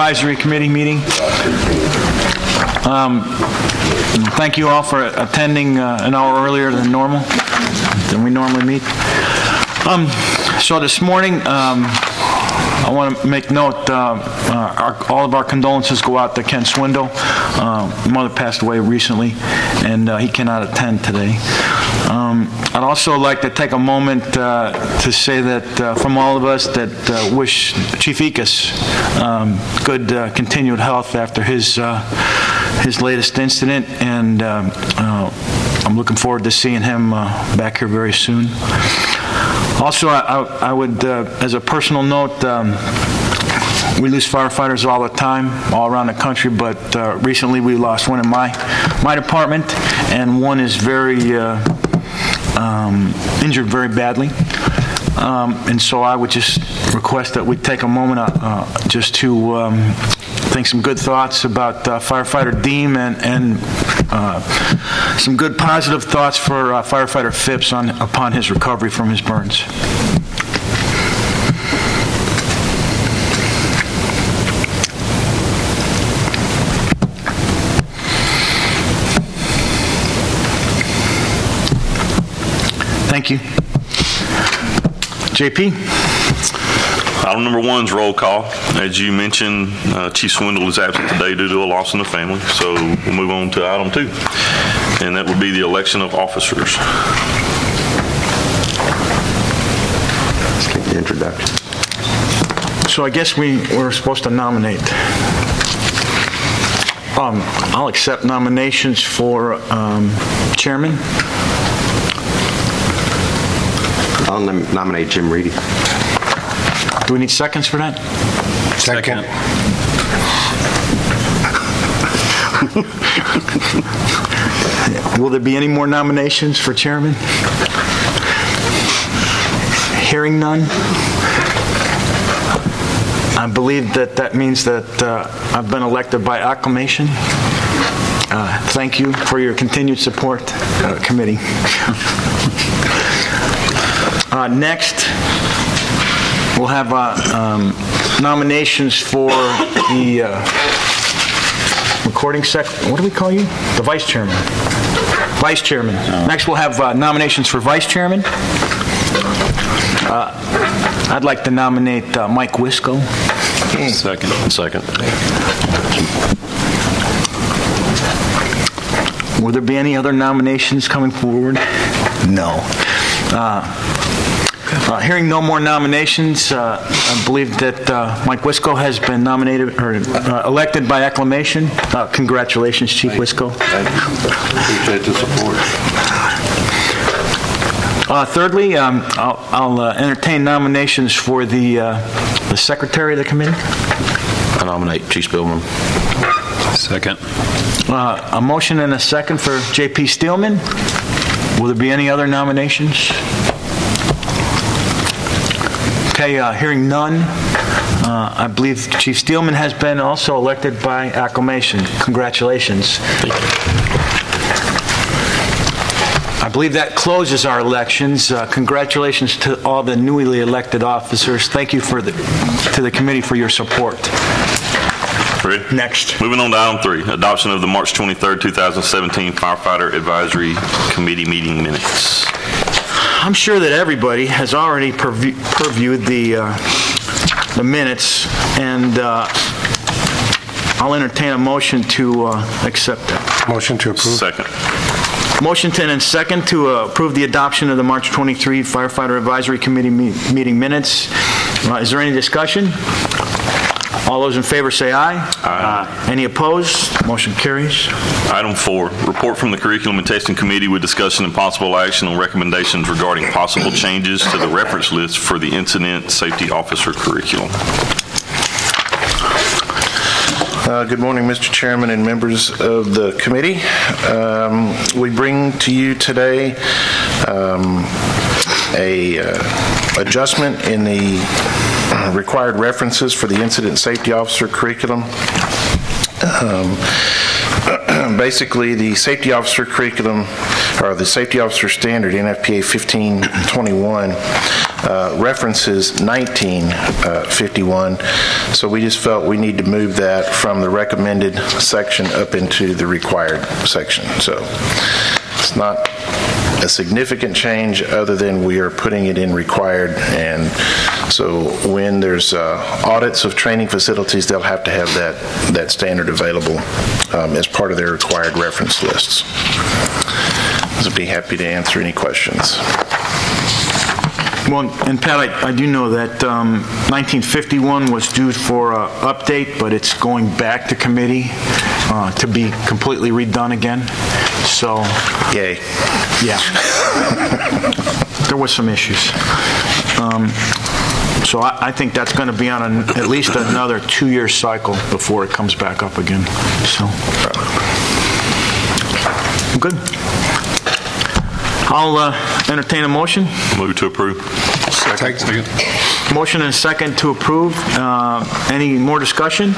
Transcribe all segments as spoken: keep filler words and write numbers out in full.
Advisory Committee meeting. Um, thank you all for attending uh, an hour earlier than normal, than we normally meet. Um, so this morning, um, I want to make note, uh, uh, our, all of our condolences go out to Ken Swindle. Uh, mother passed away recently, and uh, he cannot attend today. Um, I'd also like to take a moment uh, to say that uh, from all of us that uh, wish Chief Ickes um, good uh, continued health after his uh, his latest incident, and uh, uh, I'm looking forward to seeing him uh, back here very soon. Also, I, I, I would, uh, as a personal note, um, we lose firefighters all the time, all around the country, but uh, recently we lost one in my my department, and one is very uh, um, injured very badly. Um, and so I would just request that we take a moment uh, uh, just to um, think some good thoughts about uh, firefighter Deem, and, and uh, some good positive thoughts for uh, firefighter Phipps on upon his recovery from his burns. Thank you. J P? Item number one is roll call. As you mentioned, uh, Chief Swindle is absent today due to a loss in the family, so we'll move on to item two, and that would be the election of officers. Let's get the introduction. So I guess we were supposed to nominate. Um, I'll accept nominations for um, chairman. I'll nom- nominate Jim Reedy. Do we need seconds for that? Second. Will there be any more nominations for chairman? Hearing none. I believe that that means that uh, I've been elected by acclamation. Uh, thank you for your continued support, uh, committee. Uh, next, we'll have uh, um, nominations for the uh, recording sec. What do we call you? The vice chairman. Vice chairman. Oh. Next, we'll have uh, nominations for vice chairman. Uh, I'd like to nominate uh, Mike Wisco. Second. Second. Will there be any other nominations coming forward? No. Uh, Uh, hearing no more nominations, uh, I believe that uh, Mike Wisco has been nominated or uh, elected by acclamation. Uh, congratulations, Chief Thank Wisco. Thank you. Appreciate the support. Uh, thirdly, um, I'll, I'll uh, entertain nominations for the uh, the secretary of the committee. I nominate Chief Spillman. Second. Uh, a motion and a second for J P Steelman. Will there be any other nominations? Okay, uh, hearing none, uh, I believe Chief Steelman has been also elected by acclamation. Congratulations. I believe that closes our elections. Uh, congratulations to all the newly elected officers. Thank you for the, to the committee for your support. Ready? Next. Moving on to item three, adoption of the March twenty-third, twenty seventeen Firefighter Advisory Committee meeting minutes. I'm sure that everybody has already purview, purviewed the uh, the minutes, and uh, I'll entertain a motion to uh, accept that. Motion to approve. Second. Motion ten and second to uh, approve the adoption of the March twenty-third Firefighter Advisory Committee me- meeting minutes. Uh, is there any discussion? All those in favor say aye. Aye. Any opposed? Motion carries. Item four, report from the Curriculum and Testing Committee with discussion and possible action on recommendations regarding possible changes to the reference list for the Incident Safety Officer curriculum. Uh, good morning, Mister Chairman and members of the committee. Um, we bring to you today um, a uh, adjustment in the uh, required references for the Incident Safety Officer curriculum. Um, basically, the Safety Officer curriculum, or the Safety Officer Standard, N F P A fifteen twenty-one, uh, references nineteen fifty-one, so we just felt we need to move that from the recommended section up into the required section. So it's not a significant change other than we are putting it in required, and so when there's uh, audits of training facilities, they'll have to have that, that standard available um, as part of their required reference lists. I'd be happy to answer any questions. Well, and Pat, I, I do know that um, nineteen fifty-one was due for an update, but it's going back to committee uh, to be completely redone again. So, Yay. yeah, there was some issues. Um, so I, I think that's going to be on an, at least another two-year cycle before it comes back up again. So, good. I'll uh, entertain a motion. Move to approve. Second. Motion and a second to approve. Uh, any more discussion?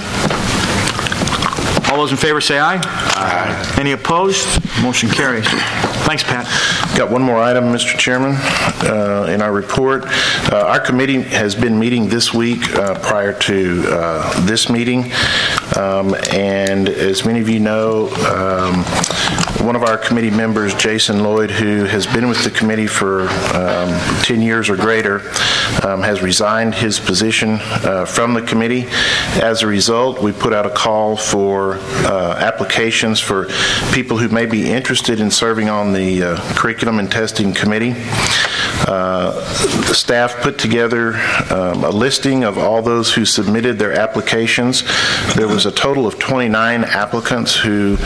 All those in favor say aye. Aye. Any opposed? Motion carries. Thanks, Pat. Got one more item, Mister Chairman, uh, in our report. Uh, our committee has been meeting this week uh, prior to uh, this meeting, um, and as many of you know, um, one of our committee members, Jason Lloyd, who has been with the committee for um, ten years or greater, um, has resigned his position uh, from the committee. As a result, we put out a call for uh, applications for people who may be interested in serving on the uh, Curriculum and Testing Committee. Uh, the staff put together um, a listing of all those who submitted their applications. There was a total of twenty-nine applicants who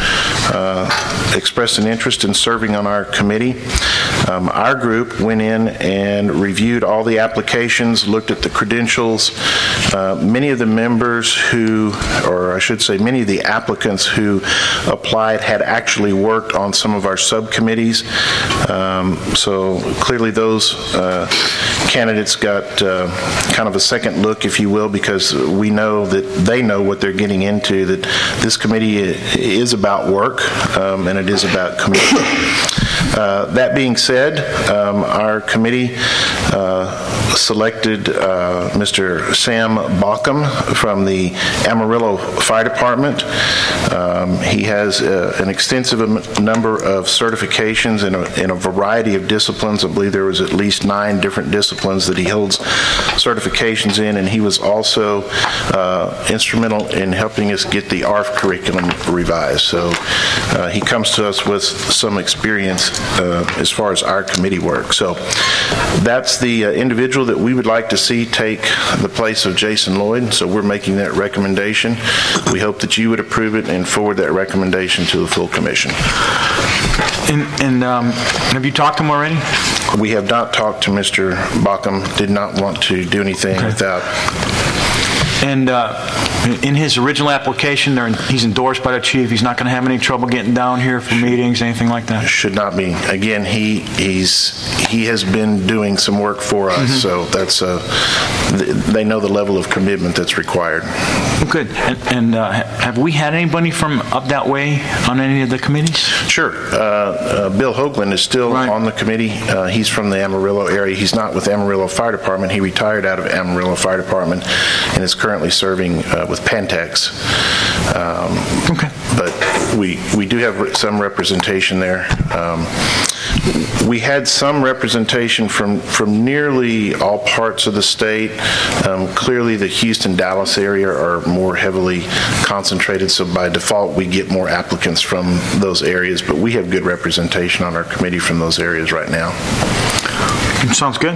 uh, expressed an interest in serving on our committee. Um, our group went in and reviewed all the applications, looked at the credentials. Uh, many of the members who, or I should say many of the applicants who applied had actually worked on some of our subcommittees. Um, so clearly those uh, candidates got uh, kind of a second look, if you will, because we know that they know what they're getting into, that this committee is about work um, and it is about commitment. Uh, that being said, um, our committee uh, selected uh, Mister Sam Baucom from the Amarillo Fire Department. Um, he has uh, an extensive number of certifications in a, in a variety of disciplines. I believe there was at least nine different disciplines that he holds certifications in, and he was also uh, instrumental in helping us get the A R F curriculum revised. So uh, he comes to us with some experience uh, as far as our committee work. So that's the uh, individual that we would like to see take the place of Jason Lloyd. So we're making that recommendation. We hope that you would approve it and forward that recommendation to the full commission. And, and um, have you talked to him already? We have not talked to Mister Baucom. Did not want to do anything okay. without. And uh, in his original application, there, he's endorsed by the chief. He's not going to have any trouble getting down here for meetings, anything like that? Should not be. Again, he he's he has been doing some work for us, mm-hmm. so that's uh, they know the level of commitment that's required. Good. And, and uh, have we had anybody from up that way on any of the committees? Sure. Uh, uh, Bill Hoagland is still right. on the committee. Uh, he's from the Amarillo area. He's not with Amarillo Fire Department. He retired out of Amarillo Fire Department and is currently serving uh, with Pantex. Um, okay. But we we do have some representation there. Um, we had some representation from, from nearly all parts of the state. Um, clearly, the Houston-Dallas area are more heavily concentrated, so by default, we get more applicants from those areas, but we have good representation on our committee from those areas right now. Sounds good.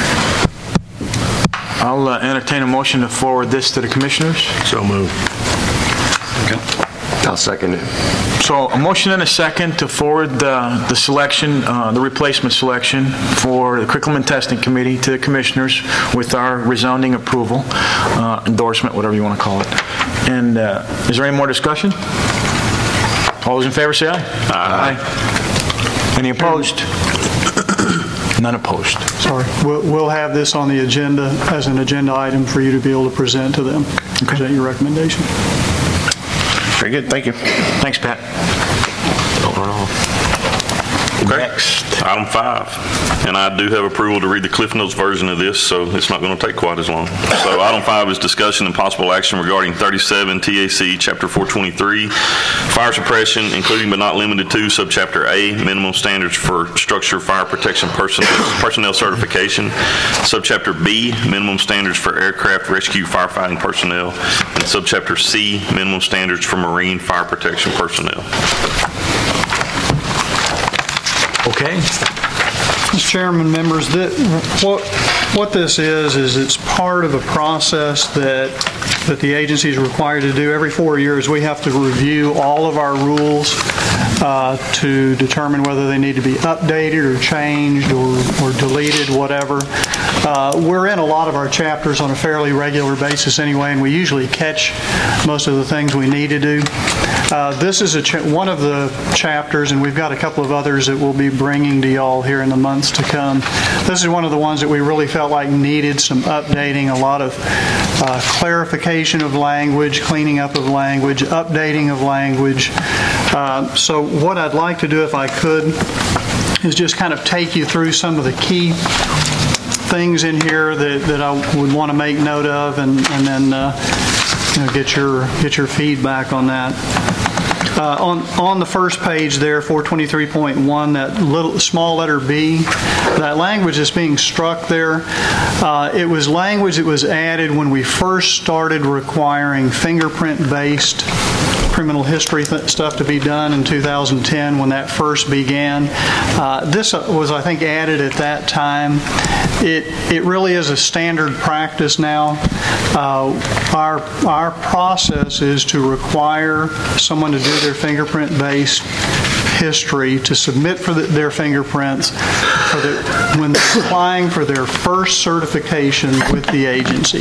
I'll uh, entertain a motion to forward this to the commissioners. So moved. Okay. I'll second it. So a motion and a second to forward the, the selection, uh, the replacement selection for the Curriculum and Testing Committee to the commissioners with our resounding approval, uh, endorsement, whatever you want to call it. And uh, is there any more discussion? All those in favor say aye. Aye. Aye. Any opposed? None opposed. Sorry. We'll, we'll have this on the agenda as an agenda item for you to be able to present to them. Okay. Present your recommendation. Very good. Thank you. Thanks, Pat. Okay. Next. Item five, and I do have approval to read the Cliff Notes version of this, so it's not going to take quite as long. So item five is discussion and possible action regarding thirty-seven T A C Chapter four twenty-three, fire suppression, including but not limited to Subchapter A, minimum standards for structure fire protection personnel, personnel certification, Subchapter B, minimum standards for aircraft rescue firefighting personnel, and Subchapter C, minimum standards for marine fire protection personnel. Okay. Mister Chairman, members, that, what, what this is, is it's part of a process that, that the agency is required to do. Every four years, we have to review all of our rules uh, to determine whether they need to be updated or changed or, or deleted, whatever. Uh, we're in a lot of our chapters on a fairly regular basis anyway, and we usually catch most of the things we need to do. Uh, this is a cha- one of the chapters, and we've got a couple of others that we'll be bringing to y'all here in the months to come. This is one of the ones that we really felt like needed some updating, a lot of uh, clarification of language, cleaning up of language, updating of language. Uh, so what I'd like to do, if I could, is just kind of take you through some of the key things in here that, that I would want to make note of, and, and then uh, you know, get your get your feedback on that. Uh, on on the first page there, four twenty-three point one, that little small letter B, that language that's being struck there, uh, it was language that was added when we first started requiring fingerprint-based criminal history th- stuff to be done in two thousand ten when that first began. Uh, this was, I think, added at that time. It it really is a standard practice now. Uh, our our process is to require someone to do their fingerprint-based history, to submit for the, their fingerprints for the, when they're applying for their first certification with the agency.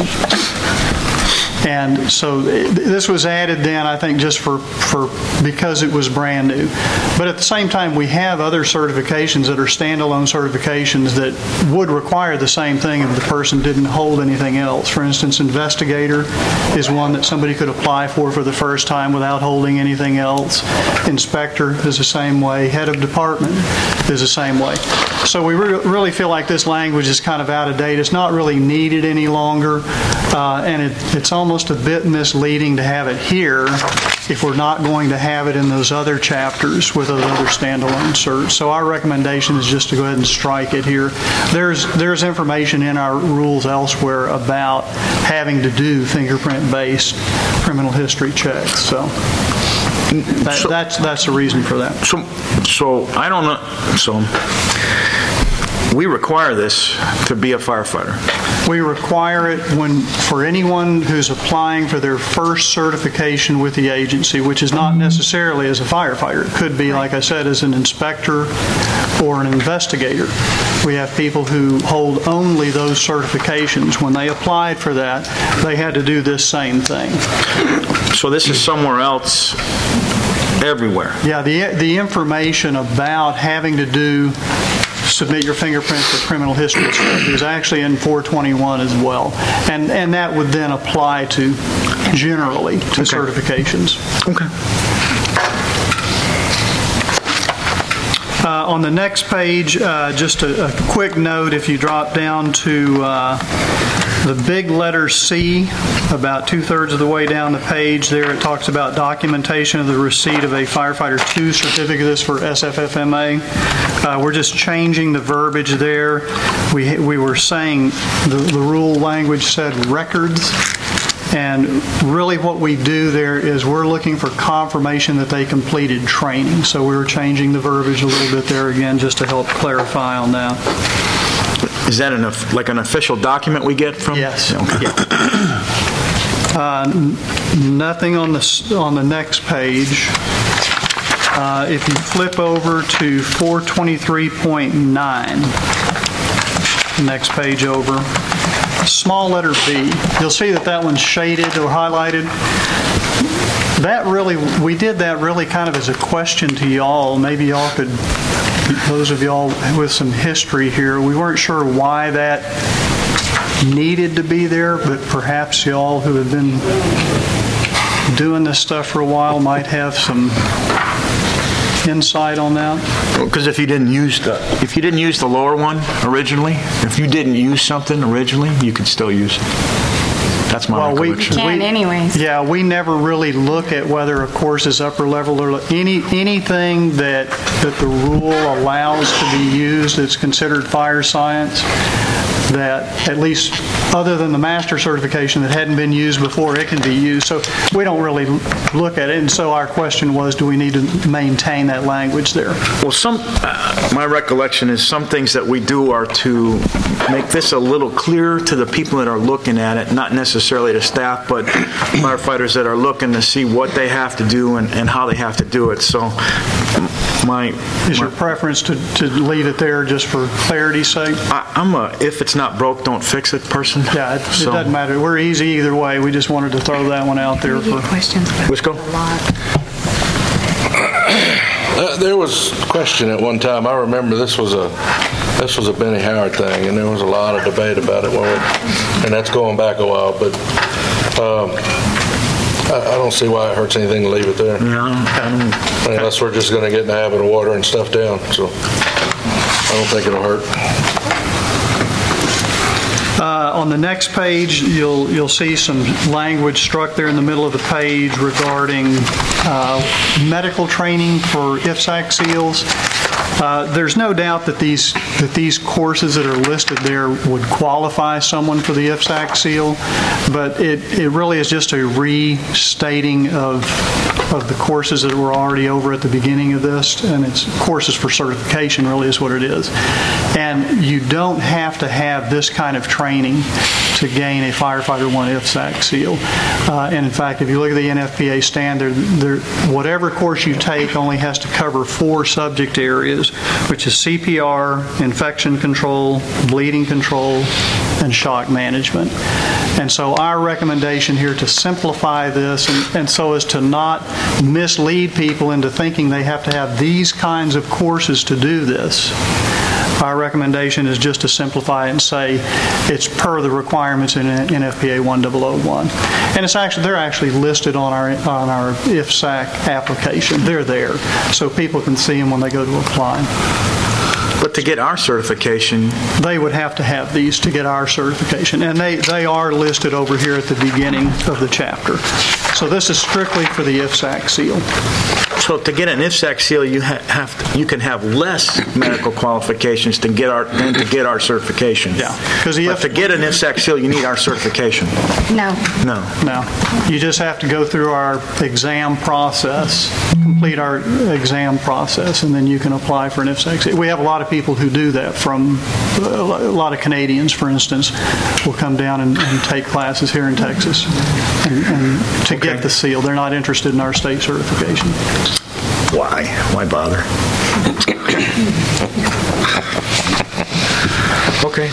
And so this was added then, I think, just for, for because it was brand new. But at the same time, we have other certifications that are standalone certifications that would require the same thing if the person didn't hold anything else. For instance, investigator is one that somebody could apply for for the first time without holding anything else. Inspector is the same way. Head of department is the same way. So we re- really feel like this language is kind of out of date. It's not really needed any longer, uh, and it, it's almost a bit misleading to have it here if we're not going to have it in those other chapters with those other standalone certs. So our recommendation is just to go ahead and strike it here. There's there's information in our rules elsewhere about having to do fingerprint-based criminal history checks. So, that, So- that's that's the reason for that. So, so I don't know, so we require this to be a firefighter. We require it when for anyone who's applying for their first certification with the agency, which is not necessarily as a firefighter. It could be, like I said, as an inspector or an investigator. We have people who hold only those certifications. When they applied for that, they had to do this same thing. So this is somewhere else, everywhere. Yeah, the the information about having to do submit your fingerprints for criminal history check is actually in four twenty-one as well, and and that would then apply to generally to Okay. certifications. Okay. Uh, on the next page, uh, just a, a quick note: if you drop down to uh, the big letter C, about two-thirds of the way down the page there, it talks about documentation of the receipt of a Firefighter two certificate. This for S F F M A. Uh, we're just changing the verbiage there. We we were saying the, the rule language said records. And really what we do there is we're looking for confirmation that they completed training. So we were changing the verbiage a little bit there again just to help clarify on that. Is that an, like an official document we get from? Yes. Okay. Yeah. Uh, n- nothing on the, on the next page. Uh, if you flip over to four twenty-three point nine, next page over, small letter B, you'll see that that one's shaded or highlighted. That really, we did that really kind of as a question to y'all. Maybe y'all could, those of y'all with some history here, we weren't sure why that needed to be there, but perhaps y'all who have been doing this stuff for a while might have some insight on that? Because if you didn't use the, if you didn't use the lower one originally, if you didn't use something originally, you could still use it. That's my Well, we- recollection. Can anyways. Yeah, we never really look at whether a course is upper level or any anything that that the rule allows to be used that's considered fire science, that at least other than the master certification that hadn't been used before, it can be used. So we don't really look at it. And so our question was, do we need to maintain that language there? Well, some, uh, my recollection is some things that we do are to make this a little clearer to the people that are looking at it, not necessarily to staff, but firefighters that are looking to see what they have to do and, and how they have to do it. So my... Is my, your preference to, to leave it there just for clarity's sake? I, I'm a, if it's not broke, don't fix it person. Yeah, it, it So- doesn't matter. We're easy either way. We just wanted to throw that one out there We get for... questions about Let's go. a lot. Uh, There was a question at one time, I remember this was a, this was a Benny Howard thing, and there was a lot of debate about it, when we- and that's going back a while, but um, I I don't see why it hurts anything to leave it there, Yeah, I don't- unless we're just going to get in the habit of watering stuff down, so I don't think it'll hurt. Uh, On the next page, you'll you'll see some language struck there in the middle of the page regarding uh, medical training for I F S A C SEALs. Uh, There's no doubt that these that these courses that are listed there would qualify someone for the I F S A C SEAL, but it it really is just a restating of of the courses that were already over at the beginning of this, and it's courses for certification really is what it is. And you don't have to have this kind of training to gain a Firefighter One I F S A C SEAL. Uh, and in fact, if you look at the N F P A standard, there, whatever course you take only has to cover four subject areas, which is C P R, infection control, bleeding control, and shock management. And so our recommendation here to simplify this, and, and so as to not mislead people into thinking they have to have these kinds of courses to do this, our recommendation is just to simplify it and say it's per the requirements in N F P A one thousand one. And it's actually, they're actually listed on our on our I F S A C application. They're there, so people can see them when they go to apply. But to get our certification, They would have to have these to get our certification, and they, they are listed over here at the beginning of the chapter. So this is strictly for the I F S A C SEAL. so to get an I F S A C SEAL, you ha- have to, you can have less medical qualifications to get our than to get our certification. Yeah, 'cause the but F- to get an I F S A C SEAL, you need our certification. No. No. Now, you just have to go through our exam process, complete our exam process, and then you can apply for an I F S A C. We have a lot of people who do that from, a lot of Canadians, for instance, will come down and, and take classes here in Texas and, and to get the SEAL. They're not interested in our state certification. Why? Why bother? Okay.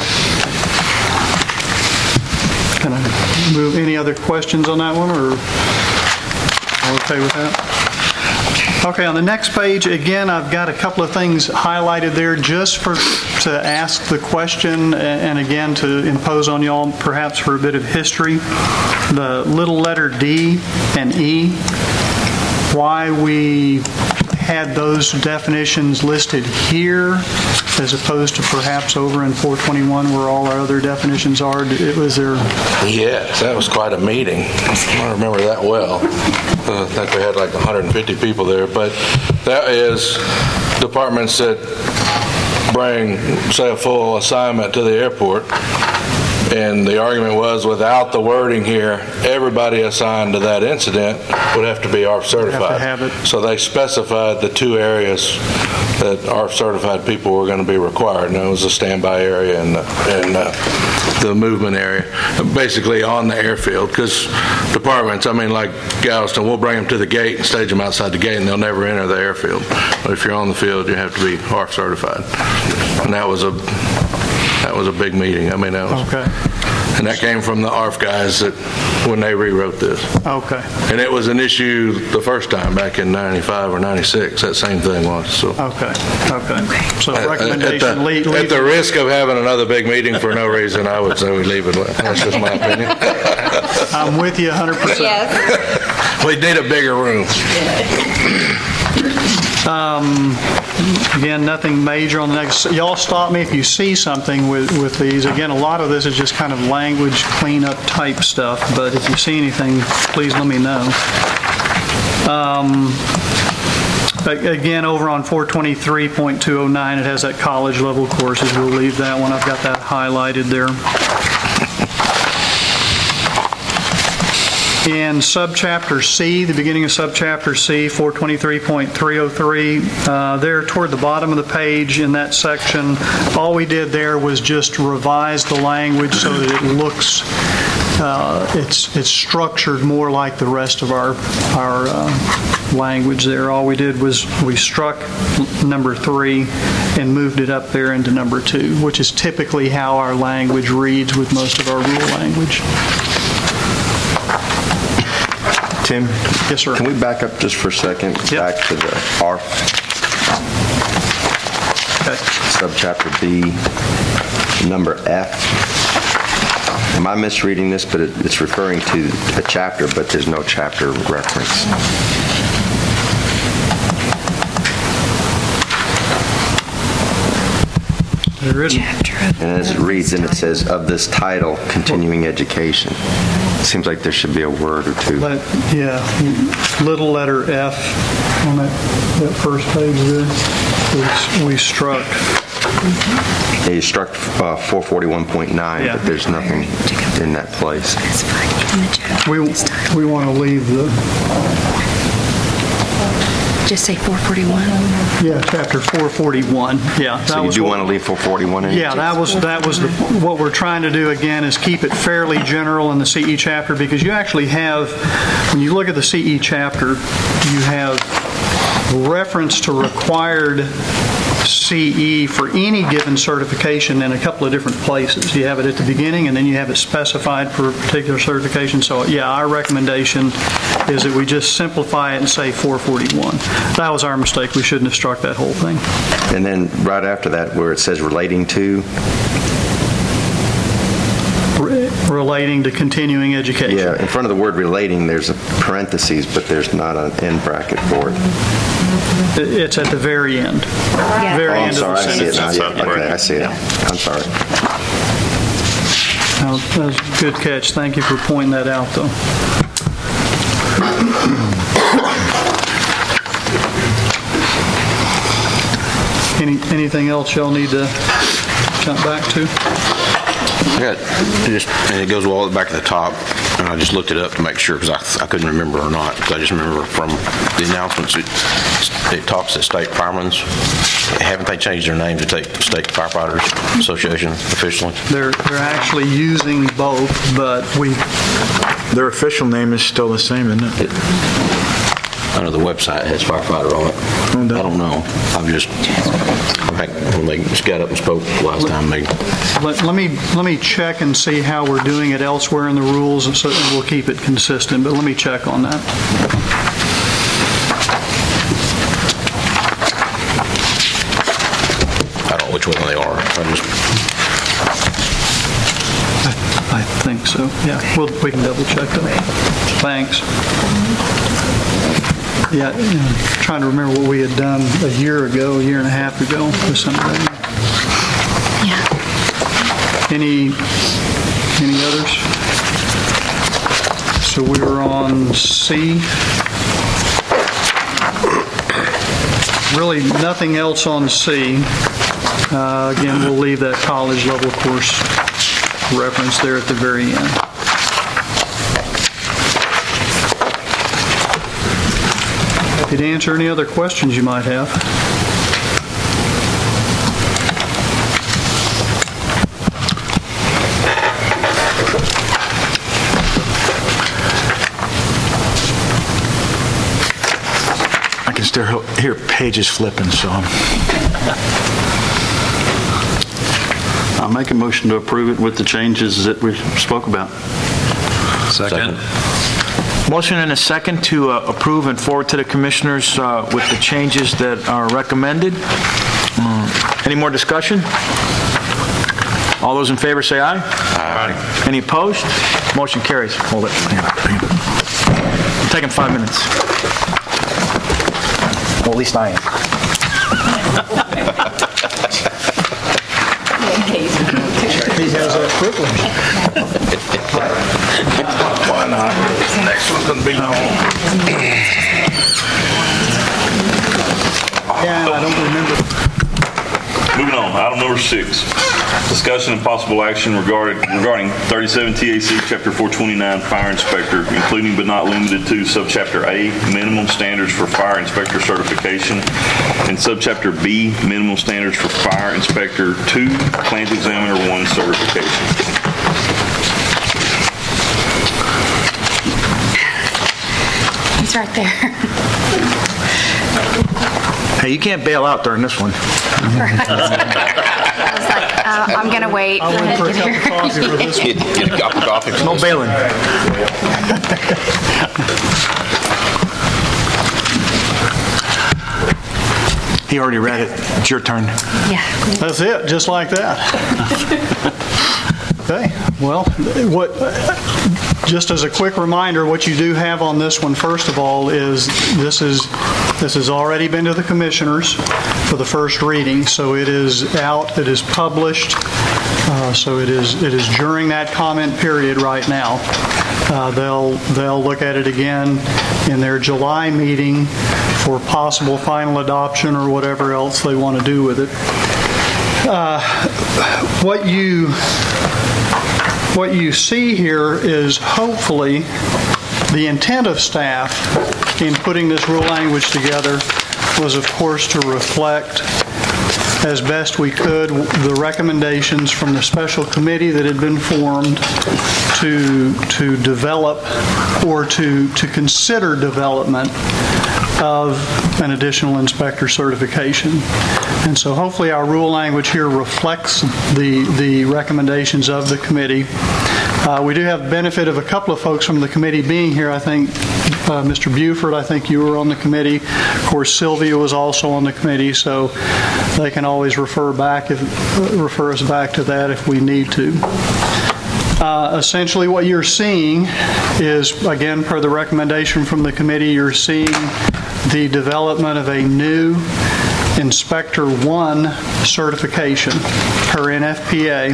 Can I move, any other questions on that one, or all okay with that? Okay, on the next page, again, I've got a couple of things highlighted there just for, to ask the question, a- and again, to impose on y'all perhaps for a bit of history. The little letter D and E, why we had those definitions listed here as opposed to perhaps over in four twenty-one where all our other definitions are. It was there. Yes, that was quite a meeting. I remember that well. Uh, I think we had like one hundred fifty people there, but that is departments that bring, say, a full assignment to the airport, and the argument was without the wording here, everybody assigned to that incident would have to be A R F certified. have it. So they specified the two areas that A R F certified people were going to be required, and that was the standby area and the, and uh, the movement area, basically on the airfield, because departments, I mean, like Galveston, we'll bring them to the gate and stage them outside the gate, and they'll never enter the airfield. But if you're on the field, you have to be A R F certified. And that was a that was a big meeting. I mean, that was, Okay. and that came from the A R F guys that when they rewrote this. Okay. And it was an issue the first time back in ninety-five or ninety-six. That same thing was. So. Okay, okay. So At- At recommendation, the, leave, at leave, the risk of having another big meeting for no reason, I would say we leave it. That's just my opinion. I'm with you one hundred percent. Yes. We need a bigger room. Um, Again, nothing major on the next. Y'all stop me if you see something with, with these. Again, a lot of this is just kind of language cleanup type stuff, but if you see anything, please let me know. Um, Again, over on four twenty-three point two oh nine, it has that college level courses. We'll leave that one. I've got that highlighted there. In subchapter C, the beginning of subchapter C, four twenty-three point three oh three, uh, there toward the bottom of the page in that section, all we did there was just revise the language so that it looks, uh, it's it's structured more like the rest of our our uh, language there. All we did was we struck number three and moved it up there into number two, which is typically how our language reads with most of our rule language. Tim? Yes, sir. Can we back up just for a second? Yep. Back to the R. Okay. Subchapter B, number F. Am I misreading this? But it, it's referring to a chapter, but there's no chapter reference. There isn't. And as it reads, and it says, of this title, continuing education. It seems like there should be a word or two. But, yeah, little letter F on that, that first page there, we, we struck. Yeah, you struck uh, four forty-one point nine, Yeah. but there's nothing in that place. We, we want to leave the, Just say four forty-one. yeah, chapter four forty-one, yeah. that So you was do what- want to leave four forty-one in? Yeah, that was, that was the, what we're trying to do again is keep it fairly general in the C E chapter, because you actually have, when you look at the C E chapter, you have reference to required C E for any given certification in a couple of different places. You have it at the beginning, and then you have it specified for a particular certification. So, yeah, our recommendation is that we just simplify it and say four forty-one. That was our mistake. We shouldn't have struck that whole thing. And then right after that, where it says relating to, Re- Relating to continuing education. yeah, in front of the word relating, there's a parentheses, but there's not an end bracket for it. It- It's at the very end. Very Oh, I'm end sorry, of the I see it sentence. now. Yeah, okay, I see it. I'm sorry. Now, that's a good catch. Thank you for pointing that out, though. Any Anything else y'all need to jump back to? Yeah, it just, and it goes all the way back to the top, and I just looked it up to make sure, because I, I couldn't remember or not, because I just remember from the announcements, it, it talks to state firemen's. Haven't they changed their name to take State Firefighters Association officially? They're They're actually using both, but we, Their official name is still the same, isn't it? I know the website has firefighter on it. I don't know. I've just, I think when they just got up and spoke last time, they, let let me, let me check and see how we're doing it elsewhere in the rules, and so we'll keep it consistent, but let me check on that. I don't know which one they are. I just, I think so, yeah. We'll, we can double check that. Thanks. Yeah, yeah, trying to remember what we had done a year ago, a year and a half ago with somebody. Yeah. Any, any others? So we were on C. Really, nothing else on C. Uh, Again, we'll leave that college level course reference there at the very end. Happy to answer any other questions you might have. I can still hear pages flipping, so I'm... I'll make a motion to approve it with the changes that we spoke about. second. Motion and a second to uh, approve and forward to the commissioners uh, with the changes that are recommended. Uh, Any more discussion? All those in favor say aye. Aye. Any opposed? Motion carries. Hold it. I'm taking five minutes. Well, at least I am. He has that privilege. Why not? Next one's going to be long. Yeah, I don't remember. Moving on, item number six, discussion and possible action regarding regarding thirty-seven T A C Chapter four twenty-nine Fire Inspector, including but not limited to Subchapter A, minimum standards for fire inspector certification, and Subchapter B, minimum standards for fire inspector two, Plant Examiner one certification. He's right there. Hey, you can't bail out during this one. I was like, uh, I'm going to wait I for went him for to a get cup of coffee here. for this one. Get, get a cup of coffee. No bailing. He already read it. It's your turn. Yeah. That's it, just like that. Okay, well, what, just as a quick reminder, what you do have on this one, first of all, is this is this has already been to the commissioners for the first reading, so it is out, it is published, uh, so it is it is during that comment period right now. Uh, they'll they'll look at it again in their July meeting for possible final adoption or whatever else they want to do with it. Uh, what you what you see here is hopefully the intent of staff in putting this rule language together was, of course, to reflect as best we could the recommendations from the special committee that had been formed to to develop or to to consider development of an additional inspector certification. And so hopefully our rule language here reflects the, the recommendations of the committee. Uh, we do have benefit of a couple of folks from the committee being here. I think uh, Mister Buford, I think you were on the committee. Of course, Sylvia was also on the committee, so they can always refer back if, uh, refer us back to that if we need to. Uh, essentially what you're seeing is, again, per the recommendation from the committee, you're seeing the development of a new Inspector one certification per N F P A.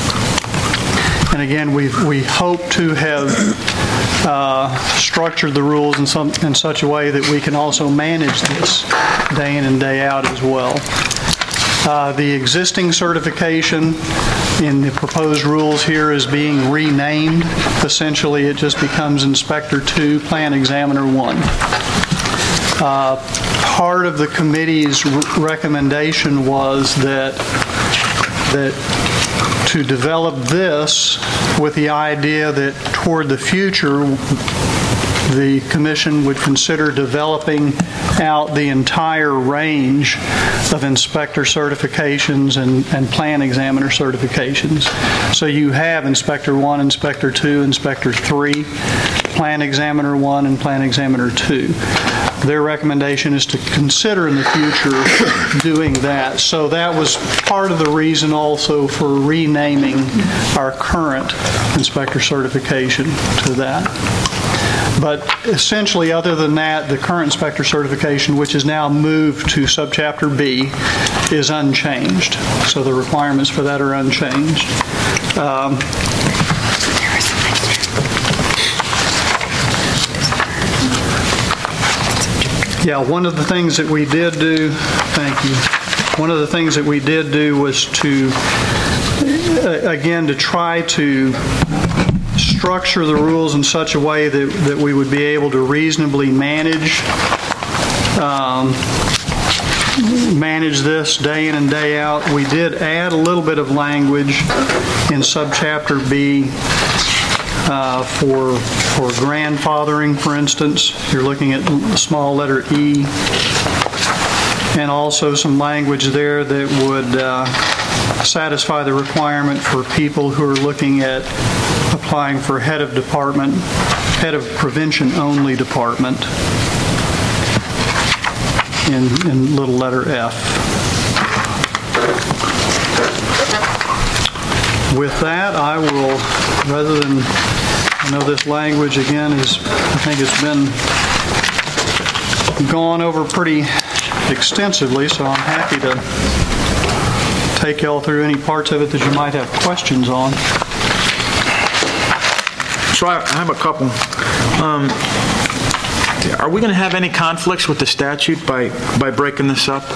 And again, we we hope to have uh, structured the rules in, some, in such a way that we can also manage this day in and day out as well. Uh, the existing certification in the proposed rules here is being renamed. Essentially, it just becomes Inspector two, Plant Examiner one. Uh, part of the committee's recommendation was that that to develop this with the idea that toward the future the commission would consider developing out the entire range of inspector certifications and, and plan examiner certifications. So you have Inspector one, Inspector two, Inspector three, Plan Examiner one, and Plan Examiner two. Their recommendation is to consider in the future doing that. So that was part of the reason also for renaming our current inspector certification to that. But essentially, other than that, the current inspector certification, which is now moved to Subchapter B, is unchanged. So the requirements for that are unchanged. Um, Yeah, one of the things that we did do, thank you, one of the things that we did do was to, uh, again, to try to structure the rules in such a way that, that we would be able to reasonably manage um, manage this day in and day out. We did add a little bit of language in Subchapter B Uh, for for grandfathering, for instance. You're looking at small letter E, and also some language there that would uh, satisfy the requirement for people who are looking at applying for head of department, head of prevention only department in, in little letter F. With that, I will, rather than, I know this language again is, I think it's been gone over pretty extensively, so I'm happy to take y'all through any parts of it that you might have questions on. So I I have a couple. Um, Are we going to have any conflicts with the statute by, by breaking this up?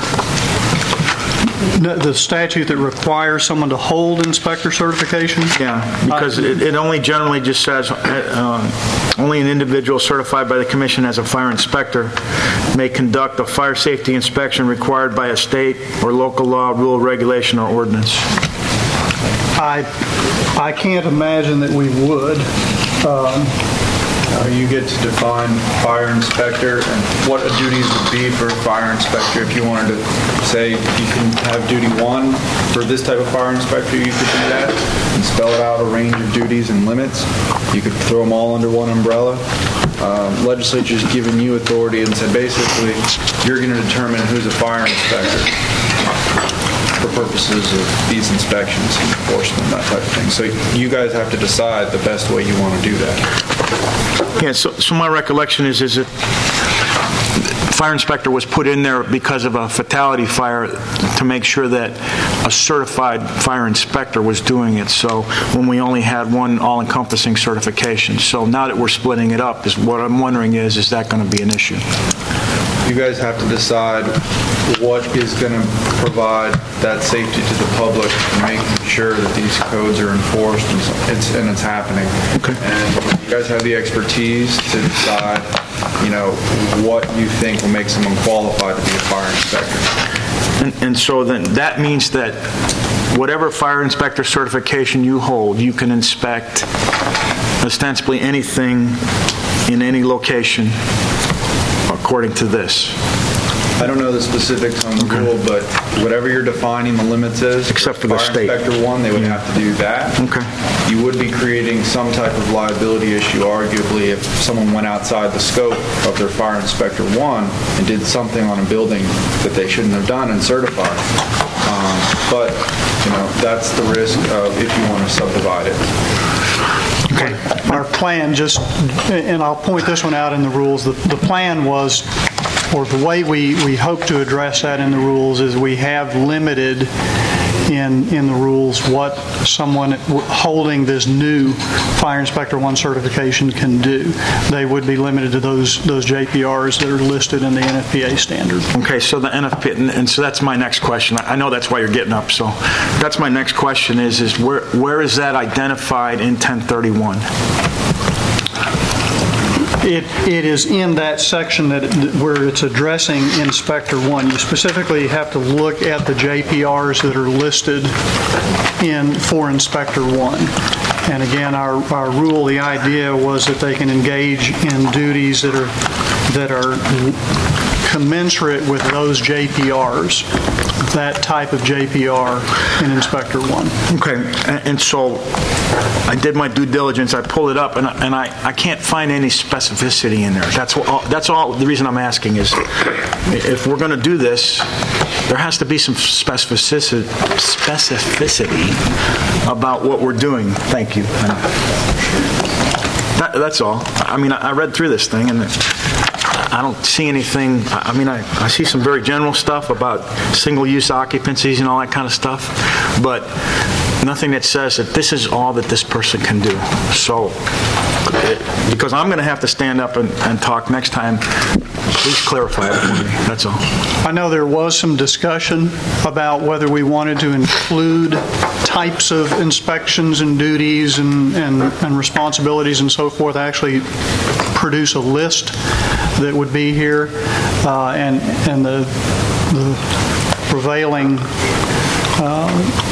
The the statute that requires someone to hold inspector certification? Yeah, because it, it only generally just says, uh, only an individual certified by the commission as a fire inspector may conduct a fire safety inspection required by a state or local law, rule, regulation, or ordinance. I, I can't imagine that we would. Um, Uh, you get to define fire inspector and what the duties would be for a fire inspector. If you wanted to say you can have duty one for this type of fire inspector, you could do that and spell it out a range of duties and limits. You could throw them all under one umbrella. Um, legislature's given you authority and said basically you're going to determine who's a fire inspector for purposes of these inspections, enforcement, that type of thing. So you guys have to decide the best way you want to do that. Yeah, so, so my recollection is, is that fire inspector was put in there because of a fatality fire to make sure that a certified fire inspector was doing it. So when we only had one all-encompassing certification. So now that we're splitting it up, is what I'm wondering is, is that going to be an issue? You guys have to decide what is going to provide that safety to the public, making sure that these codes are enforced and it's, and it's happening. Okay. And you guys have the expertise to decide, you know, what you think will make someone qualified to be a fire inspector. And, and so then that means that whatever fire inspector certification you hold, you can inspect ostensibly anything in any location according to this. I don't know the specifics on the Okay. rule, but whatever you're defining the limits is, Except for the state. Fire Inspector one, they would have to do that. Okay. You would be creating some type of liability issue, arguably, if someone went outside the scope of their Fire Inspector one and did something on a building that they shouldn't have done and certified. Um, but, you know, that's the risk of if you want to subdivide it. Okay. Our plan, just, and I'll point this one out in the rules, the, the plan was, or the way we, we hope to address that in the rules is we have limited in, in the rules what someone holding this new Fire Inspector one certification can do. They would be limited to those, those J P Rs that are listed in the N F P A standard. Okay, so the N F P A, and, and so that's my next question. I know that's why you're getting up, so that's my next question is, is where, where is that identified in ten thirty-one? It, it is in that section that it, where it's addressing Inspector one. You specifically have to look at the J P Rs that are listed in for Inspector one. And again, our, our rule, the idea was that they can engage in duties that are that are commensurate with those J P Rs, that type of J P R in Inspector one. Okay, and, and so I did my due diligence. I pulled it up, and I, and I, I can't find any specificity in there. That's all. That's all. The reason I'm asking is, if we're going to do this, there has to be some specificity, specificity about what we're doing. Thank you. That, that's all. I mean, I, I read through this thing, and I don't see anything. I mean, I, I see some very general stuff about single-use occupancies and all that kind of stuff, but nothing that says that this is all that this person can do. So, it, because I'm going to have to stand up and, and talk next time, please clarify it for me. That's all. I know there was some discussion about whether we wanted to include types of inspections and duties and, and, and responsibilities and so forth. I actually produce a list that would be here, uh, and and the, the prevailing uh,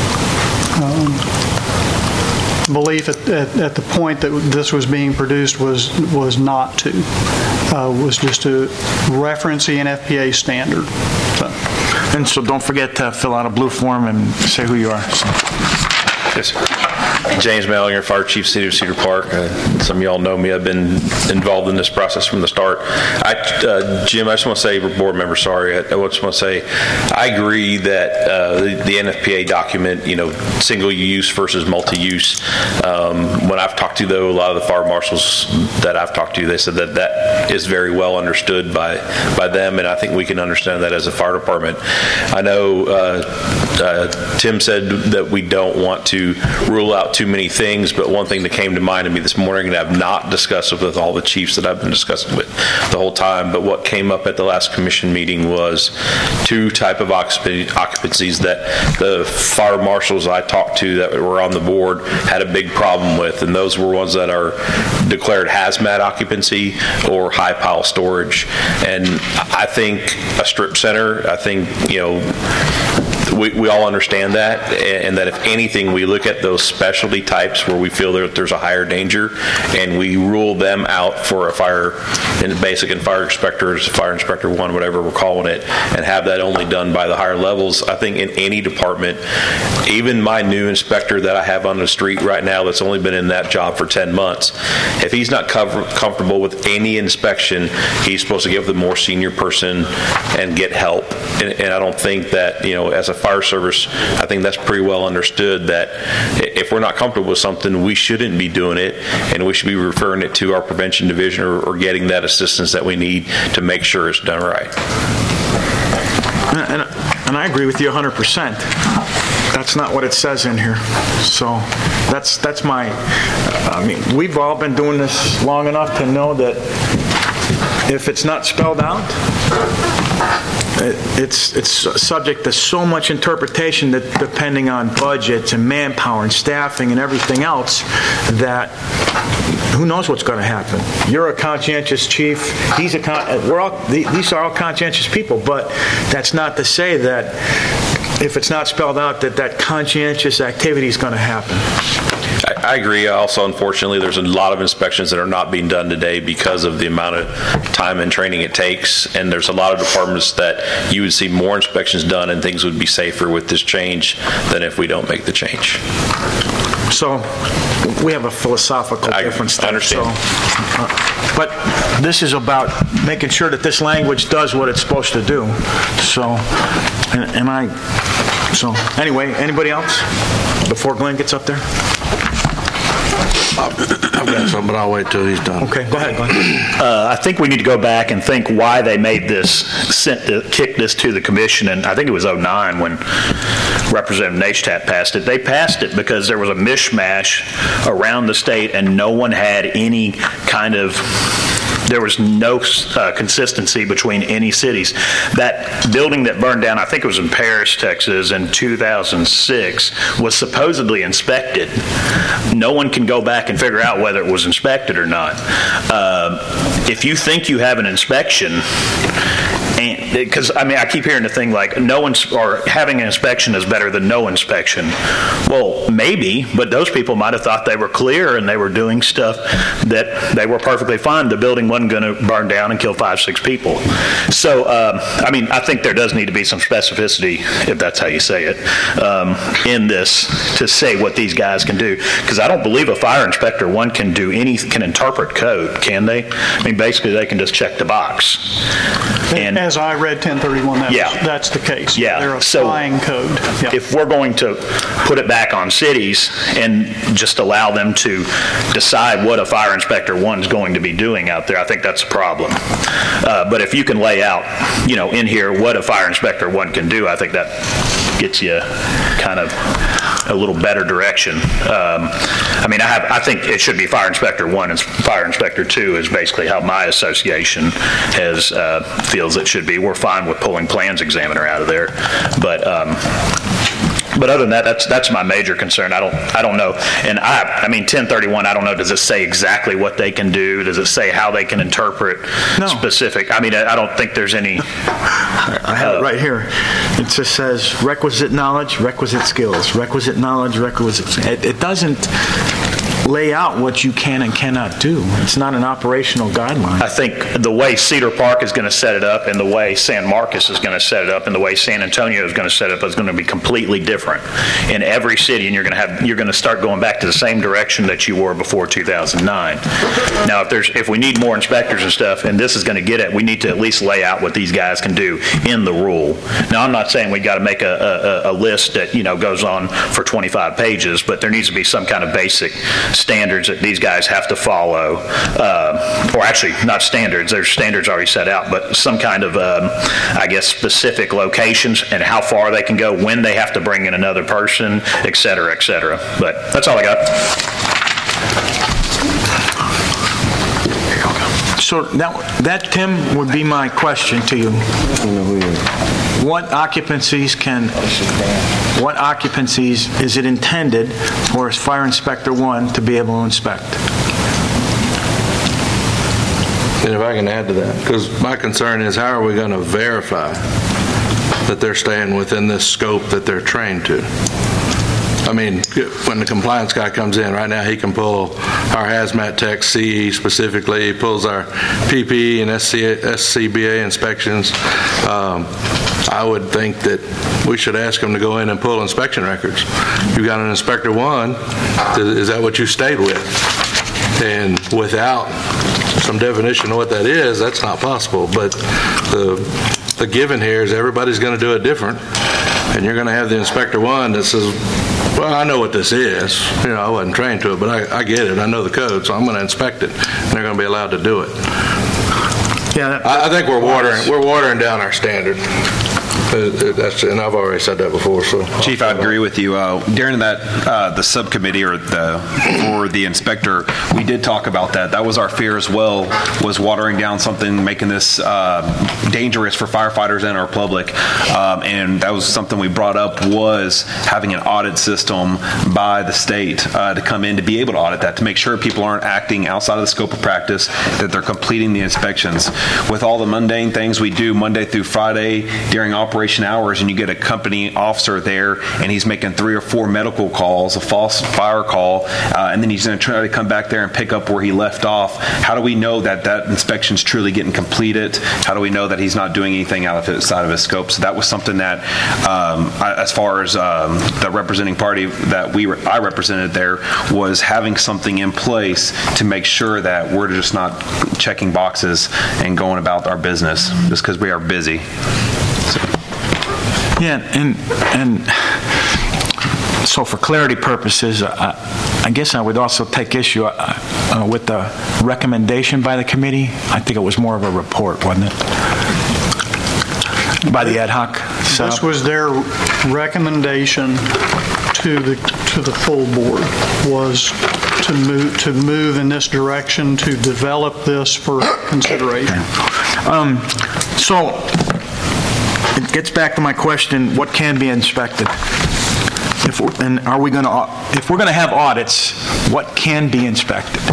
um, belief at, at, at the point that this was being produced was was not to, uh, was just to reference the N F P A standard. So. And so don't forget to fill out a blue form and say who you are. So. Yes, sir. James Mallinger, Fire Chief, City of Cedar Park. Uh, some of y'all know me. I've been involved in this process from the start. I, uh, Jim, I just want to say, board member, sorry, I, I just want to say, I agree that uh, the, the N F P A document, you know, single use versus multi-use. Um, when I've talked to, though, a lot of the fire marshals that I've talked to, they said that that is very well understood by by them, and I think we can understand that as a fire department. I know uh, uh, Tim said that we don't want to rule out too many things, but one thing that came to mind to me this morning, and I've not discussed it with all the chiefs that I've been discussing with the whole time, but what came up at the last commission meeting was two type of occupancies that the fire marshals I talked to that were on the board had a big problem with, and those were ones that are declared hazmat occupancy or high pile storage. And I think a strip center, I think, you know, we, we all understand that, and that if anything, we look at those specialty types where we feel that there's a higher danger, and we rule them out for a fire, in basic and fire inspectors, fire inspector one, whatever we're calling it, and have that only done by the higher levels. I think in any department, even my new inspector that I have on the street right now that's only been in that job for ten months, if he's not cover, comfortable with any inspection, he's supposed to give the more senior person and get help. And, and I don't think that, you know, as a fire service, I think that's pretty well understood that if we're not comfortable with something, we shouldn't be doing it, and we should be referring it to our prevention division or, or getting that assistance that we need to make sure it's done right. And, and I agree with you one hundred percent. That's not what it says in here. So that's that's my, I mean, we've all been doing this long enough to know that if it's not spelled out, it's it's subject to so much interpretation that depending on budgets and manpower and staffing and everything else, that who knows what's going to happen. You're a conscientious chief. He's a con- we're all these are all conscientious people, but that's not to say that if it's not spelled out that that conscientious activity is going to happen. I agree. Also, unfortunately, there's a lot of inspections that are not being done today because of the amount of time and training it takes. And there's a lot of departments that you would see more inspections done and things would be safer with this change than if we don't make the change. So we have a philosophical I, difference there. I understand. So, uh, but this is about making sure that this language does what it's supposed to do. So, and, and I, so anyway, anybody else before Glenn gets up there? I've got some, but I'll wait till he's done. Okay, go ahead, Glenn. Uh, I think we need to go back and think why they made this, sent to, kicked this to the commission, and I think it was oh nine when Representative Neistat passed it. They passed it because there was a mishmash around the state, and no one had any kind of, there was no uh, consistency between any cities. That building that burned down, I think it was in Paris, Texas, in two thousand six, was supposedly inspected. No one can go back and figure out whether it was inspected or not. Uh, if you think you have an inspection, because I mean, I keep hearing the thing like no ins- or having an inspection is better than no inspection. Well, maybe, but those people might have thought they were clear and they were doing stuff that they were perfectly fine. The building wasn't going to burn down and kill five, six people. So, um, I mean, I think there does need to be some specificity, if that's how you say it, um, in this to say what these guys can do. Because I don't believe a fire inspector one can do any can interpret code, can they? I mean, basically they can just check the box. And as I read ten thirty-one, that's, yeah. that's the case. Yeah. They're applying so code. Yeah. If we're going to put it back on cities and just allow them to decide what a fire inspector one is going to be doing out there, I think that's a problem. Uh, but if you can lay out, you know, in here what a fire inspector one can do, I think that gets you kind of a little better direction. Um, I mean, I have, I think it should be fire inspector one and fire inspector two is basically how my association has uh, feels it should be. We're fine with pulling plans examiner out of there, but. Um, But other than that, that's that's my major concern. I don't I don't know, and I I mean ten thirty-one. I don't know. Does it say exactly what they can do? Does it say how they can interpret no. specific? I mean, I don't think there's any. I have uh, it right here. It just says requisite knowledge, requisite skills, requisite knowledge, requisite. It, it doesn't lay out what you can and cannot do. It's not an operational guideline. I think the way Cedar Park is going to set it up and the way San Marcos is going to set it up and the way San Antonio is going to set it up is going to be completely different in every city, and you're going to have you're going to start going back to the same direction that you were before two thousand nine. Now, if there's if we need more inspectors and stuff, and this is going to get it, we need to at least lay out what these guys can do in the rule. Now, I'm not saying we got to make a, a, a list that you know goes on for twenty-five pages, but there needs to be some kind of basic standards that these guys have to follow, uh, or actually not standards. There's standards already set out, but some kind of, um, I guess, specific locations and how far they can go, when they have to bring in another person, et cetera, et cetera. But that's all I got. So that, that, Tim, would be my question to you. What occupancies can, what occupancies is it intended for Fire Inspector One to be able to inspect? And if I can add to that, because my concern is how are we going to verify that they're staying within this scope that they're trained to? I mean, when the compliance guy comes in, right now he can pull our hazmat tech, C E specifically, he pulls our P P E and S C B A inspections. Um, I would think that we should ask him to go in and pull inspection records. You've got an Inspector One, is that what you stayed with? And without some definition of what that is, that's not possible. But the, the given here is everybody's going to do it different. And you're going to have the Inspector One that says, well, I know what this is. You know, I wasn't trained to it, but I, I get it. I know the code, so I'm going to inspect it. And they're going to be allowed to do it. Yeah, that, I, I think we're watering we're watering down our standard. Uh, that's, and I've already said that before. So, Chief, I agree with you. Uh, during that, uh, the subcommittee or the for the inspector, we did talk about that. That was our fear as well. Was watering down something, making this uh, dangerous for firefighters and our public. Um, and that was something we brought up, was having an audit system by the state uh, to come in to be able to audit that, to make sure people aren't acting outside of the scope of practice, that they're completing the inspections. With all the mundane things we do Monday through Friday during operation hours, and you get a company officer there and he's making three or four medical calls, a false fire call, uh, and then he's going to try to come back there and pick up where he left off. How do we know that that inspection's truly getting completed? How do we know that he's not doing anything outside of his scope? So that was something that, um, I, as far as um, the representing party that we re- I represented there, was having something in place to make sure that we're just not checking boxes and going about our business just because we are busy. So. Yeah, and and so for clarity purposes, I, I guess I would also take issue uh, uh, with the recommendation by the committee. I think it was more of a report, wasn't it? By the ad hoc setup. This was their recommendation to the to the full board, was to move to move in this direction, to develop this for consideration. Um, so. It gets back to my question: what can be inspected? If and are we going to? If we're going to have audits, what can be inspected?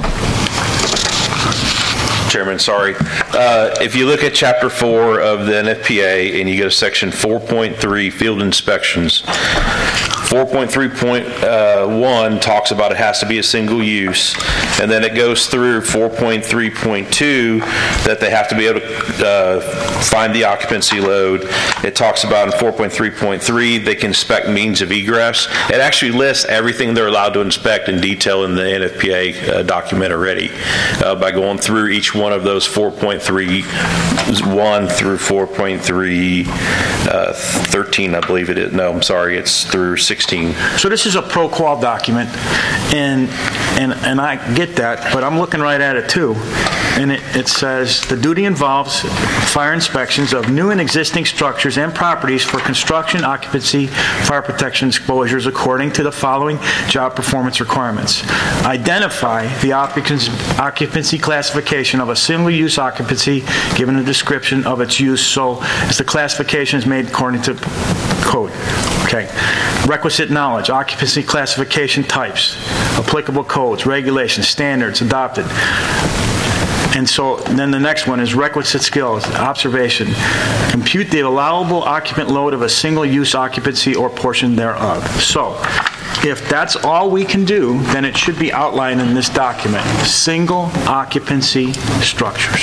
Chairman, sorry. Uh, if you look at Chapter four of the N F P A and you go to Section four point three, Field Inspections, four point three point one talks about it has to be a single use, and then it goes through four point three point two that they have to be able to uh, find the occupancy load. It talks about in four point three point three they can inspect means of egress. It actually lists everything they're allowed to inspect in detail in the N F P A uh, document already uh, by going through each one of those four point three one through four point three thirteen, I believe it is. No, I'm sorry, it's through sixteen. So this is a pro-qual document, and and and I get that, but I'm looking right at it too. And it, it says, the duty involves fire inspections of new and existing structures and properties for construction, occupancy, fire protection exposures according to the following job performance requirements. Identify the occupancy classification of a single-use occupancy, given a description of its use so as the classification is made according to code. Okay. Requisite knowledge, occupancy classification types, applicable codes, regulations, standards adopted. And so then the next one is requisite skills, observation. Compute the allowable occupant load of a single-use occupancy or portion thereof. So if that's all we can do, then it should be outlined in this document. Single occupancy structures.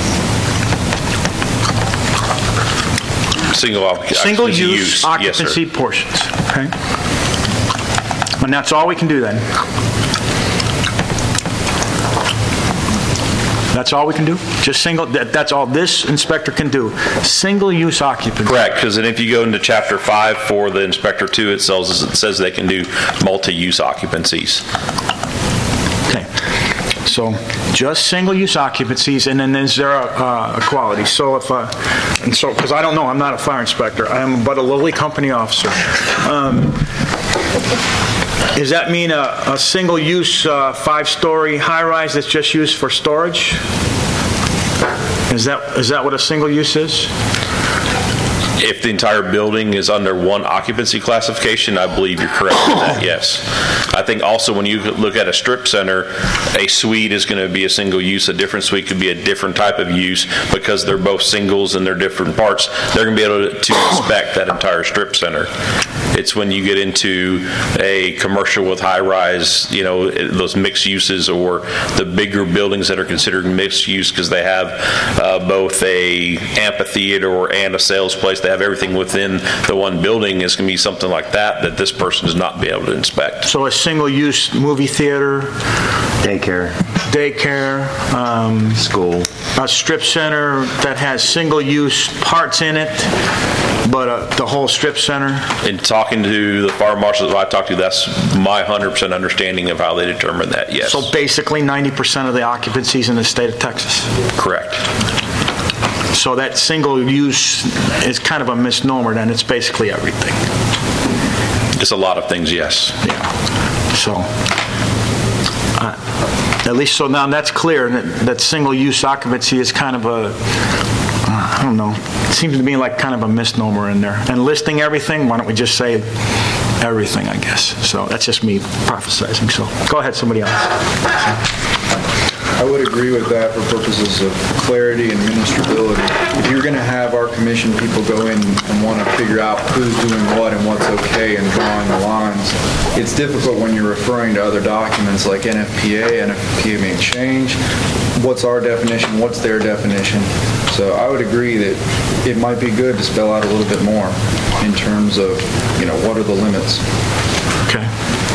Single occupancy Single-use use. occupancy Yes, sir. portions. Okay? And that's all we can do then. That's all we can do? Just single, that, that's all this inspector can do? Single-use occupancy? Correct, because then if you go into chapter five for the inspector two, it says, it says they can do multi-use occupancies. Okay. So just single-use occupancies, and then is there a, uh, a quality? So if, uh, and so, because I don't know, I'm not a fire inspector, I am but a lowly company officer. Um, Does that mean a, a single-use uh, five-story high-rise that's just used for storage? Is that is that what a single-use is? If the entire building is under one occupancy classification, I believe you're correct with that, yes. I think also when you look at a strip center, a suite is going to be a single use, a different suite could be a different type of use because they're both singles and they're different parts. They're going to be able to inspect that entire strip center. It's when you get into a commercial with high-rise, you know, those mixed uses, or the bigger buildings that are considered mixed use because they have uh, both a amphitheater and a sales place. They have everything within the one building. It's going to be something like that that this person does not be able to inspect. So a single-use movie theater, Daycare. daycare, um, School. a strip center that has single-use parts in it, but uh, the whole strip center. In talking to the fire marshals I talked to, that's my one hundred percent understanding of how they determine that, yes. So basically ninety percent of the occupancies in the state of Texas. Correct. So that single use is kind of a misnomer then. It's basically everything. It's a lot of things, yes. Yeah. So, uh, at least so now that's clear, that, that single use occupancy is kind of a, uh, I don't know, it seems to me like kind of a misnomer in there. And listing everything, why don't we just say everything, I guess. So that's just me prophesizing. So go ahead, somebody else. I would agree with that for purposes of clarity and administrability. If you're going to have our commission people go in and want to figure out who's doing what and what's okay and drawing the lines, it's difficult when you're referring to other documents like N F P A. N F P A may change. What's our definition? What's their definition? So I would agree that it might be good to spell out a little bit more in terms of, you know, what are the limits. Okay.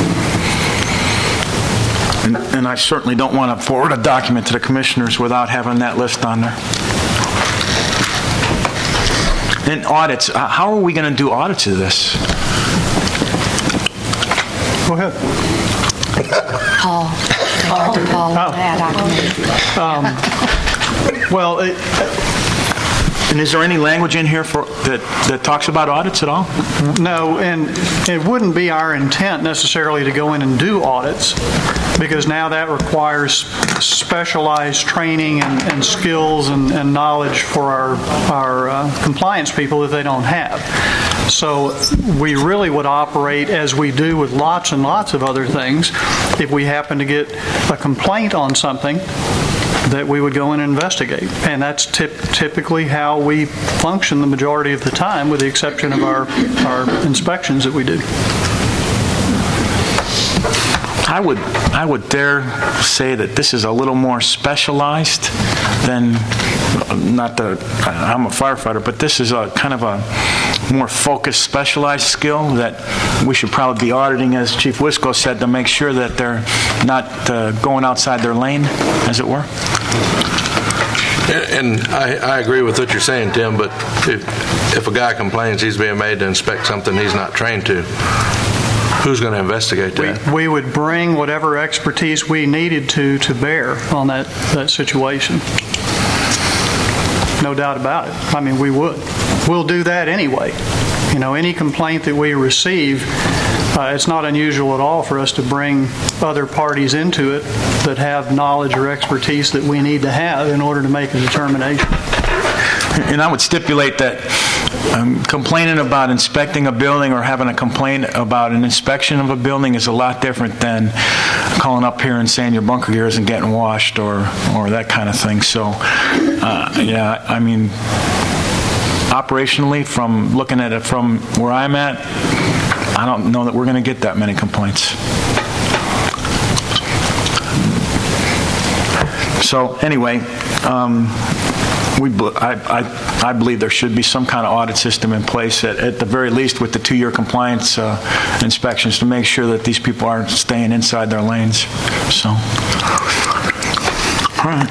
And, and I certainly don't want to forward a document to the commissioners without having that list on there. And audits, uh, how are we going to do audits of this? Go ahead. Paul, Director Paul, Oh. that document. Well, it, And is there any language in here for that, that talks about audits at all? no, and it wouldn't be our intent necessarily to go in and do audits, because now that requires specialized training and, and skills and, and knowledge for our, our uh, compliance people that they don't have. So we really would operate as we do with lots and lots of other things. If we happen to get a complaint on something, that we would go in and investigate. And that's tip, typically how we function the majority of the time, with the exception of our, our inspections that we do. I would, I would dare say that this is a little more specialized than, not that I'm a firefighter, but this is a kind of a more focused, specialized skill that we should probably be auditing, as Chief Wisco said, to make sure that they're not uh, going outside their lane, as it were. And I, I agree with what you're saying, Tim, but if, if a guy complains he's being made to inspect something he's not trained to, who's going to investigate that? We would bring whatever expertise we needed to to bear on that, that situation. No doubt about it. I mean, we would. We'll do that anyway. You know, any complaint that we receive, uh, it's not unusual at all for us to bring other parties into it that have knowledge or expertise that we need to have in order to make a determination. And I would stipulate that um, complaining about inspecting a building or having a complaint about an inspection of a building is a lot different than calling up here and saying your bunker gear isn't getting washed or, or that kind of thing. So, uh, yeah, I mean, operationally, from looking at it from where I'm at, I don't know that we're going to get that many complaints. So anyway, um, we, I, I, I believe there should be some kind of audit system in place, at, at the very least with the two-year compliance uh, inspections, to make sure that these people aren't staying inside their lanes. So, all right.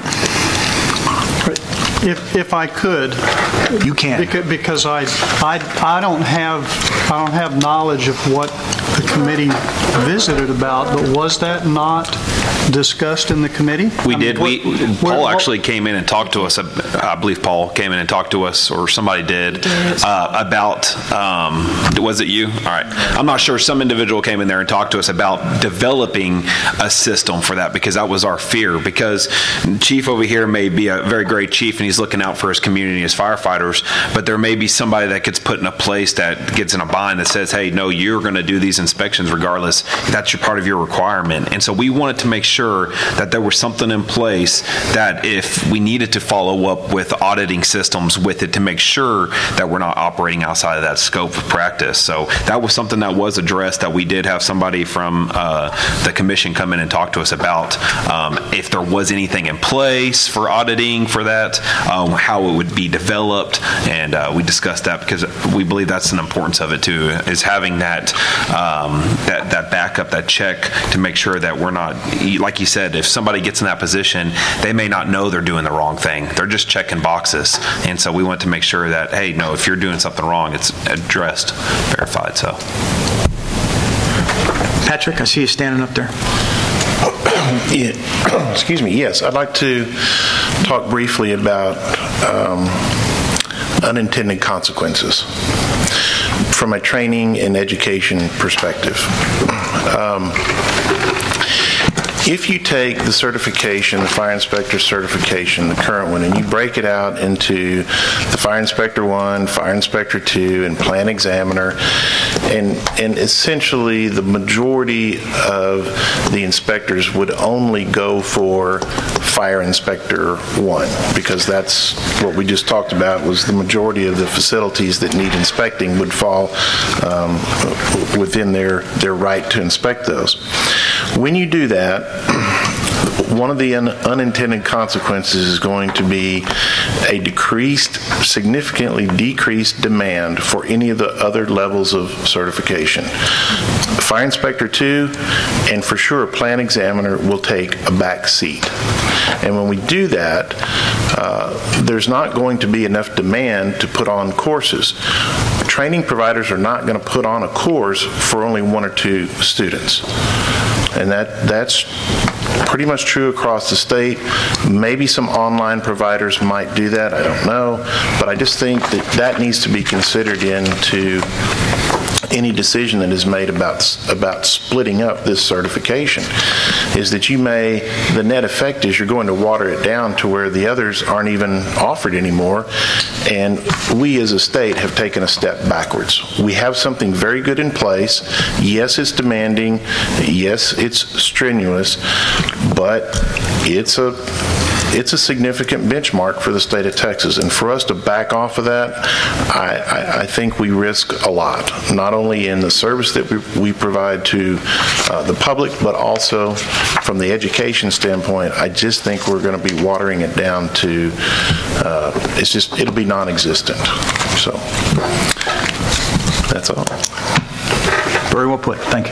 If, if I could, you can, because, because I, I I don't have I don't have knowledge of what the committee visited about, but was that not discussed in the committee? We I did. Mean, we what, Paul what, actually came in and talked to us. I believe Paul came in and talked to us, or somebody did, uh, about. Um, was it you? All right. I'm not sure. Some individual came in there and talked to us about developing a system for that, because that was our fear. Because Chief over here may be a very great chief, and he's looking out for his community as firefighters, but there may be somebody that gets put in a place that gets in a bind that says, hey, no, you're going to do these inspections regardless. That's your part of your requirement. And so we wanted to make sure that there was something in place that if we needed to follow up with auditing systems with it, to make sure that we're not operating outside of that scope of practice. So that was something that was addressed, that we did have somebody from uh, the commission come in and talk to us about um, if there was anything in place for auditing for that, um, how it would be developed, and uh, we discussed that because we believe that's an importance of it too, is having that um, that that backup, that check, to make sure that we're not, like you said, if somebody gets in that position, they may not know they're doing the wrong thing. They're just checking boxes, and so we want to make sure that, hey, no, if you're doing something wrong, it's addressed, verified. So, Patrick, I see you standing up there. Yeah. Excuse me. Yes, I'd like to talk briefly about um, unintended consequences from a training and education perspective. Um, If you take the certification, the fire inspector certification, the current one, and you break it out into the fire inspector one, fire inspector two, and plant examiner, and, and essentially the majority of the inspectors would only go for fire inspector one, because that's what we just talked about, was the majority of the facilities that need inspecting would fall um, within their, their right to inspect those. When you do that, one of the un- unintended consequences is going to be a decreased, significantly decreased demand for any of the other levels of certification. Fire Inspector two, and for sure a plant examiner, will take a back seat. And when we do that, uh, there's not going to be enough demand to put on courses. Training providers are not going to put on a course for only one or two students. And that that's pretty much true across the state. Maybe some online providers might do that, I don't know. But I just think that that needs to be considered into any decision that is made about about splitting up this certification, is that you may, the net effect is you're going to water it down to where the others aren't even offered anymore, and we as a state have taken a step backwards. We have something very good in place. Yes, it's demanding. Yes, it's strenuous, but it's a it's a significant benchmark for the state of Texas, and for us to back off of that, I, I, I think we risk a lot, not only in the service that we, we provide to uh, the public, but also from the education standpoint. I just think we're going to be watering it down to, uh, it's just, it'll be non-existent. So, that's all. Very well put. Thank you.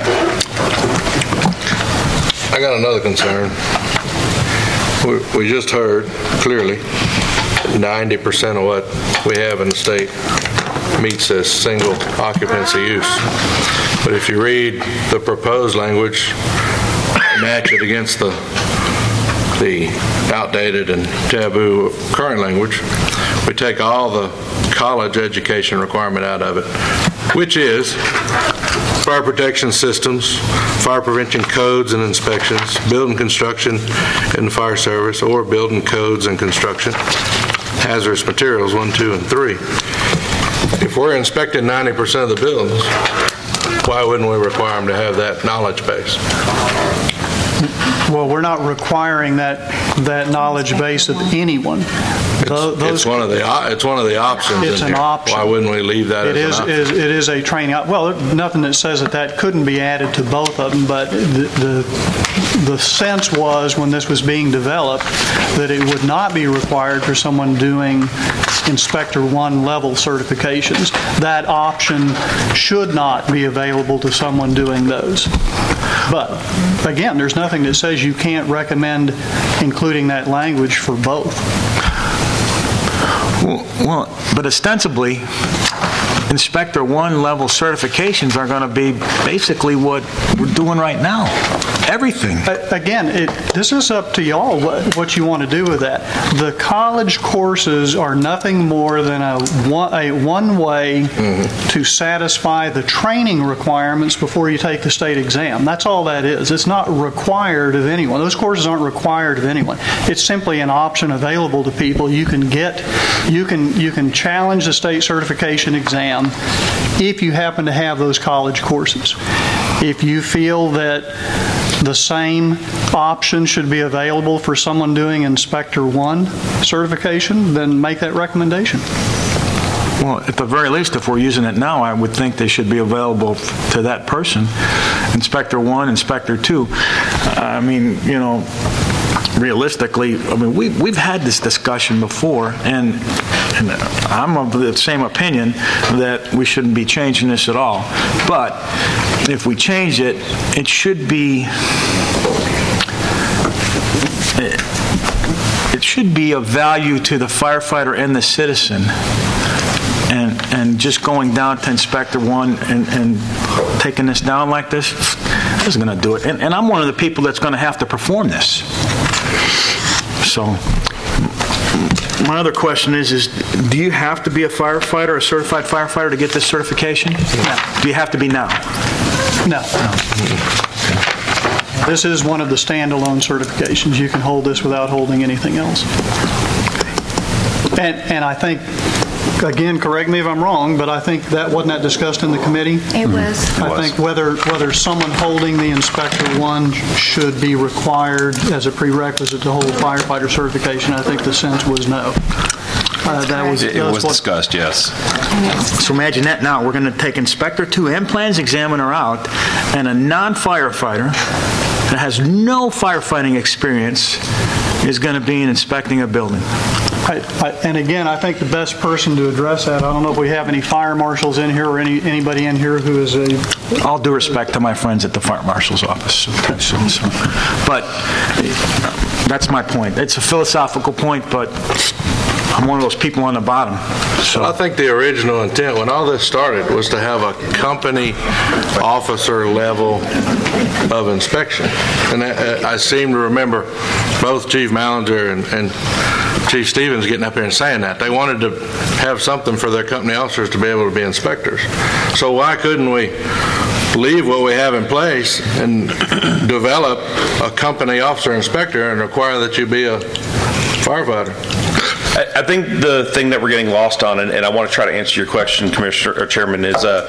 I got another concern. We, we just heard clearly ninety percent of what we have in the state meets this single occupancy use. But if you read the proposed language, match it against the the outdated and taboo current language, we take all the college education requirement out of it, which is fire protection systems, fire prevention codes and inspections, building construction in the fire service, or building codes and construction, hazardous materials one, two, and three. if we're inspecting ninety percent of the buildings, why wouldn't we require them to have that knowledge base? Well, we're not requiring that that knowledge base of anyone. It's, Those, it's one of the it's one of the options. It's in an here. option. Why wouldn't we leave that It as is, an option? is it is a training. op- Well, nothing that says that that couldn't be added to both of them, but the the, the sense was when this was being developed that it would not be required for someone doing Inspector One level certifications. That option should not be available to someone doing those. But again, there's nothing that says you can't recommend including that language for both. Well, well, but ostensibly, Inspector One level certifications are going to be basically what we're doing right now. Everything. Again, it, this is up to y'all what, what you want to do with that. The college courses are nothing more than a one, a one way mm-hmm. to satisfy the training requirements before you take the state exam. That's all that is. It's not required of anyone. Those courses aren't required of anyone. It's simply an option available to people. You can get, you can you can challenge the state certification exam if you happen to have those college courses. If you feel that the same option should be available for someone doing Inspector One certification, then make that recommendation. Well, at the very least, if we're using it now, I would think they should be available to that person. Inspector One, Inspector Two. I mean, you know, realistically, I mean, we, we've had this discussion before, and, and I'm of the same opinion that we shouldn't be changing this at all. But if we change it, it should be, it should be of value to the firefighter and the citizen. And, and just going down to Inspector One and, and taking this down like this, this isn't going to do it. And, and I'm one of the people that's going to have to perform this. So my other question is, is do you have to be a firefighter, a certified firefighter to get this certification? No. Do you have to be now? No. No. This is one of the standalone certifications. You can hold this without holding anything else. And, and I think, again, correct me if I'm wrong, but I think that wasn't that discussed in the committee? It was. I It was. think whether whether someone holding the Inspector One should be required as a prerequisite to hold firefighter certification, I think the sense was no. Uh, that was, It that was what- discussed, yes. So imagine that now. We're going to take Inspector Two and Plans Examiner out, and a non-firefighter that has no firefighting experience is going to be inspecting a building. I, I, and again, I think the best person to address that, I don't know if we have any fire marshals in here or any anybody in here who is a... All due respect to my friends at the fire marshal's office. So, so, but that's my point. It's a philosophical point, but I'm one of those people on the bottom. So I think the original intent when all this started was to have a company officer level of inspection. And I, I seem to remember both Chief Mallinger and, and Chief Stevens getting up here and saying that. They wanted to have something for their company officers to be able to be inspectors. So why couldn't we leave what we have in place and develop a company officer inspector and require that you be a firefighter? I think the thing that we're getting lost on, and, and I want to try to answer your question, Commissioner or Chairman, is uh,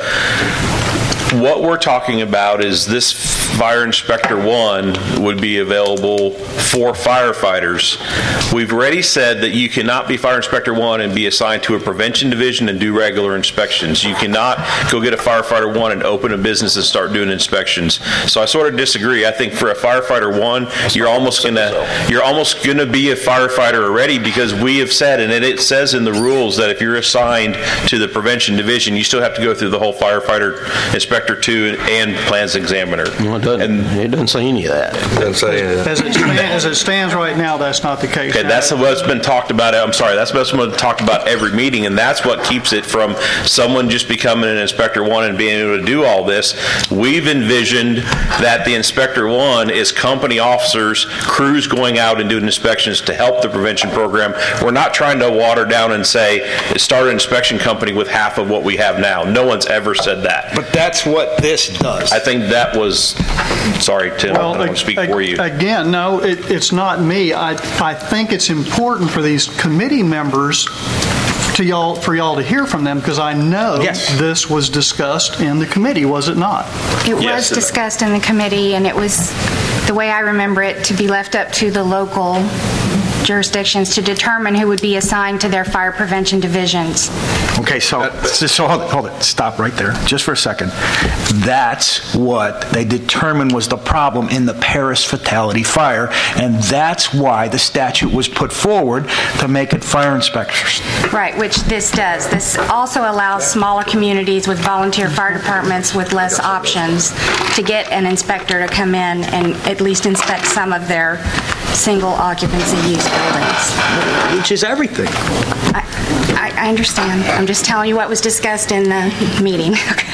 what we're talking about is this Fire Inspector One would be available for firefighters. We've already said that you cannot be Fire Inspector One and be assigned to a prevention division and do regular inspections. You cannot go get a Firefighter One and open a business and start doing inspections. So I sort of disagree. I think for a Firefighter One, you're almost gonna you're almost gonna be a firefighter already, because we have said, and it says in the rules that if you're assigned to the prevention division, you still have to go through the whole Firefighter Inspector Two and Plans Examiner. Well, it doesn't, and, it doesn't say any of that. It doesn't say any of that. As it, stand, as it stands right now, that's not the case. Okay, that's what's been talked about. I'm sorry, that's what's been talked about every meeting, and that's what keeps it from someone just becoming an Inspector One and being able to do all this. We've envisioned that the Inspector One is company officers, crews going out and doing inspections to help the prevention program. We're not trying to water down and say, start an inspection company with half of what we have now. No one's ever said that. But that's what this does. I think that was, sorry, Tim, Well, I don't want to speak ag- for you. Again, no, it, it's not me. I, I think it's important for these committee members to y'all, for y'all to hear from them, because I know Yes. this was discussed in the committee, was it not? It Yes. was discussed in the committee, and it was, the way I remember it, to be left up to the local jurisdictions to determine who would be assigned to their fire prevention divisions. Okay, so, so hold it, hold it, stop right there, just for a second. That's what they determined was the problem in the Paris fatality fire, and that's why the statute was put forward to make it fire inspectors. Right, which this does. This also allows smaller communities with volunteer fire departments with less options to get an inspector to come in and at least inspect some of their single occupancy use buildings. Which is everything. I, I, I understand. I'm just telling you what was discussed in the meeting.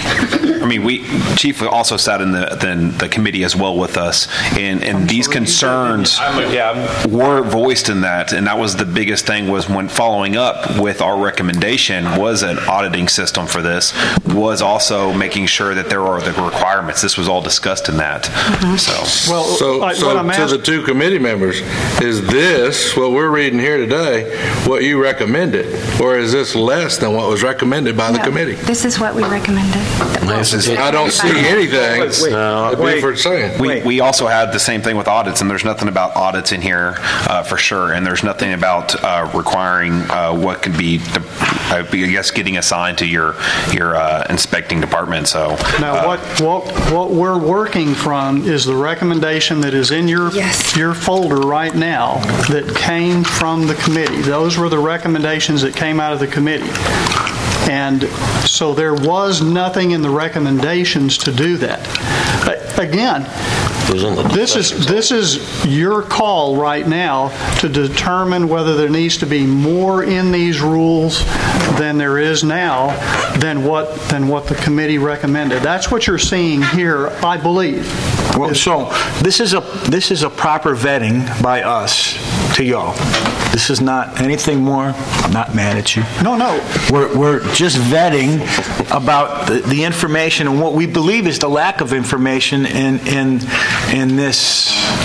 I mean, we, Chief also sat in the, the, the committee as well with us, and, and these concerns were voiced in that, and that was the biggest thing, was when following up with our recommendation was an auditing system for this, was also making sure that there are the requirements. This was all discussed in that. Mm-hmm. So, Well, So, like, so what I'm to asking- the two committee members, is this, what we're reading here today, what you recommended? Or is this less than what was recommended by the No, committee? This is what we recommended. This is- I don't see anything Wait, wait, that wait. Beaufort's saying. We, we also had the same thing with audits, and there's nothing about audits in here uh, for sure, and there's nothing about uh, requiring uh, what could be, uh, I guess, getting assigned to your your uh, inspecting department. So Now, uh, what, what, what we're working from is the recommendation that is in your, Yes. your folder right now that came from the committee. Those were the recommendations that came out of the committee. And so there was nothing in the recommendations to do that. A- Again, this is, this is your call right now to determine whether there needs to be more in these rules than there is now, than what, than what the committee recommended. That's what you're seeing here, I believe. Well, so, this is a, this is a proper vetting by us to y'all. This is not anything more. I'm not mad at you. No, no. We're, we're just vetting about the, the information and what we believe is the lack of information in, in, in this.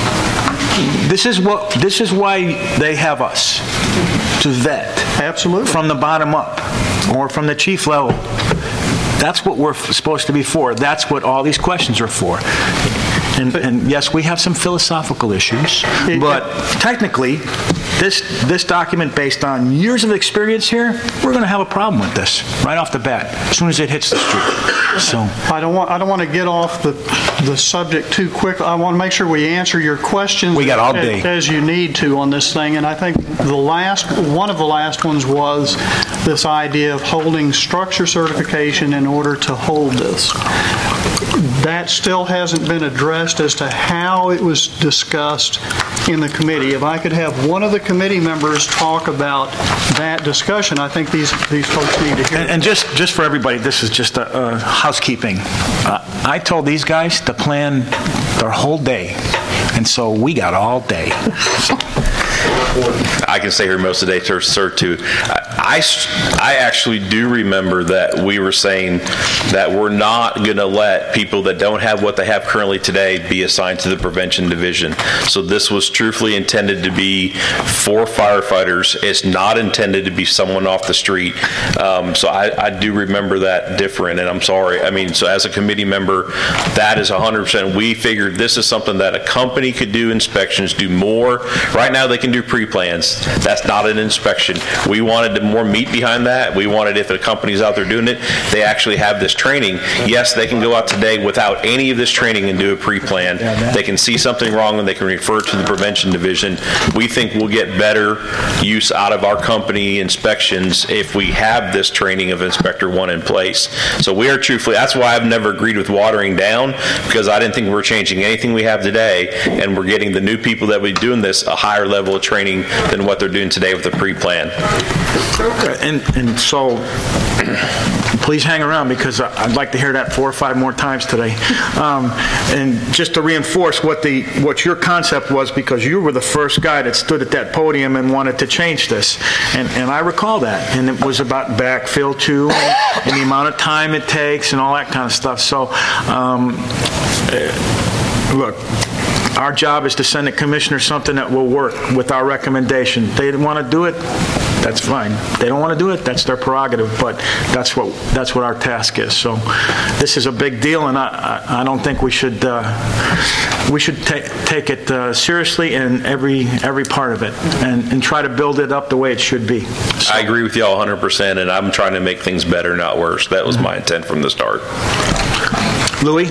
This is what, this is why they have us, to vet. Absolutely. From the bottom up, or from the chief level. That's what we're supposed to be for. That's what all these questions are for. And, and yes, we have some philosophical issues, but technically, this this document, based on years of experience here, we're going to have a problem with this right off the bat, as soon as it hits the street. So I don't want, I don't want to get off the, the subject too quick. I want to make sure we answer your questions. We got all as- day. As you need to on this thing. And I think the last, one of the last ones was this idea of holding structure certification in order to hold this. That still hasn't been addressed as to how it was discussed in the committee. If I could have one of the committee members talk about that discussion, I think these, these folks need to hear. And, and just, just for everybody, this is just a, a housekeeping. Uh, I told these guys to plan their whole day, and so we got all day. I can stay here most of the day, sir, sir, too. I, I, I actually do remember that we were saying that we're not going to let people that don't have what they have currently today be assigned to the prevention division. So this was truthfully intended to be for firefighters. It's not intended to be someone off the street. Um, so I, I do remember that different, and I'm sorry. I mean, so as a committee member, that is one hundred percent. We figured this is something that a company could do inspections, do more. Right now they can do pre-plans. That's not an inspection. We wanted more meat behind that. We wanted, if a company's out there doing it, they actually have this training. Yes, they can go out today without any of this training and do a pre-plan. They can see something wrong and they can refer to the prevention division. We think we'll get better use out of our company inspections if we have this training of Inspector One in place. So we are truthfully, that's why I've never agreed with watering down, because I didn't think we were changing anything we have today, and we're getting the new people that will be doing this a higher level of training than what they're doing today with the pre-plan. And, and so, please hang around, because I'd like to hear that four or five more times today. Um, and just to reinforce what the what your concept was, because you were the first guy that stood at that podium and wanted to change this, and and I recall that, and it was about backfill too, and, and the amount of time it takes, and all that kind of stuff. So, um, look. Our job is to send the commissioner something that will work with our recommendation. They want to do it, that's fine. They don't want to do it, that's their prerogative, but that's what that's what our task is. So this is a big deal, and I, I, I don't think we should uh, we should ta- take it uh, seriously in every every part of it, and, and try to build it up the way it should be. So. I agree with you all one hundred percent, and I'm trying to make things better, not worse. That was my intent from the start. Louis?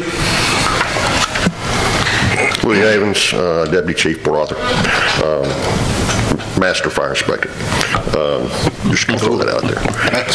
Louis Havens, uh, Deputy Chief Borother, um, Master Fire Inspector. Um, just gonna throw that out there.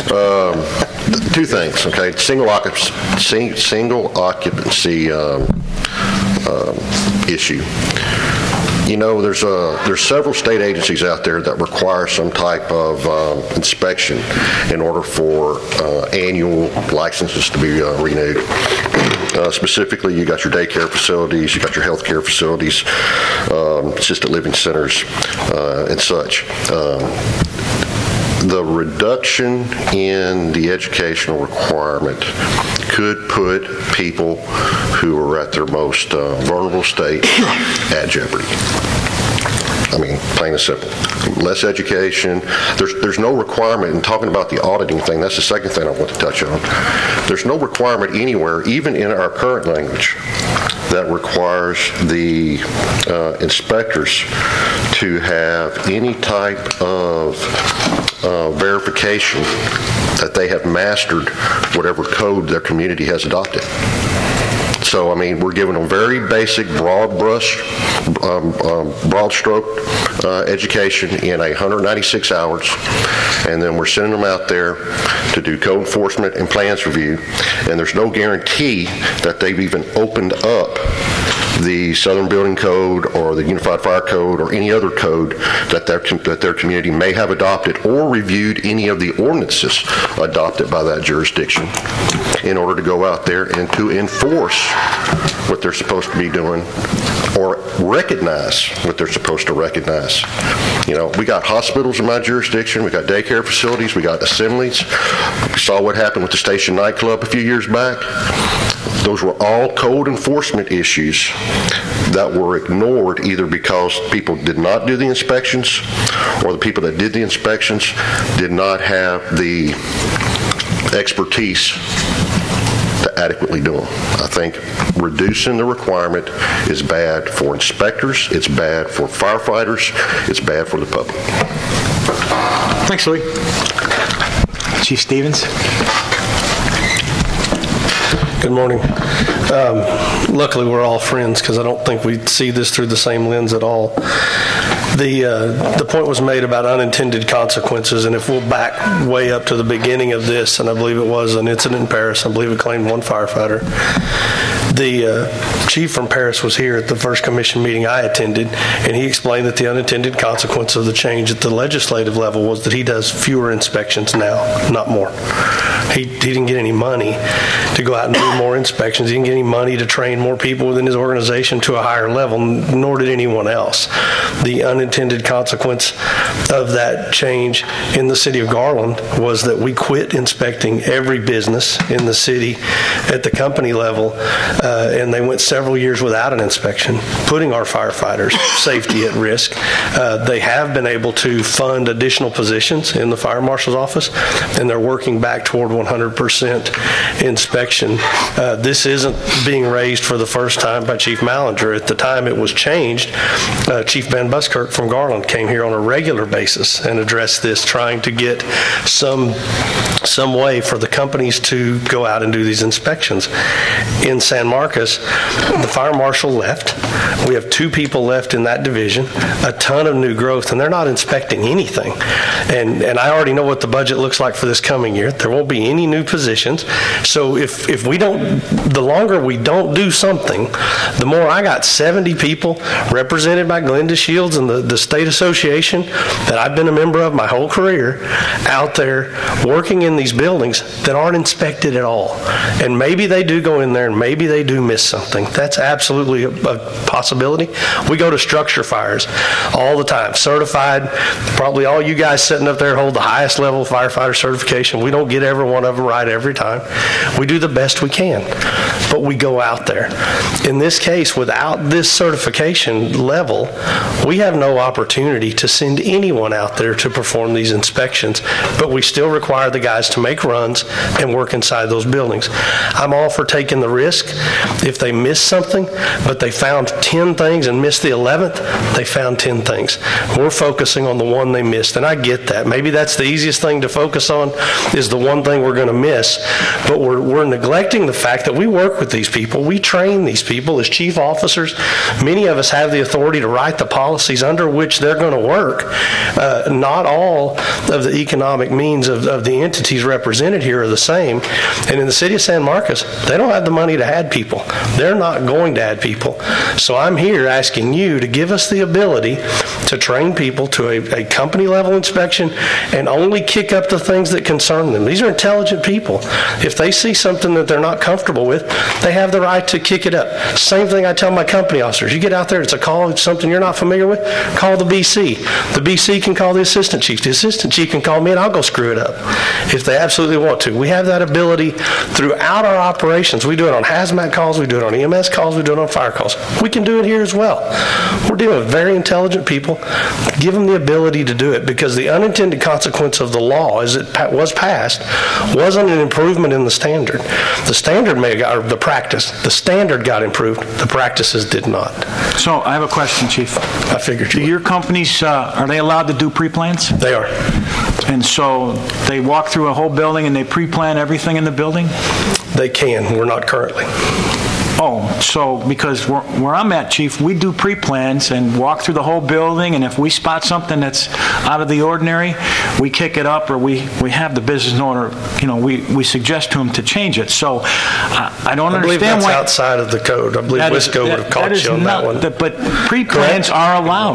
Um, two things, okay? Single occupancy, single occupancy um, um, issue. You know, there's a, there's several state agencies out there that require some type of um, inspection in order for uh, annual licenses to be uh, renewed. Uh, specifically, you got your daycare facilities, you got your healthcare facilities, um, assisted living centers, uh, and such. Um, the reduction in the educational requirement could put people who are at their most uh, vulnerable state at jeopardy. I mean, plain and simple. Less education. There's there's no requirement, and talking about the auditing thing, that's the second thing I want to touch on. There's no requirement anywhere, even in our current language, that requires the uh, inspectors to have any type of uh, verification that they have mastered whatever code their community has adopted. So, I mean, we're giving them very basic, broad brush, um, um, broad stroke uh, education in one hundred ninety-six hours, and then we're sending them out there to do code enforcement and plans review, and there's no guarantee that they've even opened up the Southern Building Code or the Unified Fire Code or any other code that their, that their community may have adopted, or reviewed any of the ordinances adopted by that jurisdiction in order to go out there and to enforce what they're supposed to be doing or recognize what they're supposed to recognize. You know, we got hospitals in my jurisdiction, we got daycare facilities, we got assemblies. We saw what happened with the Station nightclub a few years back. Those were all code enforcement issues that were ignored either because people did not do the inspections, or the people that did the inspections did not have the expertise to adequately do them. I think reducing the requirement is bad for inspectors, it's bad for firefighters, it's bad for the public. Thanks, Louis. Chief Stevens. Good morning. Um, luckily, we're all friends because I don't think we see this through the same lens at all. The uh, the point was made about unintended consequences, and if we'll back way up to the beginning of this, and I believe it was an incident in Paris, I believe it claimed one firefighter. The uh, chief from Paris was here at the first commission meeting I attended, and he explained that the unintended consequence of the change at the legislative level was that he does fewer inspections now, not more. He, he didn't get any money to go out and do more inspections. He didn't get any money to train more people within his organization to a higher level, nor did anyone else. The unintended consequence of that change in the city of Garland was that we quit inspecting every business in the city at the company level, uh, and they went several years without an inspection, putting our firefighters' safety at risk. Uh, they have been able to fund additional positions in the fire marshal's office, and they're working back toward one hundred percent inspection. Uh, this isn't being raised for the first time by Chief Mallinger. At the time it was changed, uh, Chief Ben Buskirk from Garland came here on a regular basis and addressed this, trying to get some some way for the companies to go out and do these inspections. In San Marcos, the fire marshal left. We have two people left in that division, a ton of new growth, and they're not inspecting anything. And and I already know what the budget looks like for this coming year. There won't be any new positions. So if, if we don't, the longer we don't do something, the more. I got seventy people represented by Glenda Shields and the, the state association that I've been a member of my whole career out there working in these buildings that aren't inspected at all. And maybe they do go in there and maybe they do miss something. That's absolutely a, a possibility. We go to structure fires all the time, certified. Probably all you guys sitting up there hold the highest level of firefighter certification. We don't get every one of them right every time. We do the best we can, but we go out there. In this case, without this certification level, we have no no opportunity to send anyone out there to perform these inspections, but we still require the guys to make runs and work inside those buildings. I'm all for taking the risk. If they miss something, but they found ten things and missed the eleventh, they found ten things. We're focusing on the one they missed, and I get that. Maybe that's the easiest thing to focus on, is the one thing we're going to miss, but we're, we're neglecting the fact that we work with these people. We train these people as chief officers. Many of us have the authority to write the policies under which they're going to work. Uh, not all of the economic means of, of the entities represented here are the same. And in the city of San Marcos, they don't have the money to add people. They're not going to add people. So I'm here asking you to give us the ability to train people to a, a company level inspection and only kick up the things that concern them. These are intelligent people. If they see something that they're not comfortable with, they have the right to kick it up. Same thing I tell my company officers. You get out there, it's a call, it's something you're not familiar with, call the B C. The B C can call the assistant chief. The assistant chief can call me and I'll go screw it up if they absolutely want to. We have that ability throughout our operations. We do it on hazmat calls, we do it on E M S calls, we do it on fire calls. We can do it here as well. We're dealing with very intelligent people. Give them the ability to do it, because the unintended consequence of the law as it was passed wasn't an improvement in the standard. The standard may have got, or the practice, the standard got improved. The practices did not. So I have a question, Chief. I figured you Do your companies, uh, are they allowed to do pre-plans? They are. And so they walk through a whole building and they pre-plan everything in the building? They can. We're not currently. Oh, so because where, where I'm at, Chief, we do pre-plans and walk through the whole building, and if we spot something that's out of the ordinary, we kick it up, or we, we have the business owner, you know, we, we suggest to them to change it. So uh, I don't I believe understand that's why. outside of the code. I believe Wisco would have caught you on that one. The, but pre-plans are allowed.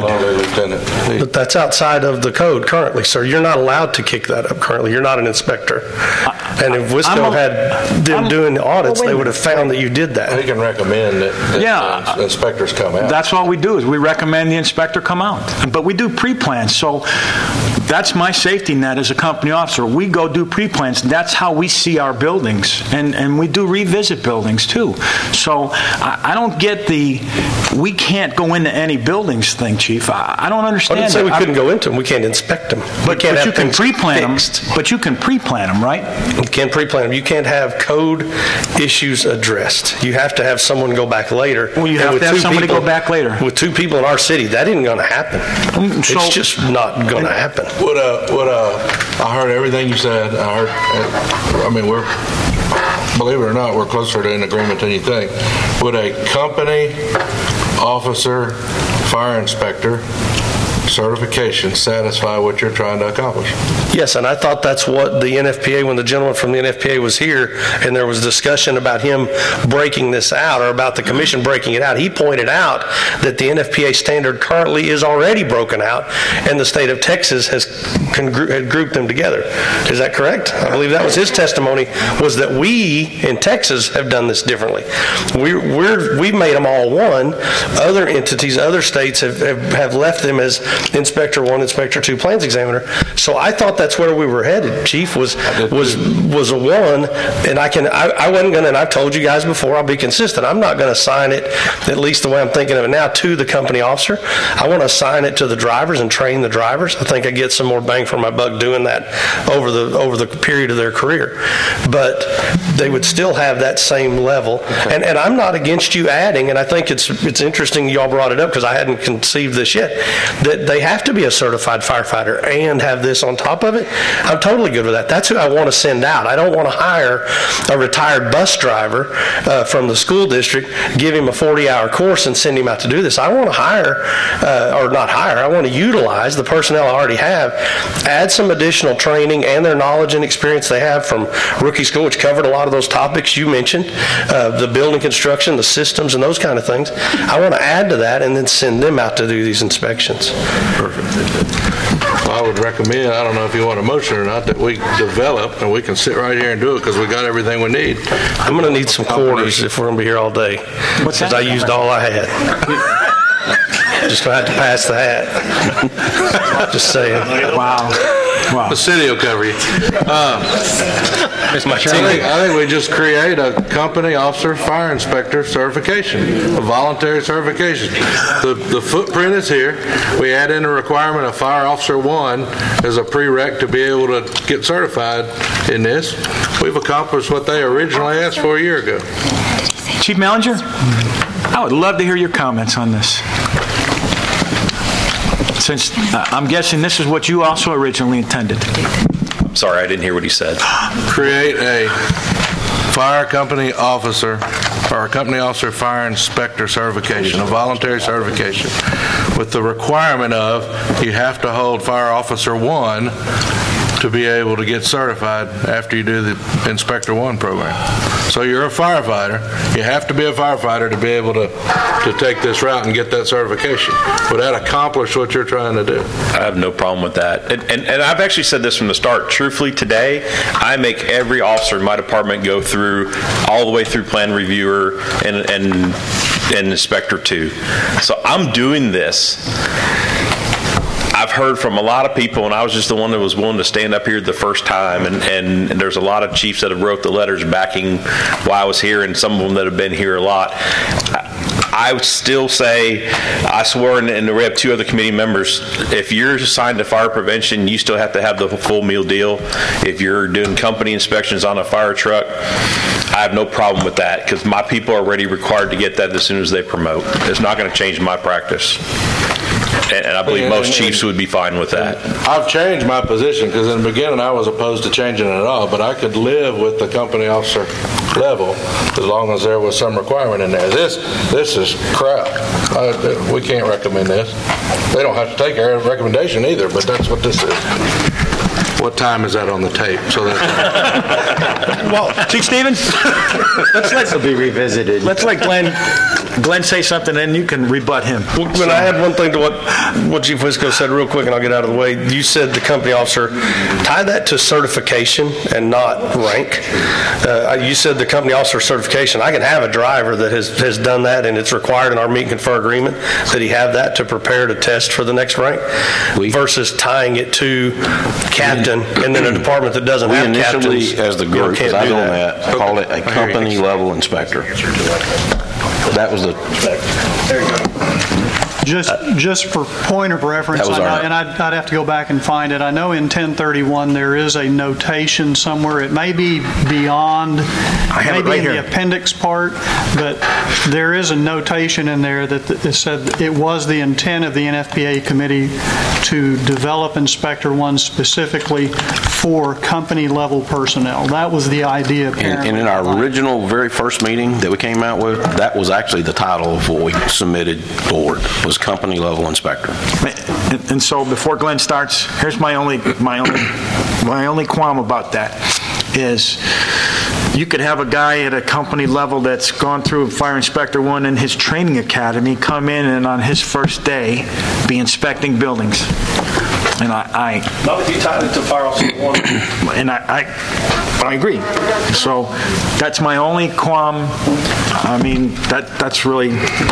But that's outside of the code currently, sir. You're not allowed to kick that up currently. You're not an inspector. And if Wisco a, had them I'm, doing the audits, well, they would have found that you did that. We can recommend that, that yeah, the inspectors come out. That's all we do, is we recommend the inspector come out. But we do pre-plans, so that's my safety net as a company officer. We go do pre-plans. That's how we see our buildings, and, and we do revisit buildings too. So I, I don't get the we can't go into any buildings thing, Chief. I, I don't understand. I didn't say that. we couldn't I, go into them. We can't inspect them. But, can't but you can things pre-plan them. fixed. But you can pre-plan them, right? You can't pre-plan them. You can't have code issues addressed. You have to have someone go back later. Well, you And have with to have two somebody people- go back later. With two people in our city, that isn't going to happen. so- it's just not going to happen. What uh, what uh, I heard everything you said. I heard. I mean, we're believe it or not, we're closer to an agreement than you think. Would a company officer, fire inspector certification satisfy what you're trying to accomplish? Yes, and I thought that's what the N F P A, when the gentleman from the N F P A was here, and there was discussion about him breaking this out, or about the commission breaking it out, he pointed out that the N F P A standard currently is already broken out, and the state of Texas has congru- had grouped them together. Is that correct? I believe that was his testimony, was that we in Texas have done this differently. We're, we're, we've made them all one. Other entities, other states have, have, have left them as Inspector One, Inspector Two, Plans Examiner. So I thought that's where we were headed, Chief, was was was a one, and I can I, I wasn't gonna, and I've told you guys before, I'll be consistent. I'm not gonna assign it, at least the way I'm thinking of it now, to the company officer. I want to assign it to the drivers and train the drivers. I think I get some more bang for my buck doing that over the over the period of their career. But they would still have that same level. And and I'm not against you adding, and I think it's it's interesting y'all brought it up because I hadn't conceived this yet, that they have to be a certified firefighter and have this on top of it. I'm totally good with that. That's who I want to send out. I don't want to hire a retired bus driver uh, from the school district, give him a forty-hour course and send him out to do this. I want to hire, uh, or not hire, I want to utilize the personnel I already have, add some additional training and their knowledge and experience they have from rookie school, which covered a lot of those topics you mentioned, uh, the building construction, the systems, and those kind of things. I want to add to that and then send them out to do these inspections. Perfect. Well, I would recommend, I don't know if you want a motion or not, that we develop, and we can sit right here and do it because we got everything we need. I'm going to need some quarters if we're going to be here all day. What's Because that? I used all I had. Just going to have to pass the hat. Just saying. Wow. The city will cover you. Uh, I, think, I think we just create a company officer fire inspector certification, a voluntary certification. The, the footprint is here. We add in a requirement of fire officer one as a prereq to be able to get certified in this. We've accomplished what they originally asked for a year ago. Chief Mellinger, I would love to hear your comments on this. Since uh, I'm guessing this is what you also originally intended. Sorry, I didn't hear what he said. Create a fire company officer or a company officer fire inspector certification, a voluntary certification, with the requirement of you have to hold fire officer one to be able to get certified after you do the Inspector One program. So you're a firefighter. You have to be a firefighter to be able to, to take this route and get that certification. Would that accomplish what you're trying to do? I have no problem with that. And, and, and I've actually said this from the start. Truthfully, today, I make every officer in my department go through, all the way through plan reviewer and, and, and inspector two. So I'm doing this. I've heard from a lot of people, and I was just the one that was willing to stand up here the first time, and, and, and there's a lot of chiefs that have wrote the letters backing why I was here, and some of them that have been here a lot. I, I would still say, I swore, and, and we have two other committee members, if you're assigned to fire prevention, you still have to have the full meal deal. If you're doing company inspections on a fire truck, I have no problem with that, because my people are already required to get that as soon as they promote. It's not going to change my practice. And I believe most chiefs would be fine with that. I've changed my position, because in the beginning I was opposed to changing it at all, but I could live with the company officer level as long as there was some requirement in there. This this is crap. I, we can't recommend this. They don't have to take our recommendation either, but that's what this is. What time is that on the tape? So that well, Chief Stevens, let's let It'll be revisited. Let's let Glenn Glenn say something, and you can rebut him. Well, but I had one thing to what what Chief Wisco said real quick, and I'll get out of the way. You said the company officer, tie that to certification and not rank. Uh, you said the company officer certification. I can have a driver that has, has done that, and it's required in our meet and confer agreement that he have that to prepare to test for the next rank, we, versus tying it to captain, and then a department that doesn't we have initially, captains. as the group, because I own that, that call it a company level inspector. That was the. There you go. Just, just for point of reference, our, I, and I'd, I'd have to go back and find it. I know in ten thirty-one there is a notation somewhere. It may be beyond, I have maybe it right in here. the appendix part, but there is a notation in there that it said it was the intent of the N F P A committee to develop Inspector One specifically for company level personnel. That was the idea. And, and in our original very first meeting that we came out with, that was actually the title of what we submitted forward, was company level inspector. And, and so before Glenn starts, here's my only my only my only qualm about that is you could have a guy at a company level that's gone through Fire Inspector One in his training academy come in and on his first day be inspecting buildings. And I, I not if you tied it to Fire Officer One. And I, I, I agree. So that's my only qualm. I mean, that that's really,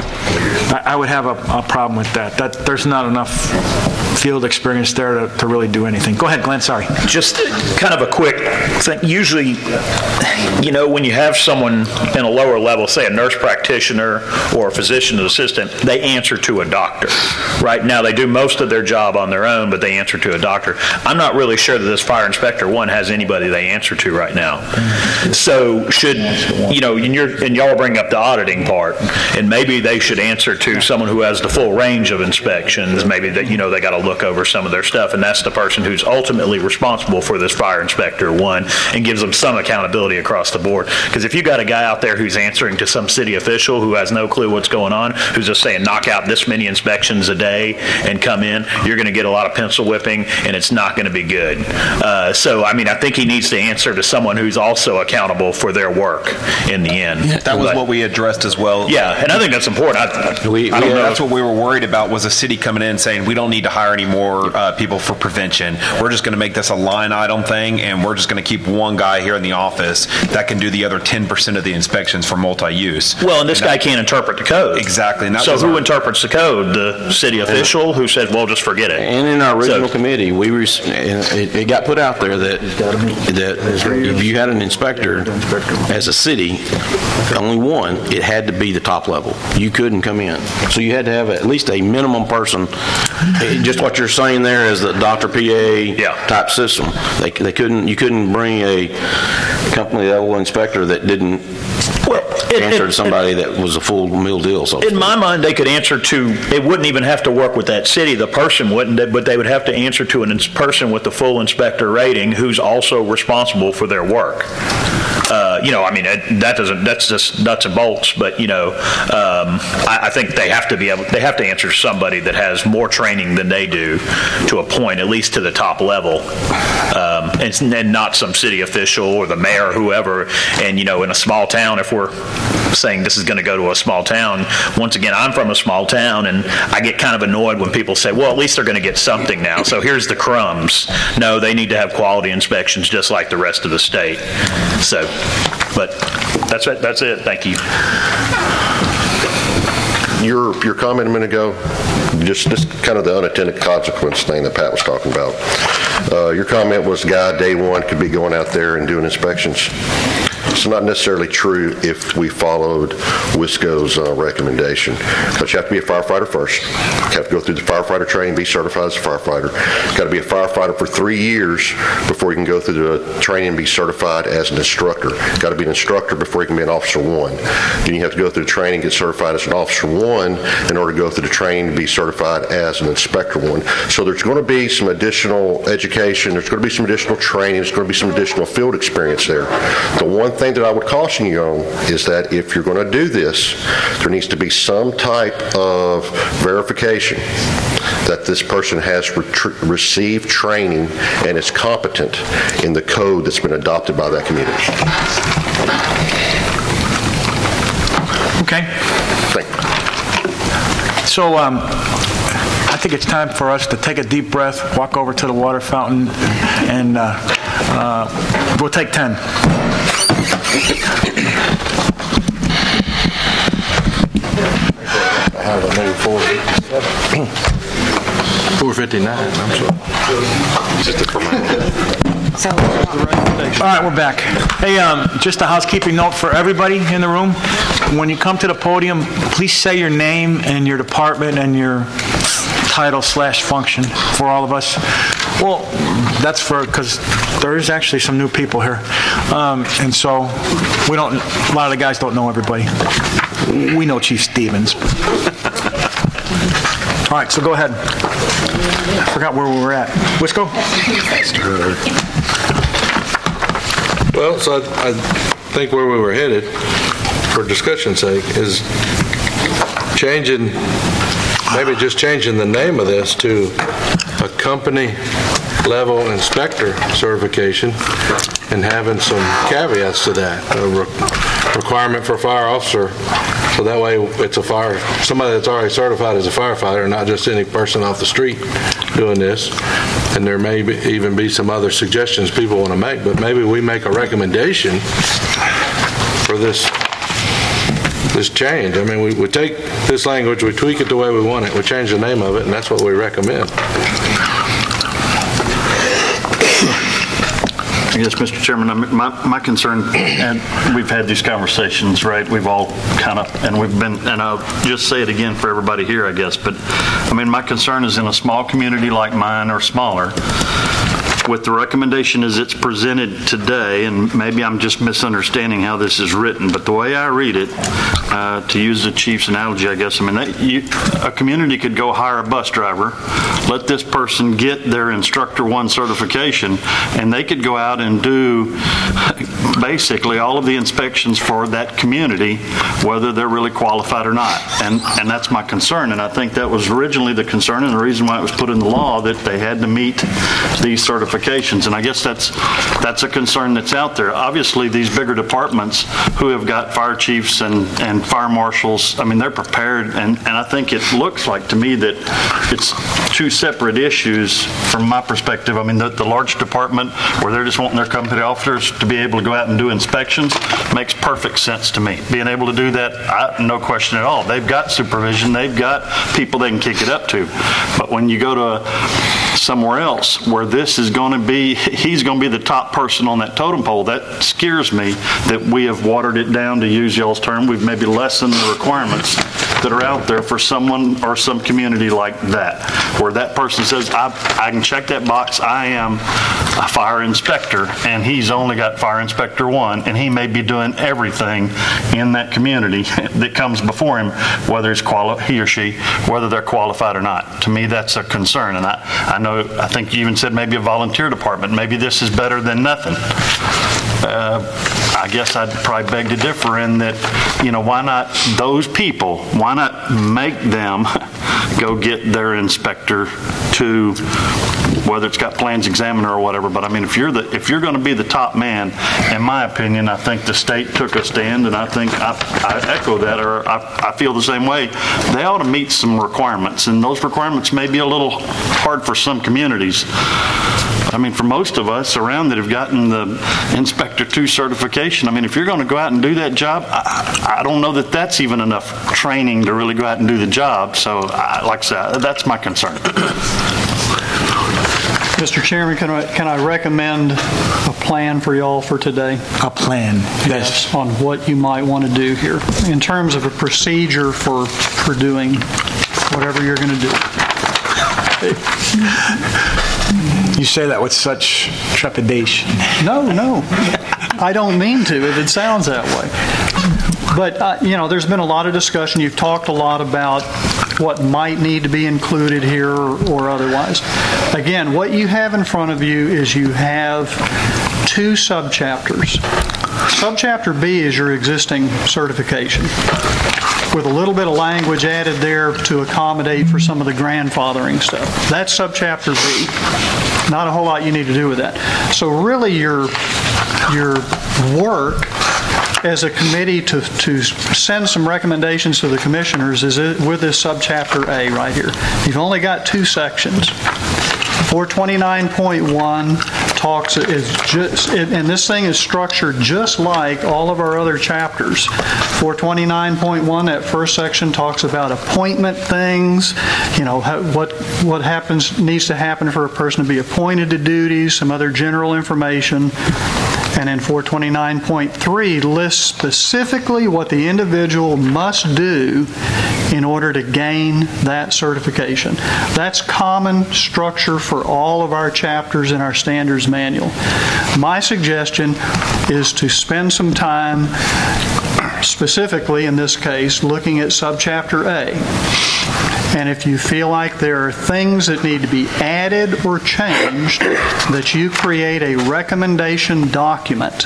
I, I would have a, a problem with that. That there's not enough field experience there to, to really do anything. Go ahead, Glenn. Sorry. Just kind of a quick thing. Usually, you know, when you have someone in a lower level, say a nurse practitioner or a physician's assistant, they answer to a doctor. Right now, they do most of their job on their own, but they answer to a doctor. I'm not really sure that this Fire Inspector One has anybody they answer to right now. So should, you know, and, you're, and y'all bring up the auditing part, and maybe they should answer to someone who has the full range of inspections. Maybe that, you know, they got to look over some of their stuff, and that's the person who's ultimately responsible for this Fire Inspector One and gives them some accountability across the board. Because if you got a guy out there who's answering to some city official who has no clue what's going on, who's just saying knock out this many inspections a day and come in, you're going to get a lot of pencil whipping, and it's not going to be good. Uh, so, I mean, I think he needs to answer to someone who's also accountable for their work in the end. Yeah, that was but, what we addressed as well. Yeah, and I think that's important. I, we, I don't we, know. That's what we were worried about, was a city coming in saying we don't need to hire any any more uh, people for prevention. We're just going to make this a line item thing, and we're just going to keep one guy here in the office that can do the other ten percent of the inspections for multi-use. Well, and this and guy that, can't interpret the code. Exactly. And that so was who our, interprets the code? The city official who said, well, just forget it. And in our original So- committee, we were, it, it got put out there that, that if you had an inspector as a city, only one, it had to be the top level. You couldn't come in. So you had to have at least a minimum person, just what you're saying there is the Doctor P A type system. They, they couldn't, you couldn't bring a company level inspector that didn't answer to somebody that was a full meal deal. So in my mind, they could answer to, they wouldn't even have to work with that city, the person wouldn't, but they would have to answer to a ins- person with the full inspector rating who's also responsible for their work. Uh, you know, I mean, that that doesn't, that's just nuts and bolts, but, you know, um, I, I think they have to be able, they have to answer to somebody that has more training than they do to a point, at least to the top level, um, and, and not some city official or the mayor or whoever. And, you know, in a small town, if we're saying this is going to go to a small town, once again, I'm from a small town, and I get kind of annoyed when people say, well, at least they're going to get something now, so here's the crumbs. No, they need to have quality inspections just like the rest of the state. So, but that's it. That's it. Thank you. Your, your comment a minute ago, just, just kind of the unintended consequence thing that Pat was talking about. Uh, your comment was guy day one could be going out there and doing inspections. It's not necessarily true if we followed WISCO's uh, recommendation, because you have to be a firefighter first. You have to go through the firefighter training, be certified as a firefighter. You've got to be a firefighter for three years before you can go through the training and be certified as an instructor. You've got to be an instructor before you can be an officer one. Then you have to go through the training, get certified as an officer one in order to go through the training to be certified as an inspector one. So there's going to be some additional education, there's going to be some additional training, there's going to be some additional field experience there. The one thing that I would caution you on is that if you're going to do this, there needs to be some type of verification that this person has retr- received training and is competent in the code that's been adopted by that community. Okay. Thank you. So um, I think it's time for us to take a deep breath, walk over to the water fountain, and uh, uh, we'll take ten. I have a new four fifty-seven. four fifty-nine, I'm sorry. Just a formality. So, All right, we're back. Hey, um, just a housekeeping note for everybody in the room. When you come to the podium, please say your name and your department and your title slash function for all of us. Well, that's for, because there is actually some new people here. Um, and so we don't, a lot of the guys don't know everybody. We know Chief Stevens. All right, so go ahead. I forgot where we were at. Wisco? Well, so I, I think where we were headed, for discussion's sake, is changing, maybe just changing the name of this to a company level inspector certification and having some caveats to that. A re- requirement for a fire officer, so that way it's a fire, somebody that's already certified as a firefighter, not just any person off the street doing this. And there may be, even be some other suggestions people want to make, but maybe we make a recommendation for this this change. I mean, we, we take this language, we tweak it the way we want it, we change the name of it, and that's what we recommend. I guess, Mister Chairman, I mean, my, my concern, and we've had these conversations, right? We've all kind of, and we've been, and I'll just say it again for everybody here, I guess, but I mean, my concern is in a small community like mine or smaller, with the recommendation as it's presented today, and maybe I'm just misunderstanding how this is written, but the way I read it, uh, to use the chief's analogy, I guess, I mean, that you, a community could go hire a bus driver, let this person get their instructor one certification, and they could go out and do basically all of the inspections for that community, whether they're really qualified or not. And and that's my concern, and I think that was originally the concern and the reason why it was put in the law, that they had to meet these certifications certifications, and I guess that's that's a concern that's out there. Obviously, these bigger departments who have got fire chiefs and, and fire marshals, I mean, they're prepared, and, and I think it looks like to me that it's two separate issues from my perspective. I mean, the, the large department where they're just wanting their company officers to be able to go out and do inspections makes perfect sense to me. Being able to do that, I, no question at all. They've got supervision. They've got people they can kick it up to. But when you go to somewhere else where this is going to be, he's going to be the top person on that totem pole, that scares me that we have watered it down, to use y'all's term. We've maybe lessened the requirements that are out there for someone or some community like that, where that person says, I, I can check that box, I am a fire inspector, and he's only got fire inspector one, and he may be doing everything in that community that comes before him, whether it's quali- he or she, whether they're qualified or not. To me, that's a concern, and I, I know, I think you even said maybe a volunteer department. Maybe this is better than nothing. Uh, I guess I'd probably beg to differ in that, you know, why not those people, why not make them go get their inspector to, whether it's got plans examiner or whatever. But I mean, if you're the if you're going to be the top man, in my opinion, I think the state took a stand, and I think I, I echo that, or I, I feel the same way. They ought to meet some requirements, and those requirements may be a little hard for some communities. I mean, for most of us around that have gotten the Inspector two certification, I mean, if you're going to go out and do that job, I, I don't know that that's even enough training to really go out and do the job. So, I, like I said, that's my concern. Mister Chairman, can I, can I recommend a plan for y'all for today? A plan, yes. yes. On what you might want to do here in terms of a procedure for, for doing whatever you're going to do. You say that with such trepidation. No, no. I don't mean to if it sounds that way. But, uh, you know, there's been a lot of discussion. You've talked a lot about what might need to be included here or, or otherwise. Again, what you have in front of you is you have two subchapters. Subchapter B is your existing certification, with a little bit of language added there to accommodate for some of the grandfathering stuff. That's subchapter B. Not a whole lot you need to do with that. So really your, your work as a committee to, to send some recommendations to the commissioners is with this subchapter A right here. You've only got two sections. four twenty-nine point one talks, is just, and this thing is structured just like all of our other chapters. four twenty-nine point one, that first section talks about appointment things, you know, what what happens needs to happen for a person to be appointed to duties, some other general information. And then four twenty-nine point three lists specifically what the individual must do in order to gain that certification. That's common structure for all of our chapters in our standards manual. My suggestion is to spend some time, specifically in this case, looking at subchapter A. And if you feel like there are things that need to be added or changed, that you create a recommendation document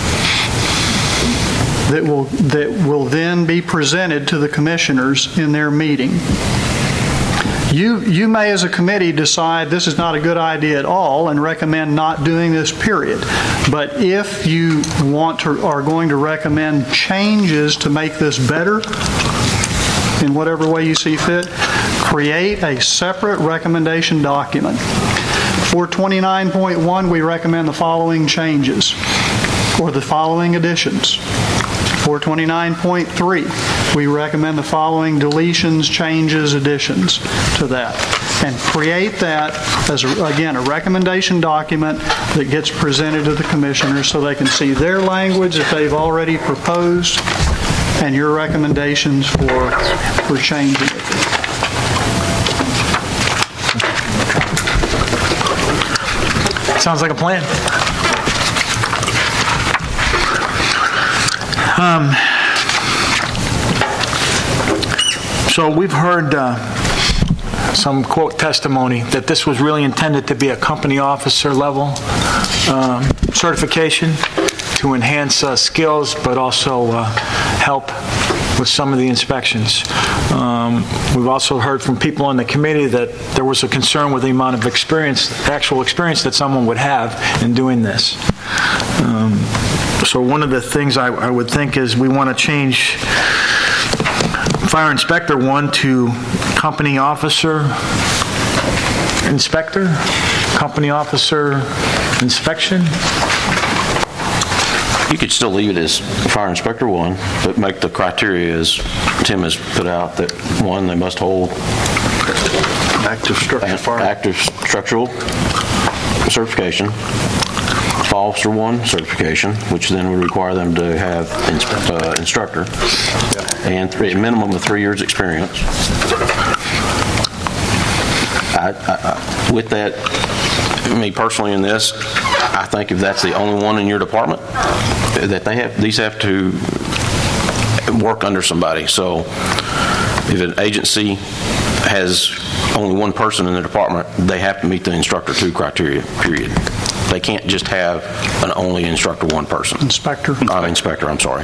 that will that will then be presented to the commissioners in their meeting. You you may, as a committee, decide this is not a good idea at all and recommend not doing this, period. But if you want to are going to recommend changes to make this better, in whatever way you see fit, create a separate recommendation document. For twenty-nine point one, we recommend the following changes or the following additions. For twenty-nine point three, we recommend the following deletions, changes, additions to that. And create that as, a, again, a recommendation document that gets presented to the commissioners so they can see their language that they've already proposed and your recommendations for, for changing it. Sounds like a plan. Um, so we've heard uh, some quote testimony that this was really intended to be a company officer level um, certification to enhance uh, skills, but also uh, help with some of the inspections. Um, We've also heard from people on the committee that there was a concern with the amount of experience, actual experience that someone would have in doing this. Um, So one of the things I I would think is we want to change Fire Inspector one to Company Officer Inspector, Company Officer Inspection. You could still leave it as Fire Inspector one, but make the criteria as Tim has put out that, one, they must hold Active structural fire. active structural certification, Officer one certification, which then would require them to have ins- uh, instructor, and three, a minimum of three years experience. I, I, I, with that, me personally in this, I think if that's the only one in your department, that they have, these have to work under somebody. So if an agency has only one person in the department, they have to meet the instructor two criteria, period. They can't just have an only instructor one person. Inspector. Uh, inspector, I'm sorry.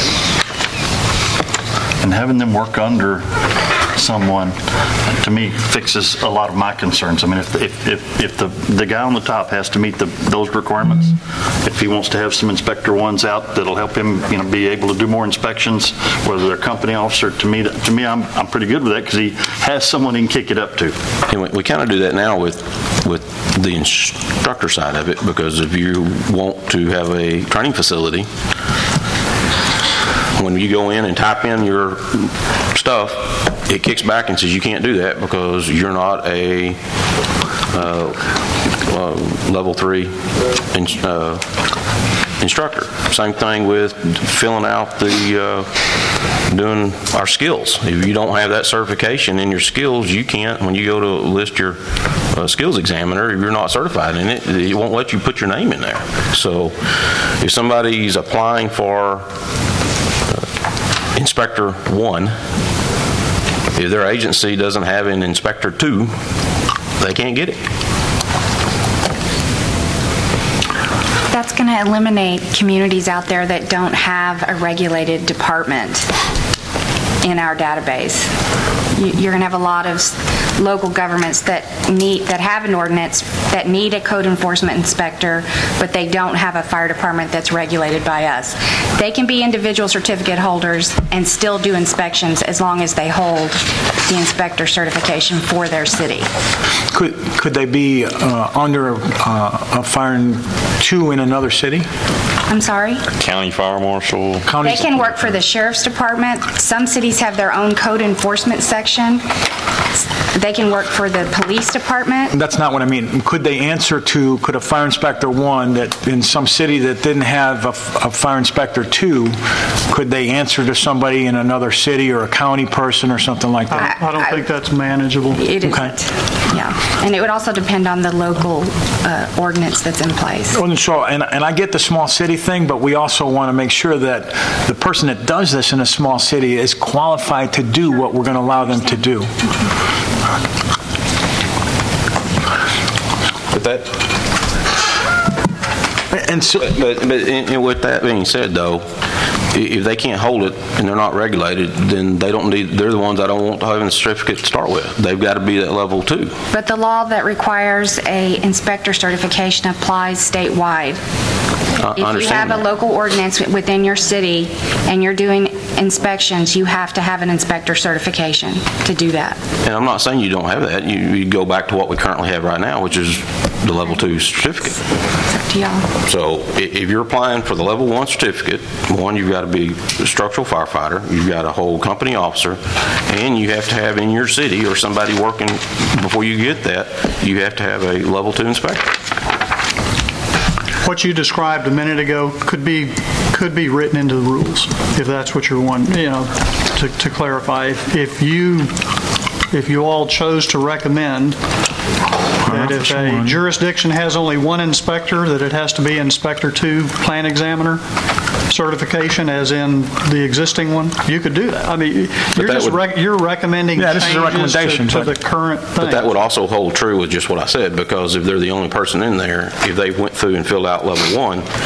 And having them work under someone, to me, fixes a lot of my concerns. I mean, if if if, if the the guy on the top has to meet the, those requirements, if he wants to have some inspector ones out that'll help him, you know, be able to do more inspections, whether they're company officer, to me, to me, I'm I'm pretty good with that because he has someone he can kick it up to. And we, we kind of do that now with with the instructor side of it, because if you want to have a training facility, when you go in and type in your stuff, it kicks back and says you can't do that because you're not a uh, uh, level three in, uh, instructor. Same thing with filling out the, uh, doing our skills. If you don't have that certification in your skills, you can't, when you go to list your uh, skills examiner, if you're not certified in it, it won't let you put your name in there. So if somebody's applying for Inspector one, if their agency doesn't have an Inspector two, they can't get it. That's going to eliminate communities out there that don't have a regulated department in our database. You- You're going to have a lot of s- local governments that need, that have an ordinance, that need a code enforcement inspector, but they don't have a fire department that's regulated by us. They can be individual certificate holders and still do inspections as long as they hold the inspector certification for their city. Could could they be uh, under uh, a fire in two in another city? I'm sorry? County fire marshal. They can work for the sheriff's department. Some cities have their own code enforcement section. They can work for the police department. That's not what I mean. Could they answer to, could a fire inspector one that in some city that didn't have a, a fire inspector two, could they answer to somebody in another city or a county person or something like that? I don't think that's manageable. It isn't. Yeah. And it would also depend on the local uh, ordinance that's in place. And so, and, and I get the small city thing, but we also want to make sure that the person that does this in a small city is qualified to do what we're going to allow them to do. But that, and so, but, but and with that being said, though, if they can't hold it and they're not regulated, then they don't need. They're the ones I don't want to have a certificate to start with. They've got to be at level two. But the law that requires a inspector certification applies statewide. I If you understand have a that. local ordinance within your city and you're doing inspections, you have to have an inspector certification to do that. And I'm not saying you don't have that. You, you go back to what we currently have right now, which is the level two certificate. It's up to y'all. So i- if you're applying for the level one certificate, one, you've got to be a structural firefighter, you've got to hold company officer, and you have to have in your city or somebody working before you get that, you have to have a level two inspector. What you described a minute ago could be, could be written into the rules, if that's what you're wanting, you know, to, to clarify. If if you, if you all chose to recommend that if a jurisdiction has only one inspector, that it has to be Inspector two Plan Examiner certification, as in the existing one, you could do that. I mean, you're that just, would- rec- you're recommending Yeah, this is a changes to- recommendation, to but- the current thing. But that would also hold true with just what I said, because if they're the only person in there, if they went through and filled out level one,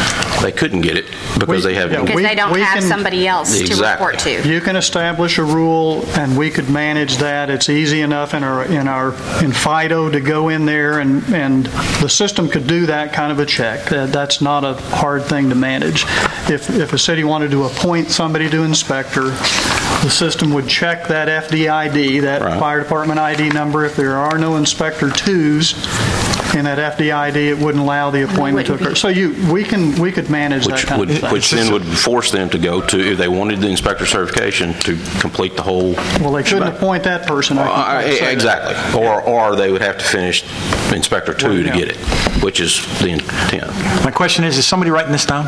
they couldn't get it because they have no... Because they don't have somebody else to report to. You can establish a rule, and we could manage that. It's easy enough in our, in our, in FIDO to go in there, and, and the system could do that kind of a check. That- That's not a hard thing to manage. If, if a city wanted to appoint somebody to inspector, the system would check that F D I D, that fire department I D number. If there are no inspector twos in that F D I D, it wouldn't allow the appointment to occur. So you, we can, we could manage that Which kind would, of thing. which then would force them to go to, if they wanted the inspector certification, to complete the whole... Well, they couldn't appoint that person. I can Uh, say that. Exactly. Or, or they would have to finish Inspector two Well, to yeah. get it, which is the intent. My question is, is somebody writing this down?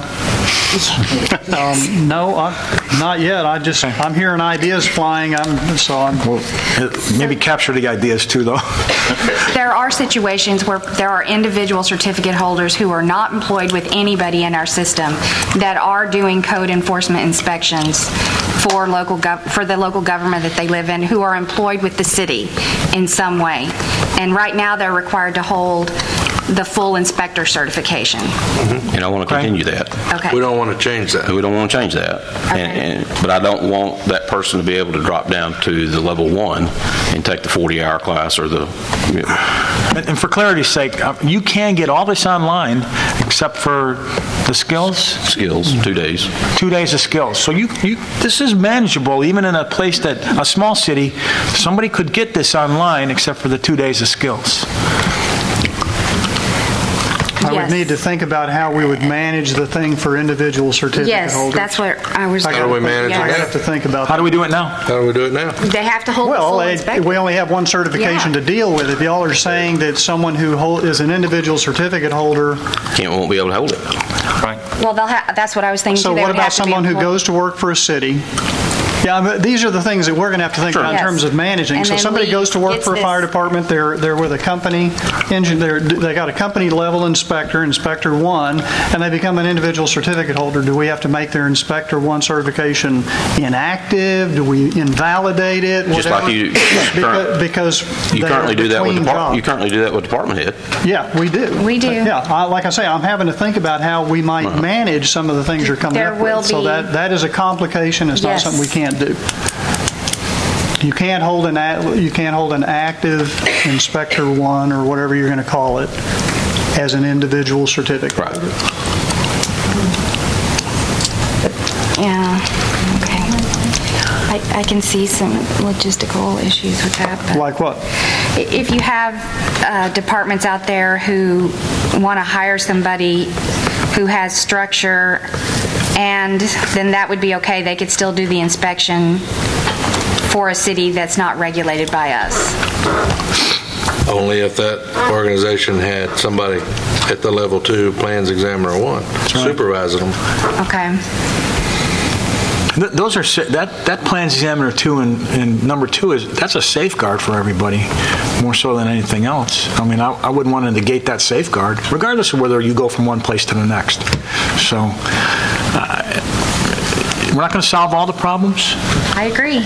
Um, no, I- not yet. I just, I'm hearing ideas flying, I'm, so I'm... Maybe capture the ideas too, though. There are situations where there are individual certificate holders who are not employed with anybody in our system that are doing code enforcement inspections for local gov- for the local government that they live in, who are employed with the city in some way. And right now, they're required to hold the full inspector certification. And I want to continue that. Okay. We don't want to change that. We don't want to change that. And, and, but I don't want that person to be able to drop down to the level one and take the forty-hour class or the... You know. And and for clarity's sake, uh, you can get all this online except for the skills? Skills, two days. Two days of skills. So you, you, this is manageable, even in a place that, a small city, somebody could get this online except for the two days of skills. I would need to think about how we would manage the thing for individual certificate Yes, holders. that's what I was... I gotta think- I have to think about that. How do we do it now? How do we do it now? They have to hold the Well, full eh, inspector. we only have one certification to deal with. If y'all are saying that someone who hold- is an individual certificate holder... Can't, won't be able to hold it. Right. Well, they'll ha- that's what I was thinking. So too. They what would about have to be someone who employed. goes to work for a city? Yeah, but these are the things that we're going to have to think Sure. about in Yes. terms of managing. And So then somebody Lee goes to work gets for a this- fire department, they're, they're with a company, engine, they're, they got a company level inspector, Inspector One, and they become an individual certificate holder. Do we have to make their Inspector One certification inactive? Do we invalidate it? Just like Whatever? you- Because, because You they currently are do that with between depart- You jobs. currently do that with department head. Yeah, we do. We do. Yeah, I- like I say, I'm having to think about how we might Uh-huh. manage some of the things you're coming There up will with. So be- that, that is a complication. It's not Yes. something we can't do. You can't hold an, act- you can't hold an active Inspector One, or whatever you're going to call it, as an individual certificate. Right. Yeah, okay. I, I can see some logistical issues with that. but- Like what? I- If you have uh, departments out there who want to hire somebody who has structure, and then that would be okay. They could still do the inspection for a city that's not regulated by us. Only if that organization had somebody at the level two plans examiner one supervising them. Okay. Th- Those are, sa- that, that plans examiner two and, and number two is, that's a safeguard for everybody, more so than anything else. I mean, I, I wouldn't want to negate that safeguard, regardless of whether you go from one place to the next. So, uh, we're not going to solve all the problems. I agree.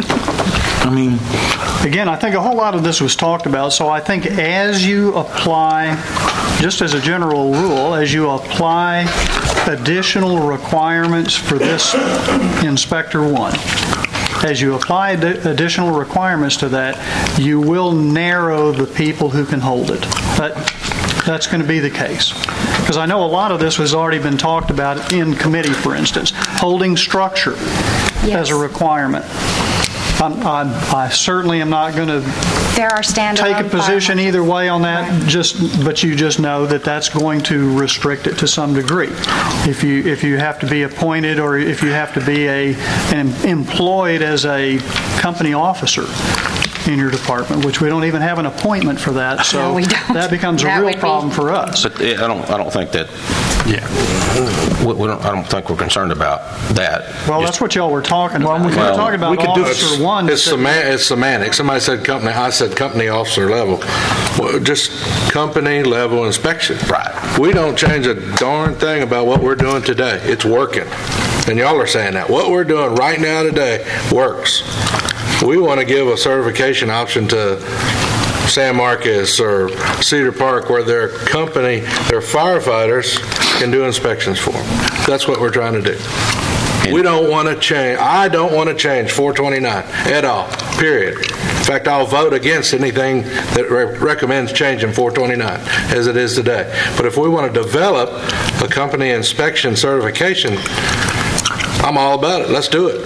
I mean, Again, I think a whole lot of this was talked about, so I think as you apply, just as a general rule, as you apply additional requirements for this Inspector One, as you apply ad- additional requirements to that, you will narrow the people who can hold it. That, that's going to be the case. Because I know a lot of this has already been talked about in committee, for instance, holding structure as a requirement. I'm, I'm, I certainly am not going to There are standalone take a position fire either way on that, just, but you just know that that's going to restrict it to some degree. If you, if you have to be appointed, or if you have to be a, an employed as a company officer in your department, which we don't even have an appointment for that, so No, we don't. that becomes That a real would be- problem for us. But eh, I don't, I don't think that, yeah, we, we don't, I don't think we're concerned about that. Well, that's what y'all were talking about. We were Well, talking about we could do- Officer One. It's semantic. It's semantic. Somebody said company. I said company officer level. Well, just company level inspection. Right. We don't change a darn thing about what we're doing today. It's working, and y'all are saying that what we're doing right now today works. We want to give a certification option to San Marcos or Cedar Park, where their company, their firefighters and do inspections for them. That's what we're trying to do. We don't want to change, I don't want to change four twenty-nine at all, period. In fact, I'll vote against anything that re- recommends changing four twenty-nine as it is today. But if we want to develop a company inspection certification, I'm all about it. Let's do it.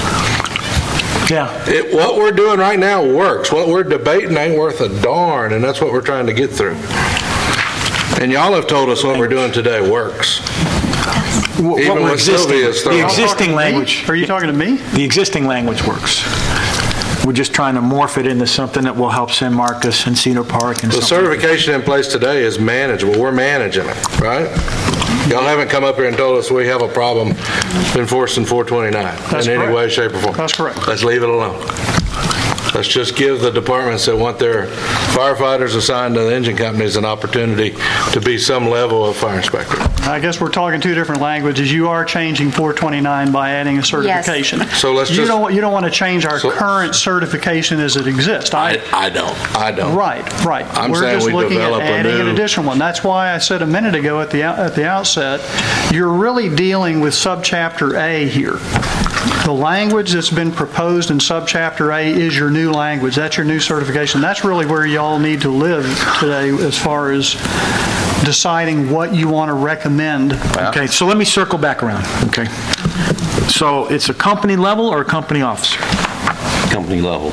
Yeah. It, what we're doing right now works. What we're debating ain't worth a darn, and that's what we're trying to get through. And y'all have told us what we're doing today works. What Even we're when Sylvia is existing, throwing. the existing language. Are you talking to me? The existing language works. We're just trying to morph it into something that will help San Marcos and Cedar Park and The something. certification in place today is manageable. We're managing it, right? Y'all haven't come up here and told us we have a problem enforcing four twenty-nine That's in any correct. way, shape, or form. That's correct. Let's leave it alone. Let's just give the departments that want their firefighters assigned to the engine companies an opportunity to be some level of fire inspector. I guess we're talking two different languages. You are changing four twenty-nine by adding a certification. So let's you just- don't you don't want to change our So- current certification as it exists. I, I don't. I don't. Right, right. I'm We're saying just we looking at develop a adding an new- additional one. That's why I said a minute ago at the out- at the outset, you're really dealing with subchapter A here. The language that's been proposed in subchapter A is your new language. That's your new certification. That's really where y'all need to live today as far as deciding what you want to recommend. Okay, so let me circle back around, okay? So it's a company level or a company officer? Company level.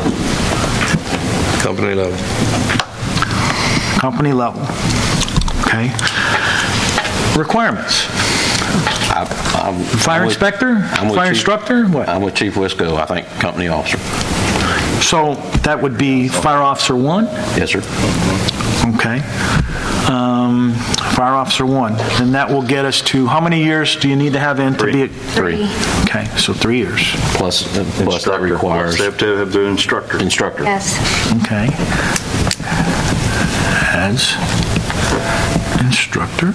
Company level. Company level, okay? Requirements. I, I'm, Fire I'm with- inspector? I'm with Fire Chief- instructor? What? I'm with Chief Wisco, I think, company officer. So that would be fire officer one? Yes, sir. Okay. Um, Fire officer one. Then that will get us to, how many years do you need to have in to be? at- Three. Okay, so three years. Plus, uh, plus that requires They have to have the instructor. instructor. Yes. Okay. As instructor.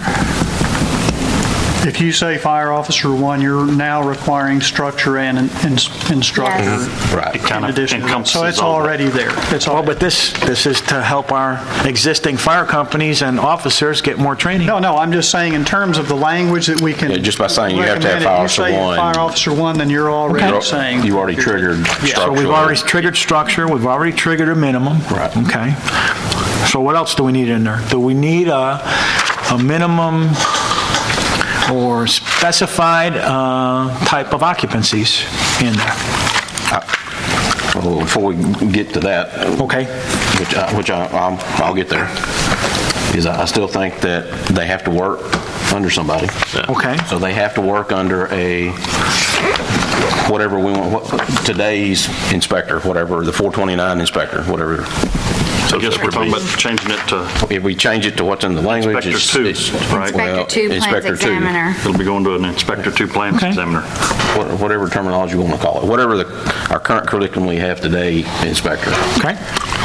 If you say fire officer one, you're now requiring structure and an ins- instructor. Yes. Right. It kind In of addition to that. encompasses So it's all that. already there. It's Oh, all, but this, this is to help our existing fire companies and officers get more training. no, no, I'm just saying in terms of the language that we can. Yeah, just by saying you have to have recommend it. fire You officer say one. Fire officer one, then you're already Okay. saying. You already triggered structure. So we've already triggered structure, we've already triggered a minimum. Right. Okay. So what else do we need in there? Do we need a, a minimum or specified uh, type of occupancies in there? Well, before we get to that, Okay. which, I, which I, I'll, I'll get there, is I still think that they have to work under somebody. Okay. So they have to work under a, whatever we want, what, today's inspector, whatever, the four twenty-nine inspector, whatever. So I guess we're talking about changing it to If we change it to what's in the language, it's... Inspector two, it's- right? well, Inspector two, plans Inspector two. examiner. It'll be going to an inspector two plans Okay. examiner. What- Whatever terminology you want to call it, whatever the, our current curriculum we have today, inspector. Okay.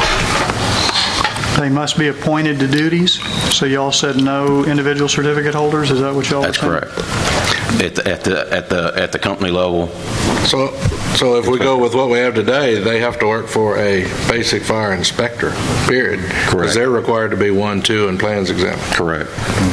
They must be appointed to duties. So y'all said no individual certificate holders? Is that what y'all were That's saying? correct. At the, at the, at the, at the company level, So, so if we go with what we have today, they have to work for a basic fire inspector, period. Because Correct. they're required to be one, two, and plans examiner. correct.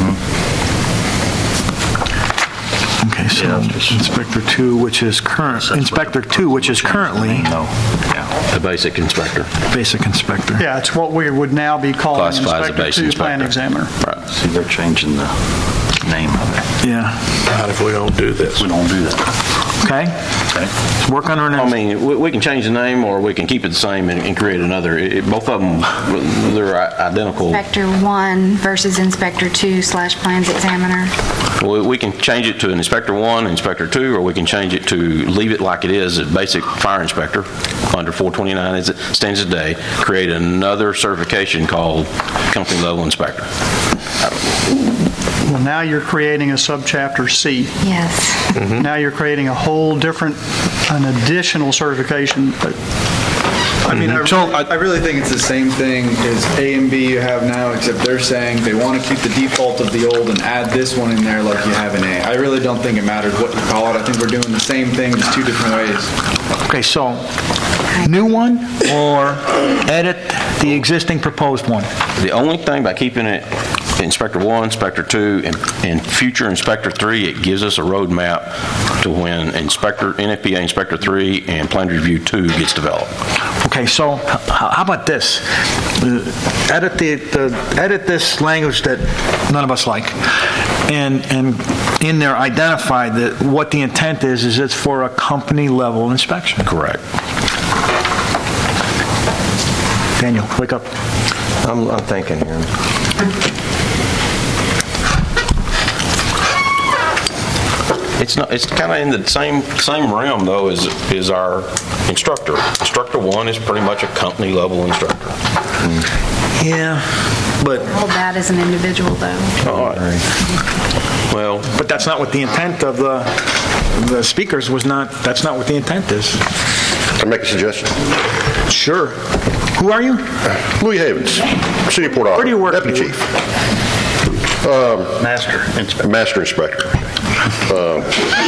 Okay, so Inspector two, which is current, Inspector two, which is currently No, yeah. The basic inspector. basic inspector. Yeah, it's what we would now be calling Classified as a Inspector basic two, plan inspector. examiner. Right. See, they're changing the name of it. Yeah. Not if we don't do this. We don't do that. Okay. Okay. Let's work on our I next. mean, we, we can change the name or we can keep it the same and, and create another. It, it- both of them, they're i- identical. Inspector one versus Inspector two slash plans examiner. We, we can change it to an inspector one, inspector two, or we can change it to leave it like it is, a basic fire inspector under four twenty-nine as it stands today, create another certification called company level inspector. Well, now you're creating a subchapter C. Yes. Now you're creating a whole different, an additional certification. But I mean, I, really, I really think it's the same thing as A and B you have now, except they're saying they want to keep the default of the old and add this one in there like you have in A. I really don't think it matters what you call it. I think we're doing the same thing, just two different ways. Okay, so new one or edit the existing proposed one? The only thing by keeping it Inspector one, Inspector two, and, and future Inspector three, it gives us a roadmap to when Inspector, N F P A Inspector three and Plan Review two gets developed. Okay, so h- how about this? Uh, Edit the, the, edit this language that none of us like, and, and in there identify that what the intent is, is it's for a company-level inspection. Correct. Daniel, wake up. I'm, I'm thinking here. It's not. It's kind of in the same same realm though as is our instructor. Instructor one is pretty much a company level instructor. Yeah, but Hold that as an individual, though. All right. Well, but that's not what the intent of the the speakers was. Not that's not what the intent is. Can I make a suggestion? Sure. Who are you? Louis Havens, City of Port Arthur. Where do you work? Deputy Chief. Um, Master Inspector. Master Inspector. Um,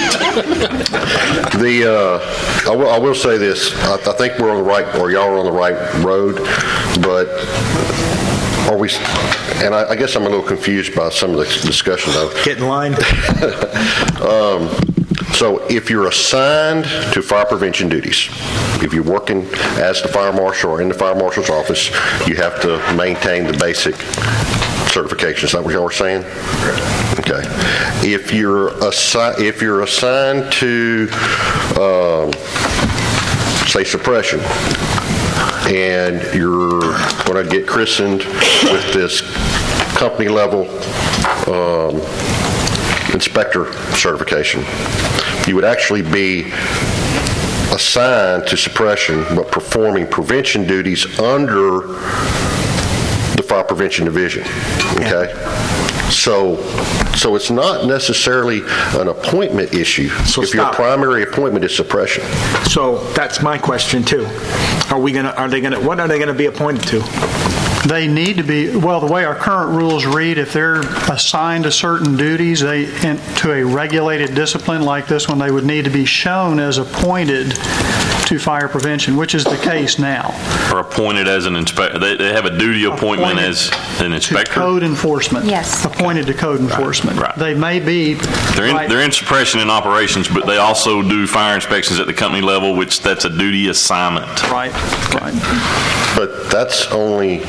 the uh, I, will, I will say this. I, I think we're on the right, or y'all are on the right road, but are we? And I, I guess I'm a little confused by some of the discussion. Though. Get in line. um, So if you're assigned to fire prevention duties, if you're working as the fire marshal or in the fire marshal's office, you have to maintain the basic certification. Is that what y'all were saying? Okay. If you're assi- if you're assigned to, um, say, suppression, and you're going to get christened with this company level um, inspector certification, you would actually be assigned to suppression but performing prevention duties under the Fire Prevention Division. Okay? So, so it's not necessarily an appointment issue So if stop. your primary appointment is suppression. So that's my question too. Are we gonna? Are they gonna? What are they gonna be appointed to? They need to be, well, the way our current rules read, if they're assigned to certain duties, they, in, to a regulated discipline like this one, they would need to be shown as appointed to fire prevention, which is the case now. Or appointed as an inspector. They, they have a duty appointment Appointed as an inspector? To code enforcement. Yes. Appointed to code enforcement. right. They may be. They're in, right- they're in suppression and operations, but they also do fire inspections at the company level, which that's a duty assignment. Right, right. But that's only,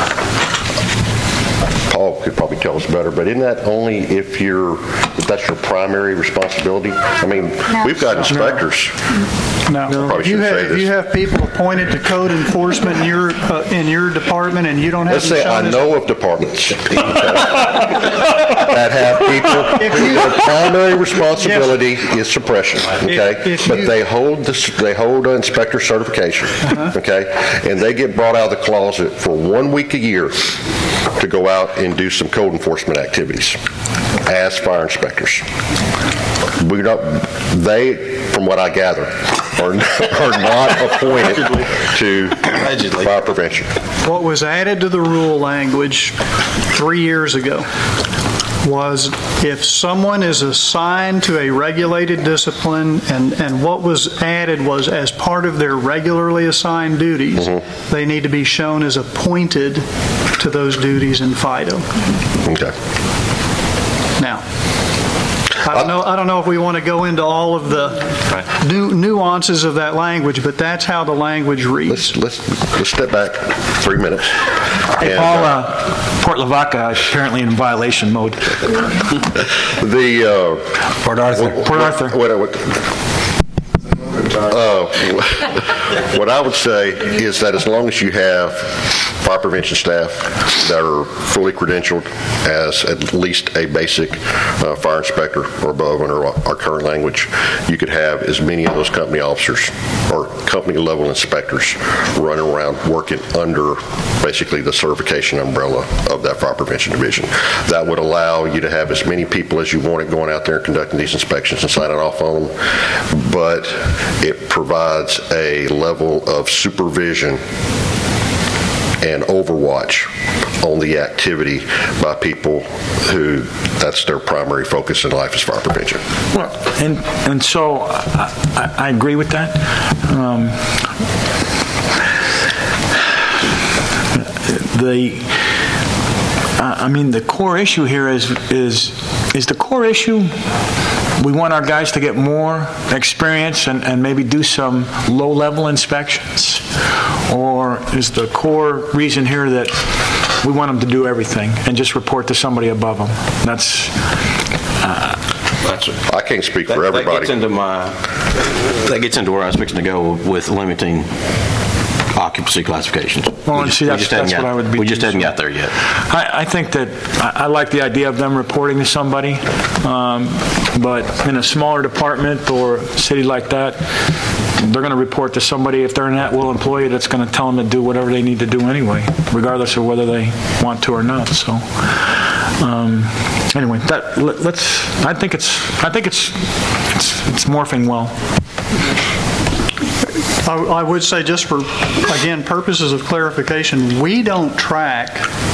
Paul could probably tell us better, but isn't that only if you're, if that's your primary responsibility? I mean, we've got inspectors. No. Probably If you shouldn't have, say if you this. have people appointed to code enforcement in your, uh, in your department and you don't have Let's them say I shown as- know of departments okay, that have people If whose you- their primary responsibility is suppression, okay? If- if But you- they hold this, they hold an inspector certification, Uh-huh. okay? And they get brought out of the closet for one week a year to go out and do some code enforcement activities as fire inspectors. We don't, they, from what I gather, are, are not appointed to fire prevention. What was added to the rule language three years ago was if someone is assigned to a regulated discipline, and, and what was added was as part of their regularly assigned duties, they need to be shown as appointed to those duties in FIDO. Okay. Now, I don't know, I don't know if we want to go into all of the nu- nuances of that language, but that's how the language reads. Let's, let's, let's step back three minutes. Hey, And, Paul, uh, uh, Port Lavaca is apparently in violation mode. The, uh... Port Arthur. Port Arthur. What, what, uh, what I would say is that as long as you have fire prevention staff that are fully credentialed as at least a basic uh, fire inspector or above under our current language, you could have as many of those company officers or company level inspectors running around working under basically the certification umbrella of that fire prevention division. That would allow you to have as many people as you wanted going out there and conducting these inspections and signing off on them, but it provides a level of supervision and overwatch on the activity by people who that's their primary focus in life is fire prevention. Well, and and so I, I, I agree with that. Um, the I mean, the core issue here is, is, is the core issue, we want our guys to get more experience and, and maybe do some low-level inspections? Or is the core reason here that we want them to do everything and just report to somebody above them? That's... Uh, That's I can't speak that, for everybody. That gets into my, that gets into where I was fixing to go with limiting occupancy classifications. Well, we just, see, that's, we just that's got, what I would be... We just haven't got there yet. I, I think that, I, I like the idea of them reporting to somebody, um, but in a smaller department or city like that, they're going to report to somebody, if they're an at-will employee, that's going to tell them to do whatever they need to do anyway, regardless of whether they want to or not, so... Um, anyway, that, let, let's, I think it's, I think it's, it's, it's morphing well. I, I would say, just for, again, purposes of clarification, we don't track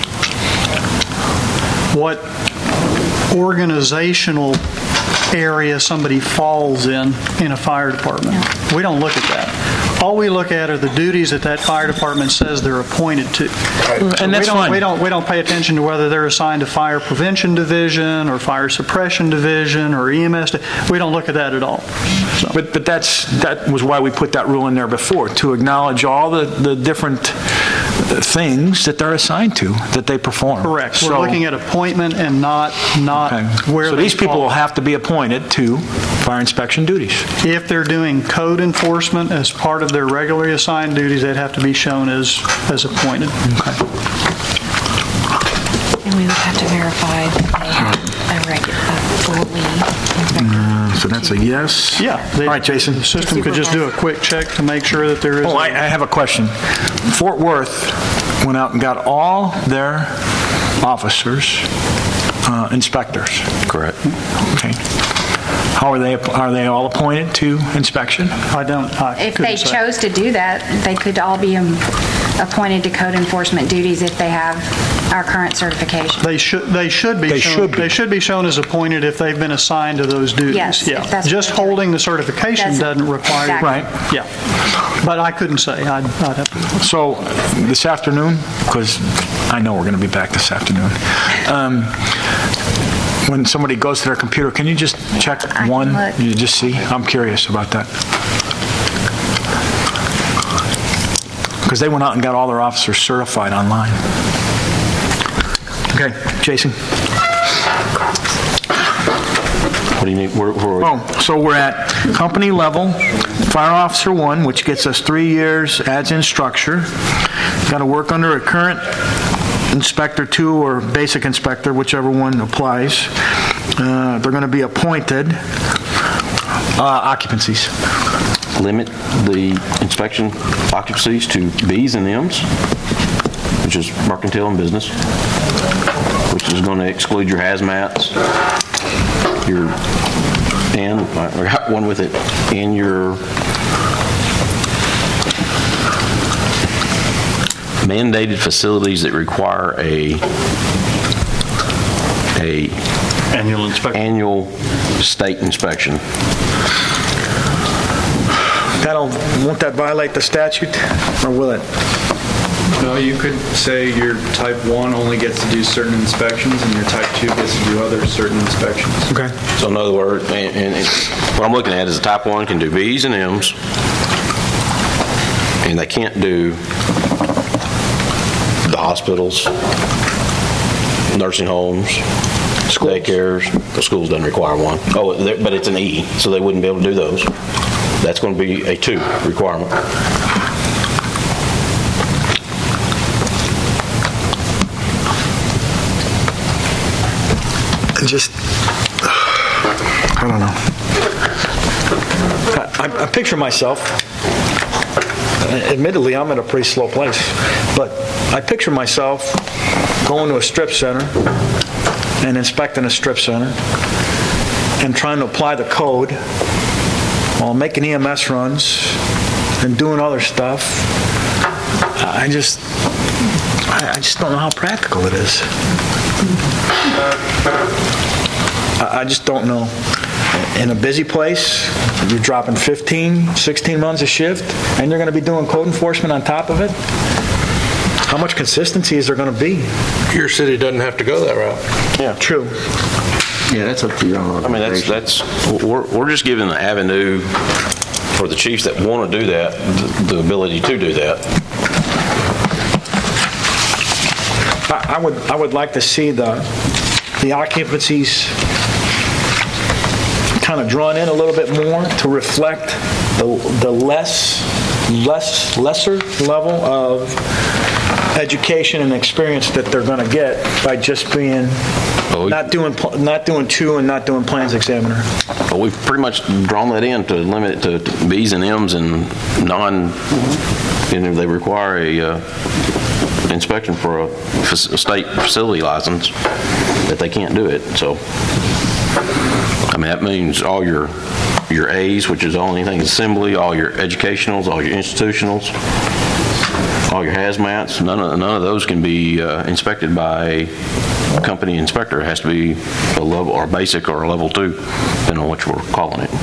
what organizational area somebody falls in in a fire department. We don't look at that. All we look at are the duties that that fire department says they're appointed to. And that's we don't, fine. We don't, we don't pay attention to whether they're assigned to fire prevention division or fire suppression division or E M S. We don't look at that at all. So. But but that's that was why we put that rule in there before, to acknowledge all the, the different things that they're assigned to, that they perform. Correct. So, we're looking at appointment and not not okay. where So they these people fall. will have to be appointed to fire inspection duties. If they're doing code enforcement as part of their regularly assigned duties, they'd have to be shown as as appointed. Okay. And we would have to verify a regular, a fully Uh, so that's a yes. Yeah. They, All right, Jason. The system could just do a quick check to make sure that there is. Oh, I, I have a question. Fort Worth went out and got all their officers uh, inspectors. Correct. Okay. How are they? Are they all appointed to inspection? I don't. I If they chose to do that, they could all be um, appointed to code enforcement duties if they have our current certification. They should. They should be. They shown, should be. They should be shown as appointed if they've been assigned to those duties. Yes, Yeah. if that's Just what they're holding the certification That's- doesn't require. exactly. Right. Yeah. But I couldn't say. I'd, I'd have to. So this afternoon, because I know we're going to be back this afternoon. Um, when somebody goes to their computer, can you just check I can one? look. You just see? I'm curious about that. Because they went out and got all their officers certified online. Okay, Jason. What do you need? Where, where are we? Oh, so we're at company level, fire officer one, which gets us three years, adds in structure. Got to work under a current inspector two or basic inspector, whichever one applies. Uh, they're going to be appointed. Uh, occupancies. Limit the inspection occupancies to Bs and Ms, which is mercantile and business, which is going to exclude your hazmats, your, and I got one with it, and your mandated facilities that require a a Annual inspection. annual state inspection. That'll, won't that violate the statute, or will it? No, you could say your type one only gets to do certain inspections and your type two gets to do other certain inspections. Okay. So in other words, and, and it's, what I'm looking at is a type one can do Bs and Ms, and they can't do the hospitals, nursing homes, daycares. The schools doesn't require one. Oh, they're- but it's an E, so they wouldn't be able to do those. That's going to be a two requirement. Just, I don't know. I, I, I picture myself, admittedly, I'm at a pretty slow place, but I picture myself going to a strip center and inspecting a strip center and trying to apply the code while making E M S runs and doing other stuff. I just, I, I just don't know how practical it is. I just don't know. In a busy place, you're dropping fifteen, sixteen months a shift, and you're going to be doing code enforcement on top of it? how much consistency is there going to be? Your city doesn't have to go that route. Yeah. True. Yeah, that's up to your own I mean, that's, that's, we're, we're just giving the avenue for the chiefs that want to do that, the, the ability to do that. I, I would, I would like to see the, the occupancies kind of drawn in a little bit more to reflect the, the less, less, lesser level of education and experience that they're going to get by just being, not doing, not doing two and not doing plans examiner. But we've pretty much drawn that in to limit it to, to B's and M's and non, and if they require a uh, inspection for a, a state facility license, that they can't do it. So, I mean, that means all your your A's, which is all anything assembly, all your educationals, all your institutionals, all your hazmats, none of, none of those can be uh, inspected by a company inspector. It has to be a level, or basic, or a level two, depending on what we're calling it.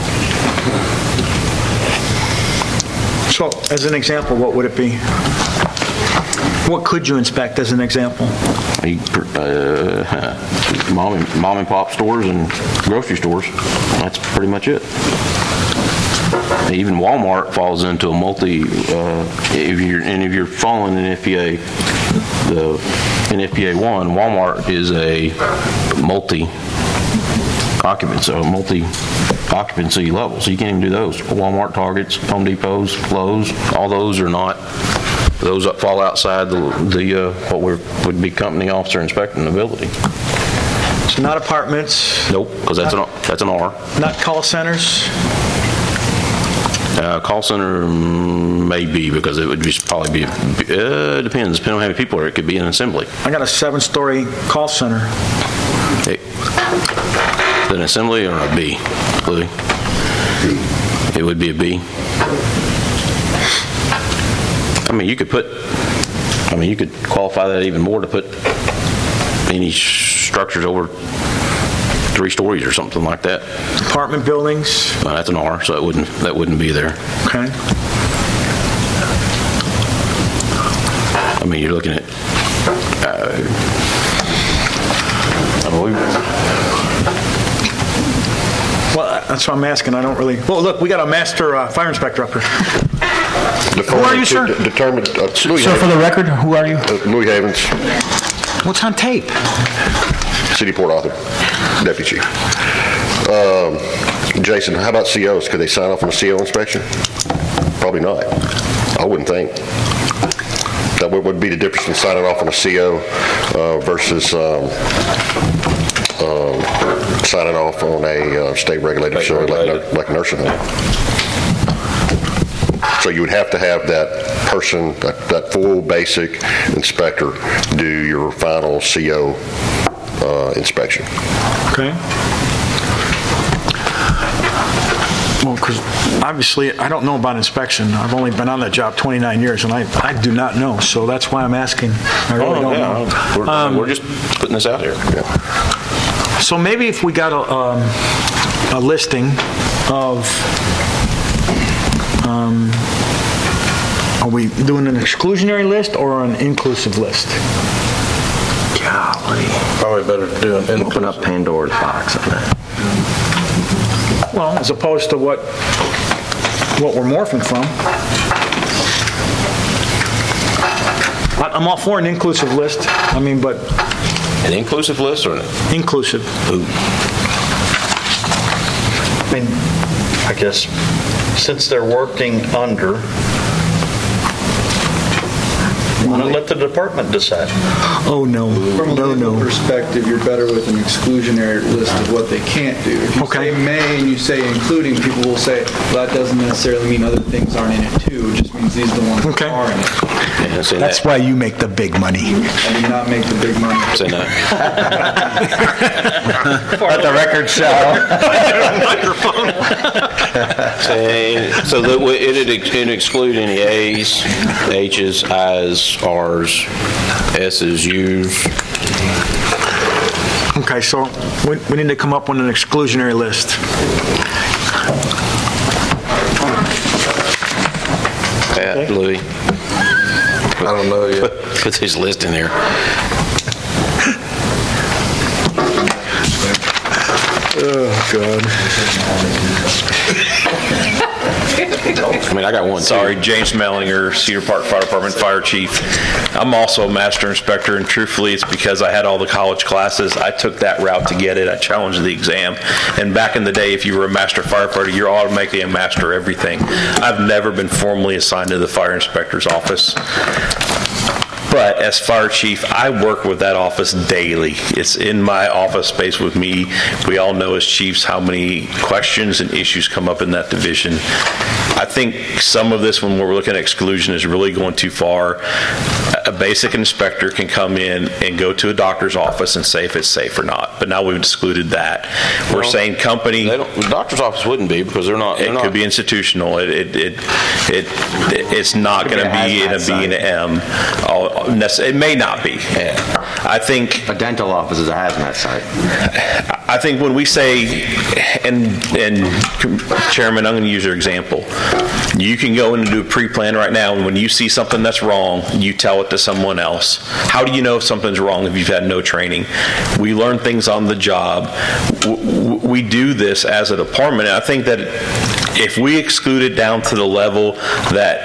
So, as an example, what would it be? What could you inspect as an example? Uh, mom, and, mom and pop stores and grocery stores. That's pretty much it. Even Walmart falls into a multi, uh, if you're, and if you're following N F P A, the N F P A one, Walmart is a multi occupancy, so multi occupancy level. So you can't even do those. Walmart, Targets, Home Depots, Lowe's, all those are not, those that fall outside the, the uh, what we're, would be company officer inspecting ability. So not apartments? Nope, because that's an, that's an R. Not call centers? Uh, call center mm, may be, because it would just probably be, uh, depends, depending on how many people are, it could be an assembly. I got a seven-story call center. Hey, an assembly or a B, Louis? It would be a B. I mean, you could put, I mean, you could qualify that even more to put any structures over three stories or something like that. Apartment buildings? Uh, that's an R, so it wouldn't, that wouldn't be there. Okay. I mean, you're looking at, uh, I believe. Well, that's what I'm asking. I don't really. Well, look, we got a master uh, fire inspector up here. Who are you, sir? De- determined. Uh, Sir, for the record, who are you? Uh, Louis Havens. What's on tape? City Port Arthur, Deputy Chief. Um, Jason, how about C Os? Could they sign off on a C O inspection? Probably not. I wouldn't think. That would, would be the difference in signing off on a C O uh, versus um, um, signing off on a uh, state-regulated facility like, like a nursing home. So you would have to have that person, that, that full basic inspector, do your final C O uh, inspection. Okay. Well, because obviously I don't know about inspection. I've only been on that job twenty-nine years, and I, I do not know. So that's why I'm asking. I really oh, don't yeah. know. We're, um, we're just putting this out here. Yeah. So maybe if we got a, um, a listing of, um, are we doing an exclusionary list or an inclusive list? Golly. Probably better to do an inclusive. Open up Pandora's box on that. Well, as opposed to what what we're morphing from. I- I'm all for an inclusive list. I mean, but An inclusive list or an inclusive. Ooh. I mean, I guess, since they're working under, why not let the department decide? Oh, no. From a No, legal no. perspective, you're better with an exclusionary list of what they can't do. If you Okay. say may and you say including, people will say, well, that doesn't necessarily mean other things aren't in it too. It just means these are the ones Okay. that are in it. Yeah, say That's that. why you make the big money. I did not make the big money. Say that. Let the record show. Say, so that we- it'd ex- it'd exclude any A's, H's, I's, R's, S's, U's. Okay, so we, we need to come up with an exclusionary list. Pat, Louis. I don't know yet. Put his list in there. Oh, God. I mean, I got one. Sorry, James Mellinger, Cedar Park Fire Department Fire Chief. I'm also a master inspector, and truthfully, it's because I had all the college classes. I took that route to get it. I challenged the exam. And back in the day, if you were a master firefighter, you're automatically a master everything. I've never been formally assigned to the fire inspector's office. But as fire chief, I work with that office daily. It's in my office space with me. We all know as chiefs how many questions and issues come up in that division. I think some of this, when we're looking at exclusion, is really going too far. A basic inspector can come in and go to a doctor's office and say if it's safe or not. But now we've excluded that. We're Well, saying company. They don't, the doctor's office wouldn't be because they're not. They're It not, could be institutional. It it it, it it's not Could be going to a be in a hazmat B and a M. All- necess- It may not be. I think A dental office is a hazmat site. I think when we say, and and Chairman, I'm going to use your example. You can go in and do a pre-plan right now, and when you see something that's wrong, you tell it to someone else. How do you know if something's wrong if you've had no training? We learn things on the job. W- w- We do this as a department, and I think that if we exclude it down to the level that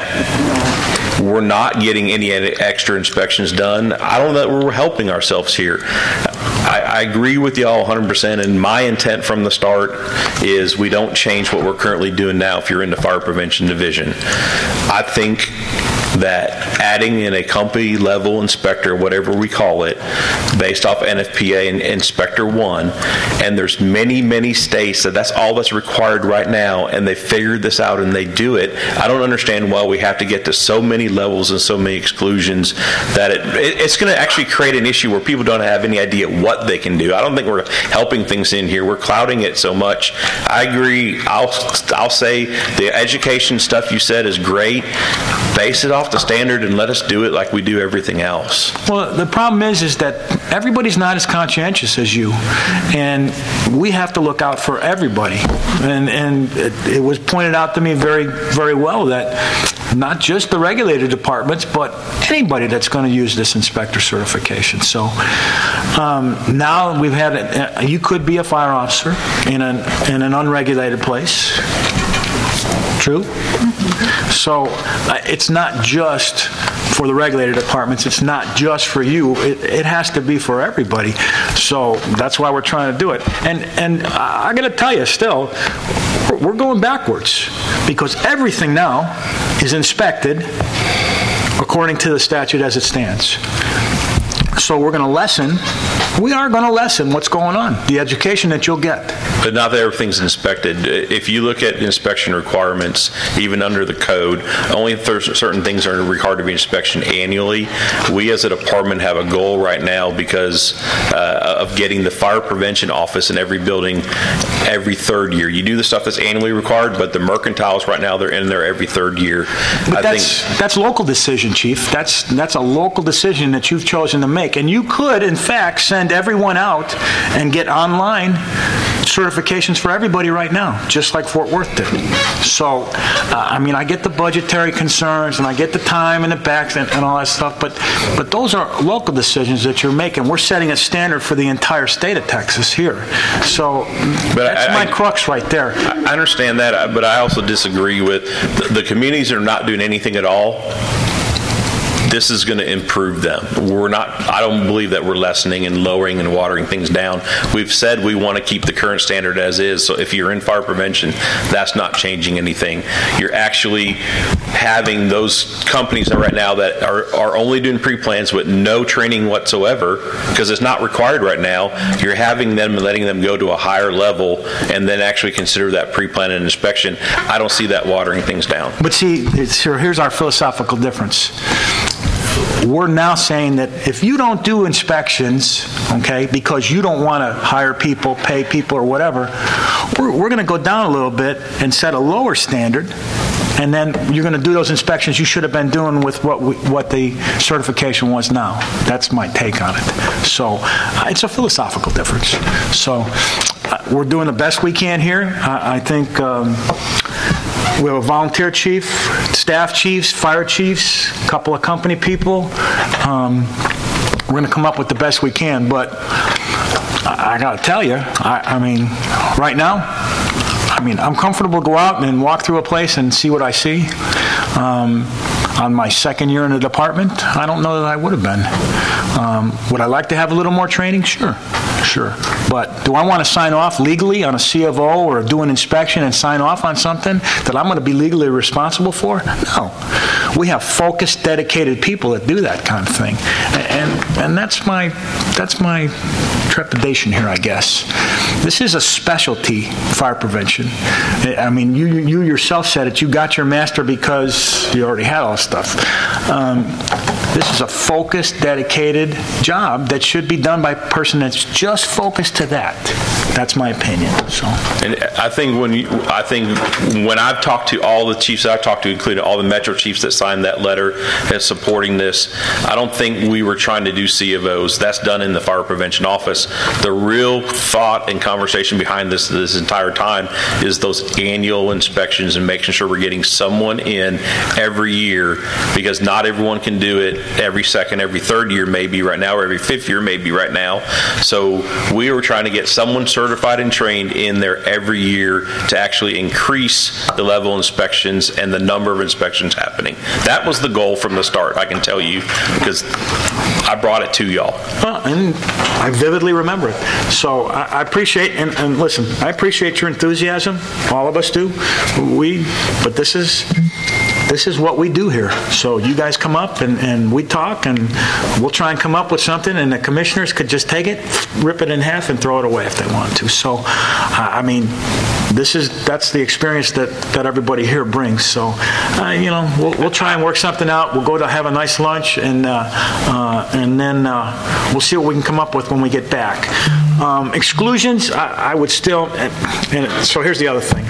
we're not getting any extra inspections done, I don't know that we're helping ourselves here. I, I agree with y'all one hundred percent, and my intent from the start is we don't change what we're currently doing now if you're in the fire prevention division. I think that adding in a company level inspector, whatever we call it, based off N F P A and Inspector One, and there's many, many states that that's all that's required right now, and they figured this out and they do it. I don't understand why we have to get to so many levels and so many exclusions that it, it it's going to actually create an issue where people don't have any idea what they can do. I don't think we're helping things in here. We're clouding it so much. I agree. I'll I'll say the education stuff you said is great. Base it off the standard and let us do it like we do everything else. Well, the problem is, is that everybody's not as conscientious as you, and we have to look out for everybody. And and it, it was pointed out to me very, very well that not just the regulated departments, but anybody that's going to use this inspector certification. So um, now we've had, a, you could be a fire officer in an in an unregulated place. True? So uh, it's not just for the regulated departments. It's not just for you. It, it has to be for everybody. So that's why we're trying to do it. And and I got to tell you, still, we're going backwards because everything now is inspected according to the statute as it stands. So we're going to lessen, we are going to lessen what's going on, the education that you'll get. But not that everything's inspected. If you look at inspection requirements, even under the code, only th- certain things are required to be inspected annually. We as a department have a goal right now because uh, of getting the fire prevention office in every building every third year. You do the stuff that's annually required, but the mercantiles right now, they're in there every third year. But I that's, think that's local decision, Chief. That's, that's a local decision that you've chosen to make. And you could, in fact, send everyone out and get online certifications for everybody right now, just like Fort Worth did. So, uh, I mean, I get the budgetary concerns, and I get the time and the backs and, and all that stuff, but but those are local decisions that you're making. We're setting a standard for the entire state of Texas here. So But that's I- my I- crux right there. I understand that, but I also disagree with the, the communities that are not doing anything at all. This is going to improve them. We're not, I don't believe that we're lessening and lowering and watering things down. We've said we want to keep the current standard as is, so if you're in fire prevention, that's not changing anything. You're actually having those companies right now that are, are only doing pre-plans with no training whatsoever, because it's not required right now. You're having them and letting them go to a higher level and then actually consider that pre-plan and inspection. I don't see that watering things down. But see, it's, here- here's our philosophical difference. We're now saying that if you don't do inspections, okay, because you don't want to hire people, pay people, or whatever, we're, we're going to go down a little bit and set a lower standard, and then you're going to do those inspections you should have been doing with what we, what the certification was now. That's my take on it. So uh, it's a philosophical difference. So uh, we're doing the best we can here. I, I think. Um, we have a volunteer chief, staff chiefs, fire chiefs, a couple of company people. Um, we're going to come up with the best we can, but I, I got to tell you, I, I mean, right now, I mean, I'm comfortable to go out and walk through a place and see what I see. Um, on my second year in the department, I don't know that I would have been. Um, would I like to have a little more training? Sure, sure. But do I want to sign off legally on a C of O or do an inspection and sign off on something that I'm going to be legally responsible for? No. We have focused, dedicated people that do that kind of thing. And and that's my that's my trepidation here, I guess. This is a specialty, fire prevention. I mean, you you yourself said it. You got your master because you already had all this stuff. Um, this is a focused, dedicated job that should be done by a person that's just focused to that. That's my opinion. So, and I think when you, I think when I've talked to all the chiefs I've talked to, including all the Metro chiefs that signed that letter as supporting this, I don't think we were trying to do C of Os. That's done in the fire prevention office. The real thought and conversation behind this this entire time is those annual inspections and making sure we're getting someone in every year, because not everyone can do it every second, every third year maybe right now, or every fifth year maybe right now. So we were trying to get someone certified and trained in there every year to actually increase the level of inspections and the number of inspections happening. That was the goal from the start, I can tell you, because I brought it to y'all. Well, and I vividly remember it. So I, I appreciate, and, and listen, I appreciate your enthusiasm. All of us do. We, but this is, this is what we do here. So you guys come up and, and we talk, and we'll try and come up with something, and the commissioners could just take it, rip it in half, and throw it away if they want to. So, I mean, this is, that's the experience that, that everybody here brings. So, uh, you know, we'll, we'll try and work something out. We'll go to have a nice lunch, and uh, uh, and then uh, we'll see what we can come up with when we get back. Um, exclusions, I, I would still, and, and so here's the other thing.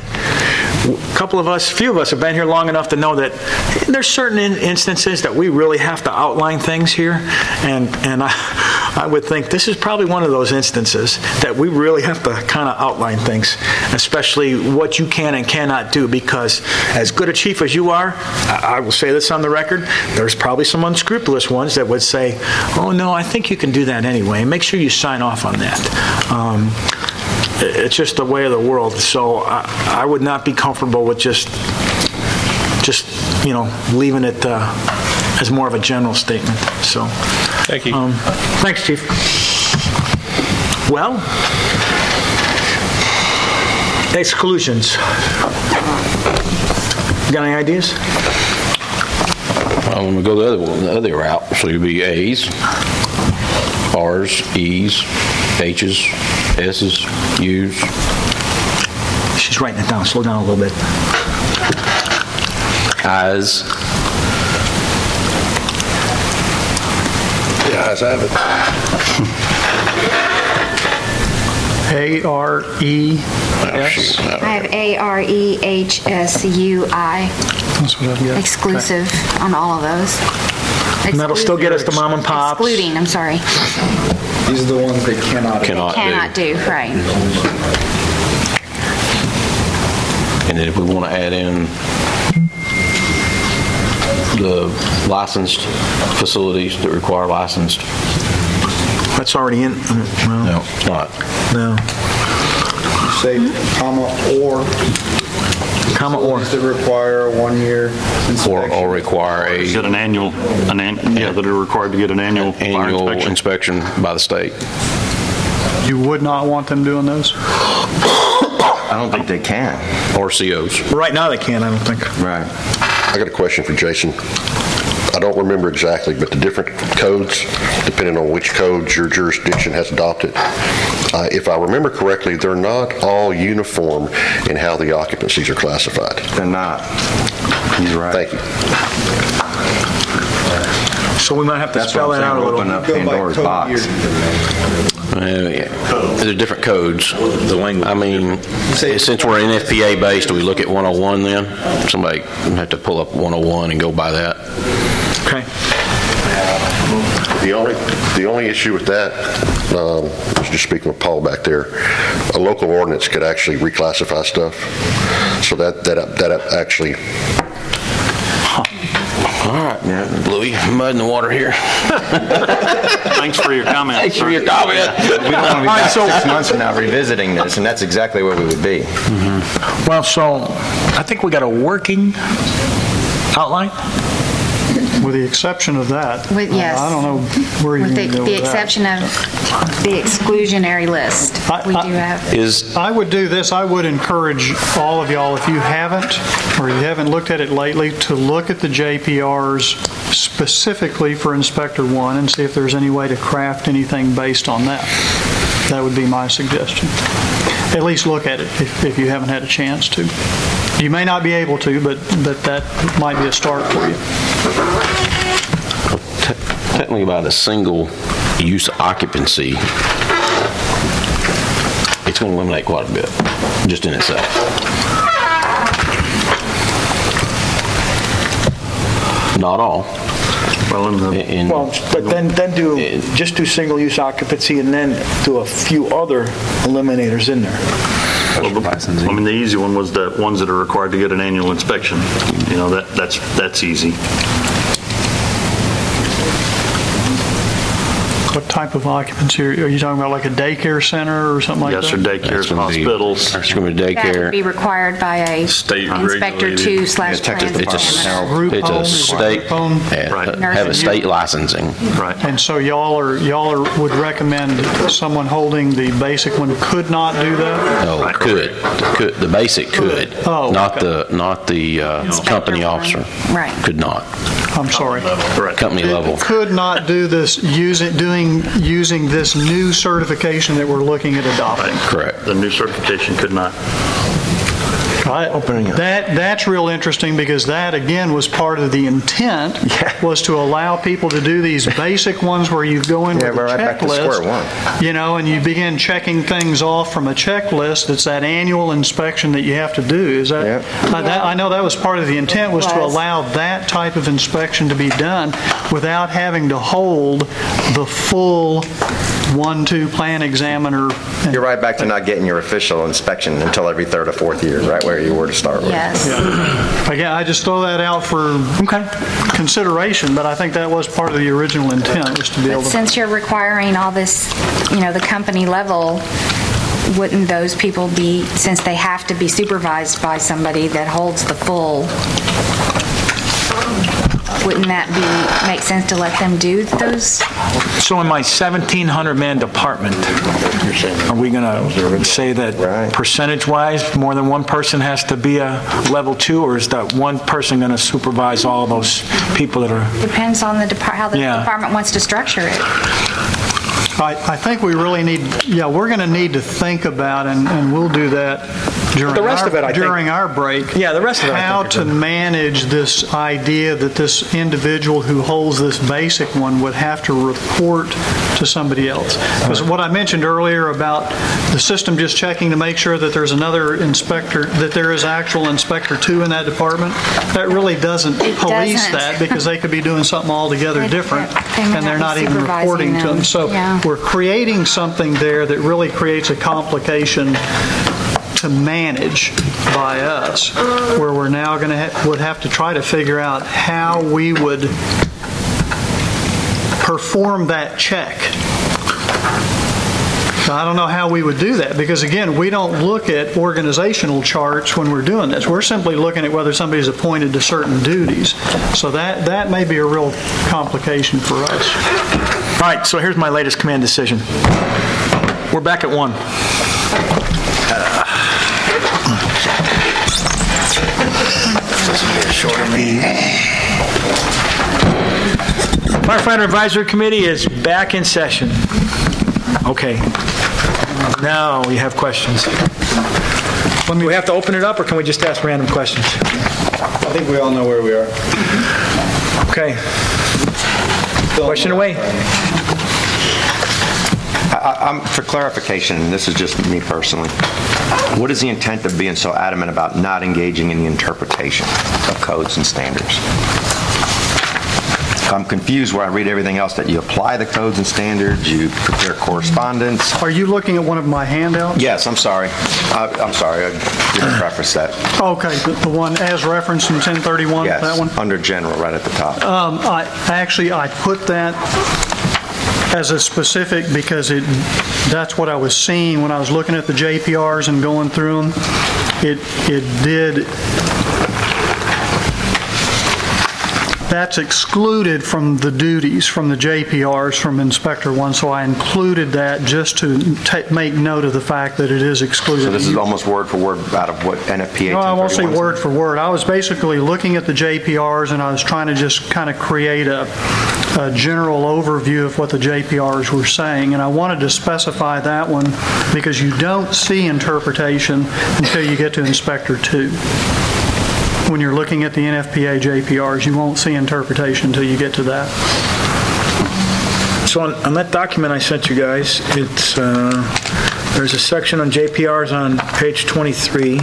A couple of us, few of us have been here long enough to know that there's certain in instances that we really have to outline things here, and and I, I would think this is probably one of those instances that we really have to kind of outline things, especially what you can and cannot do, because as good a chief as you are, I, I will say this on the record, there's probably some unscrupulous ones that would say, oh no, I think you can do that anyway, and make sure you sign off on that. Um, It's just the way of the world. So I, I would not be comfortable with just, just you know, leaving it uh, as more of a general statement. So, thank you. Um, thanks, Chief. Well, exclusions. You got any ideas? I'm going to go the other the other route. So it'd be A's, R's, E's, H's, S's, U's. She's writing it down. Slow down a little bit. I's. The ayes have it. A R E S. I have A R E H S U I. That's what I've got. Exclusive on all of those. And that'll still get us to mom and pops. Excluding, I'm sorry. These are the ones they cannot Cannot, Cannot do, right. And then if we want to add in the licensed facilities that require licensed. That's already in. Well, no, it's not. No. Say comma or. Comma or. That require a one-year inspection. Or, or require a. Get an annual, an an, yeah, that are required to get an annual fire annual inspection. inspection by the state. You would not want them doing those? I don't think they can. Or C Os. Right now they can, I don't think. Right. I got a question for Jason. I don't remember exactly, but the different codes, depending on which codes your jurisdiction has adopted, uh, if I remember correctly, they're not all uniform in how the occupancies are classified. They're not. He's right. Thank you. So we might have to That's spell what that I'm out a saying. little. Open up Pandora's box. Uh, yeah. There's different codes. The language. I mean, since we're N F P A based, do we look at one oh one then? Somebody have to pull up one oh one and go by that. Okay. The only the only issue with that, um, I was just speaking with Paul back there, a local ordinance could actually reclassify stuff. So that, that, that actually, All right, Louis, mud in the water here. Thanks for your comment. Thanks for your comment. We don't want to be back six months from now revisiting this, and that's exactly where we would be. Well, so I think we got a working outline. With the exception of that. With- yes. I don't know where you With the, can go the with that. exception of the exclusionary list, we do have. Is I would do this, I would encourage all of y'all, if you haven't, or you haven't looked at it lately, to look at the J P Rs specifically for Inspector One and see if there's any way to craft anything based on that. That would be my suggestion. At least look at it if, if you haven't had a chance to. You may not be able to, but, but that might be a start for you. technically about a single use occupancy, it's going to eliminate quite a bit, just in itself. Not all. Well, in the, in, Well, but then, then do, just do single-use occupancy and then do a few other eliminators in there. well, I mean, the easy one was the ones that are required to get an annual inspection. You know, that that's that's easy. What type of occupancy? Are you talking about like a daycare center or something like Yes, that? or daycares, hospitals. It's going to be That would daycare. be required by a State inspector regulated. two slash It's a, plans it's examiner. Group a, it's home, a is it state, group home? yeah, Right. have a state licensing. Right. And so y'all are, y'all are, would recommend someone holding the basic one could not do that? No, Right. could, could, the basic could. Oh, Not okay. the, not the uh, company one. officer. Right. Could not. I'm sorry. Correct. Company level. Could not do this, using, doing, using this new certification that we're looking at adopting. Correct. The new certification could not. Opening it. That, that's real interesting because that, again, was part of the intent, was to allow people to do these basic ones where you go in Yeah, with a we're right back to checklist. square one. You know, and you begin checking things off from a checklist. It's that annual inspection that you have to do. Is that, Yep. uh, that- I know that was part of the intent, was to Was. allow that type of inspection to be done without having to hold the full one, two plan examiner. You're right back to not getting your official inspection until every third or fourth year, right where you were to start with. Yes. Again, I just throw that out for consideration, but I think that was part of the original intent, was to be able But to. since you're requiring all this, you know, the company level, wouldn't those people be, since they have to be supervised by somebody that holds the full, wouldn't that be, make sense to let them do those? So in my seventeen hundred man department, are we going to say that percentage-wise, more than one person has to be a level two, or is that one person going to supervise all of those people that are? Depends on the depart, how the Yeah. department wants to structure it. I, I think we really need, yeah, we're going to need to think about, and, and we'll do that during, The rest our, of it, I think- during our break. Yeah, the rest of it, I How think to are good. manage this idea that this individual who holds this basic one would have to report to somebody else. Because what I mentioned earlier about the system just checking to make sure that there's another inspector, that there is actual inspector two in that department, that really doesn't It police doesn't. that, because they could be doing something altogether They- different, they may and they're not not be even supervising reporting to them. them. So Yeah. we're creating something there that really creates a complication to manage by us, where we're now going to ha- would have to try to figure out how we would perform that check. I don't know how we would do that, because again, we don't look at organizational charts when we're doing this. We're simply looking at whether somebody's appointed to certain duties. So that, that may be a real complication for us. All right, so here's my latest command decision. We're back at one. Firefighter Advisory Committee is back in session. Okay. Now we have questions. Do we have to open it up, or can we just ask random questions? I think we all know where we are. Okay. Question away. I- I'm, for clarification, and this is just me personally, what is the intent of being so adamant about not engaging in the interpretation of codes and standards? I'm confused where I read everything else, that you apply the codes and standards, you prepare correspondence. Are you looking at one of my handouts? Yes, I'm sorry. I- I'm sorry, I didn't preface that. Okay, the the one as referenced in ten thirty-one, Yes, that one? under general, right at the top. Um, I, actually, I put that as a specific because it, that's what I was seeing when I was looking at the J P Rs and going through them. It, it did, that's excluded from the duties, from the J P Rs, from Inspector One, so I included that just to ta- make note of the fact that it is excluded. So this is almost word for word out of what N F P A No, I won't say ten thirty-one word for word. I was basically looking at the J P Rs and I was trying to just kind of create a, a general overview of what the J P Rs were saying. And I wanted to specify that one because you don't see interpretation until you get to Inspector Two. When you're looking at the N F P A J P Rs, you won't see interpretation until you get to that. So on, on that document I sent you guys, it's, uh, there's a section on J P Rs on page twenty-three.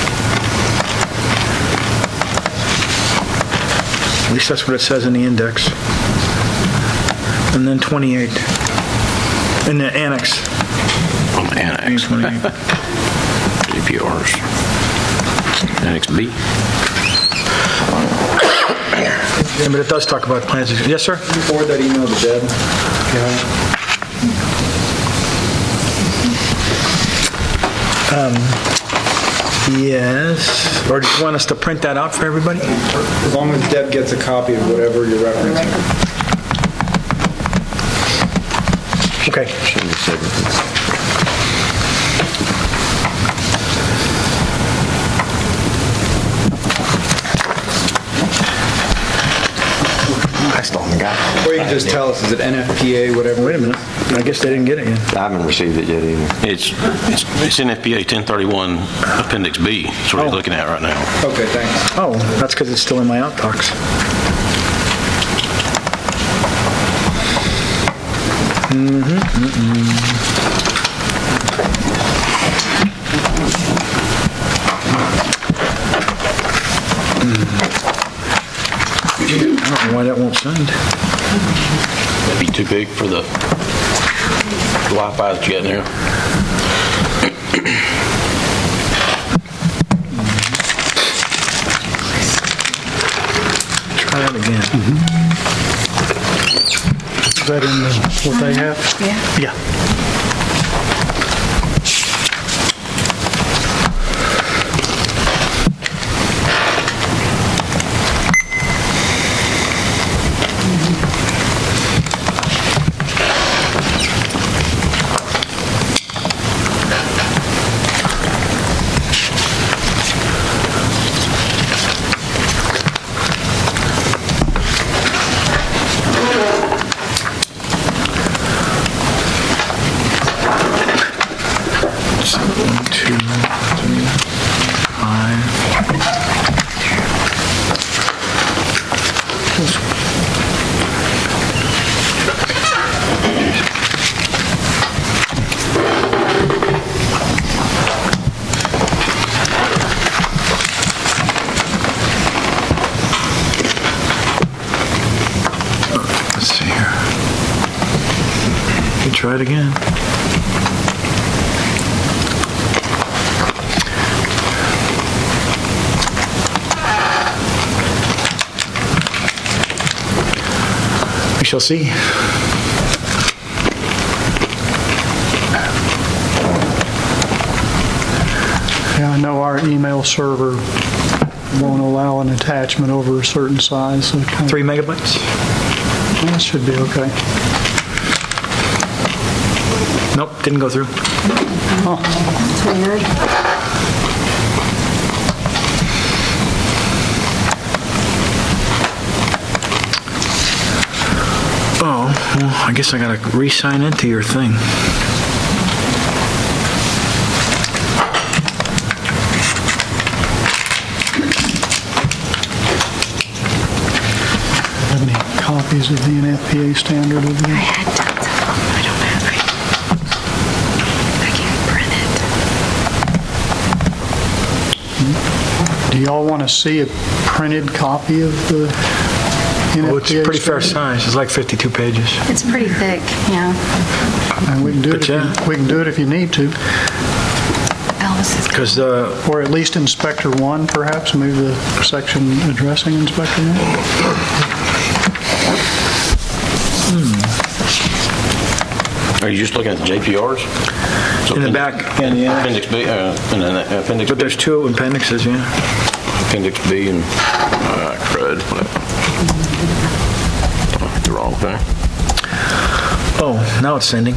At least that's what it says in the index. And then twenty-eight. In the annex. On the annex. J P Rs. Annex B. Yeah, but it does talk about plans. Yes, sir? Can you forward that email to Deb? Um, yes. Or do you want us to print that out for everybody? As long as Deb gets a copy of whatever you're referencing. Okay. I still haven't got it. Or you can just tell us, is it N F P A, whatever? Wait a minute. I guess they didn't get it yet. I haven't received it yet either. It's, it's, it's N F P A ten thirty-one Appendix B. That's what Oh. we're looking at right now. Okay, thanks. Oh, that's because it's still in my outbox. Mm-hmm. I don't know why that won't send. That'd be too big for the Wi-Fi that you got in there. Try that again. Is that in the, what they have? Yeah. Yeah. One, two, three, five. Let's see here. You try it again. We shall see. Yeah, I know our email server won't allow an attachment over a certain size. So it kind of, Three megabytes? that should be okay. Nope, didn't go through. Oh, Weird. Oh, well, I guess I gotta re-sign into your thing. have any copies of the N F P A standard over I there? had tons of them. I don't have it. I can't print it. Do y'all want to see a printed copy of the N F P A Oh, it's pretty fair standard? size. It's like fifty-two pages. It's pretty thick, yeah. And we can do it, if you- we can do it if you need to. Because the... Or at least Inspector One, perhaps, move the section addressing Inspector One. Are you just looking at the J P Rs? So In the append- back. And yeah. Appendix B, uh, and then appendix But B. there's two appendixes, yeah. Appendix B and, uh, crud, whatever. Oh, the wrong thing. Oh, now it's sending.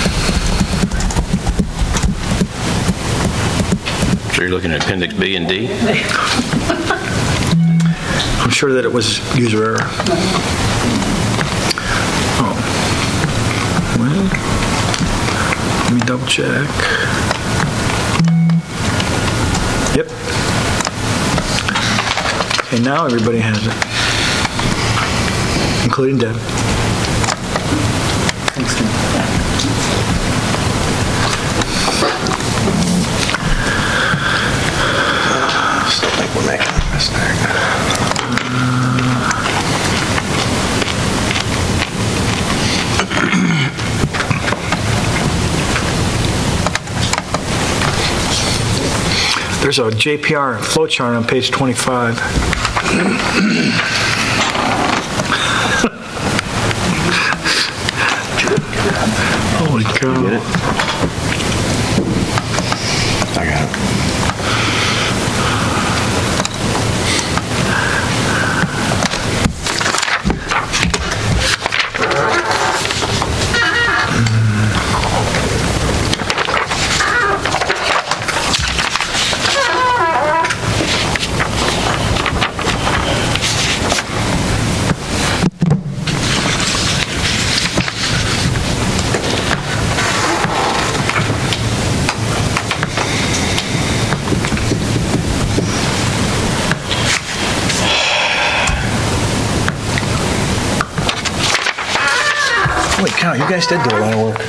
So you're looking at appendix B and D? I'm sure that it was user error. Oh. Well, let me double check. Yep. Okay, now everybody has it, including Deb. Thanks, Tim. Still think we're making a mistake. There's a J P R flowchart on page twenty-five. Holy cow. Get it? I got it. Holy cow, you guys did do a lot of work.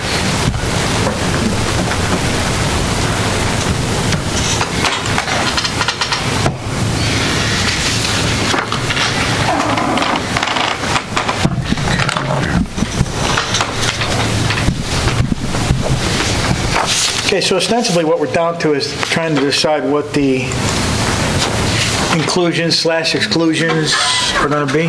Okay, so ostensibly what we're down to is trying to decide what the inclusions slash exclusions are going to be.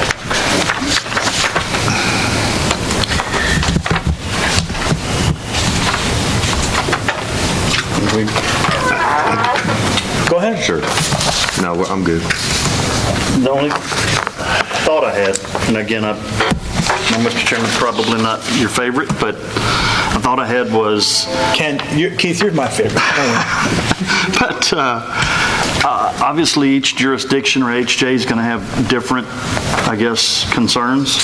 Go ahead. Sure. No, I'm good. The only thought I had, and again, I, well, Mister Chairman, probably not your favorite, but I thought I had was... Ken, you're, Keith, you're my favorite. But uh, uh, obviously, each jurisdiction or H J is going to have different, I guess, concerns.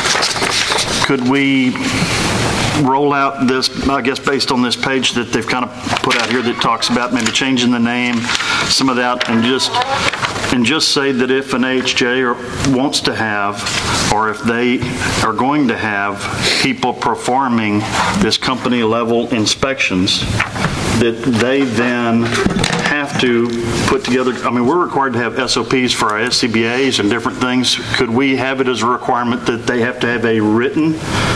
Could we roll out this, I guess, based on this page that they've kind of put out here that talks about maybe changing the name, some of that, and just and just say that if an H J or wants to have, or if they are going to have people performing this company level inspections, that they then have to put together, I mean, we're required to have S O Ps for our S C B As and different things. Could we have it as a requirement that they have to have a written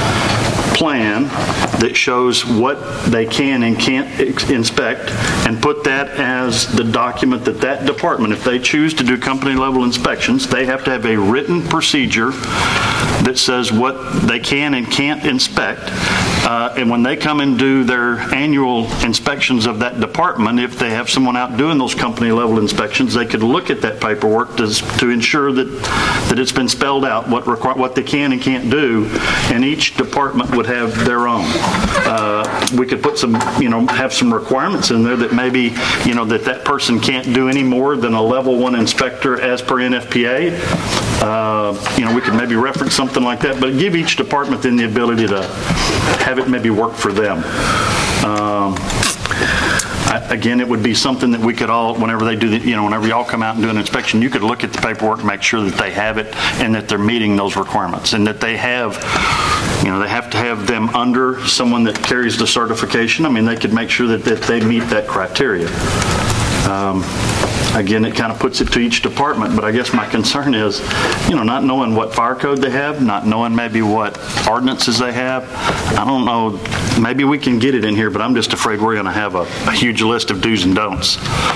plan that shows what they can and can't ex- inspect, and put that as the document that that department, if they choose to do company level inspections, they have to have a written procedure that says what they can and can't inspect. Uh, and when they come and do their annual inspections of that department, if they have someone out doing those company level inspections, they could look at that paperwork to, to ensure that that it's been spelled out what require, what they can and can't do, and each department would have their own. Uh, we could put some, you know, have some requirements in there that maybe, you know, that that person can't do any more than a level one inspector as per N F P A. Uh, you know, we could maybe reference something like that, but give each department then the ability to have it maybe work for them. Um, I, again, it would be something that we could all, whenever they do the, you know, whenever y'all come out and do an inspection, you could look at the paperwork and make sure that they have it and that they're meeting those requirements, and that they have, you know, they have to have them under someone that carries the certification. I mean, they could make sure that, that they meet that criteria. Um, Again, it kind of puts it to each department, but I guess my concern is, you know, not knowing what fire code they have, not knowing maybe what ordinances they have. I don't know, maybe we can get it in here, but I'm just afraid we're going to have a, a huge list of do's and don'ts.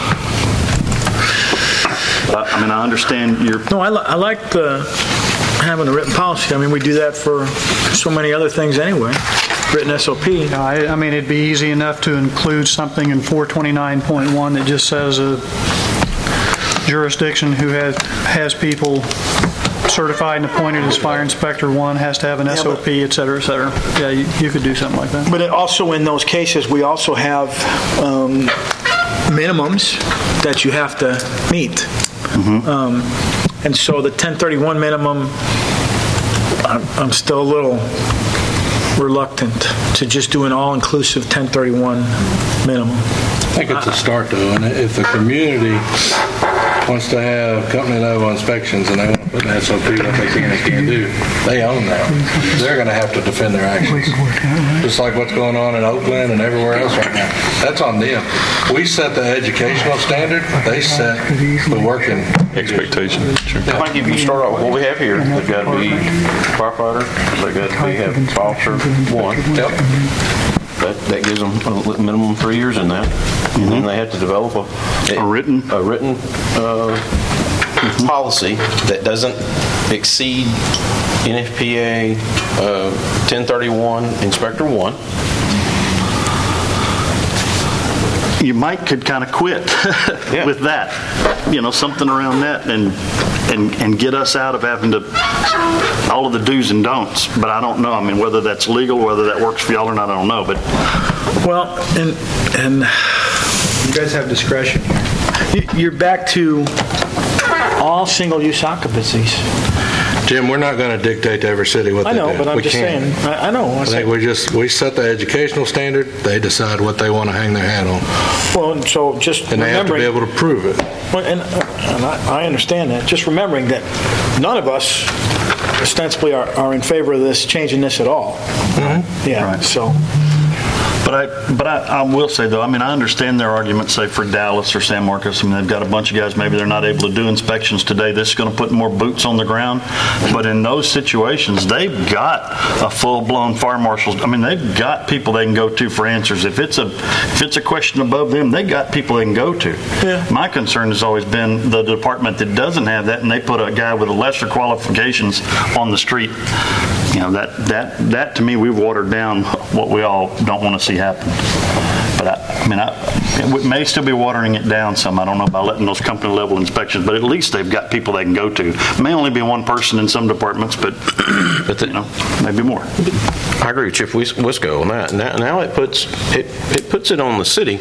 Uh, I mean, I understand your... No, I, li- I like the, having a written policy. I mean, we do that for so many other things anyway. Written S O P. I, I mean, it'd be easy enough to include something in four twenty-nine point one that just says a jurisdiction who has, has people certified and appointed as fire inspector one has to have an Yeah, S O P, et cetera, et cetera. Yeah, you, you could do something like that. But it also in those cases, we also have um, minimums that you have to meet. Mm-hmm. Um, and so the ten thirty-one minimum, I'm, I'm still a little reluctant to just do an all-inclusive ten thirty-one minimum. I think it's a start, though, and if the community wants to have company-level inspections and they want to put an S O P what they can and can't do, they own that. They're going to have to defend their actions. Just like what's going on in Oakland and everywhere else right now. That's on them. We set the educational standard, they set the working expectation. Sure. I think if you start off with what we have here, they've got to be firefighter, they've got to be, have officer one. Yep. That, that gives them a minimum three years in that. Mm-hmm. And then they have to develop a, A written? a written uh, mm-hmm. policy that doesn't exceed N F P A uh, ten thirty-one Inspector one. You might could kind of quit Yeah. with that, you know, something around that, and and and get us out of having to all of the do's and don'ts. But I don't know. I mean, whether that's legal, whether that works for y'all or not, I don't know. But Well, and and You guys have discretion here. you- you're back to all single-use occupancies. Jim, we're not going to dictate to every city what I they know, do. but I'm We just can't. saying. I, I know. I I say, think we just, we set the educational standard, they decide what they want to hang their hat on, well, and so just and they have to remembering. be able to prove it. Well, and, and I, I understand that. Just remembering that none of us ostensibly are, are in favor of this changing this at all. Mm-hmm. Yeah. Right. So. But I, but I, I will say though, I mean, I understand their argument, say for Dallas or San Marcos. I mean, they've got a bunch of guys. Maybe they're not able to do inspections today. This is going to put more boots on the ground. But in those situations, they've got a full-blown fire marshal. I mean, they've got people they can go to for answers. If it's a, if it's a question above them, they got people they can go to. Yeah. My concern has always been the department that doesn't have that, and they put a guy with lesser qualifications on the street. You know, that that that to me, we've watered down what we all don't want to see happen. But I, I mean, I, we may still be watering it down some. I don't know about letting those company level inspections, but at least they've got people they can go to. It may only be one person in some departments, but, but the, you know, maybe more. I agree with Chief Wis- Wisco on that. Now, now it puts it it puts it on the city.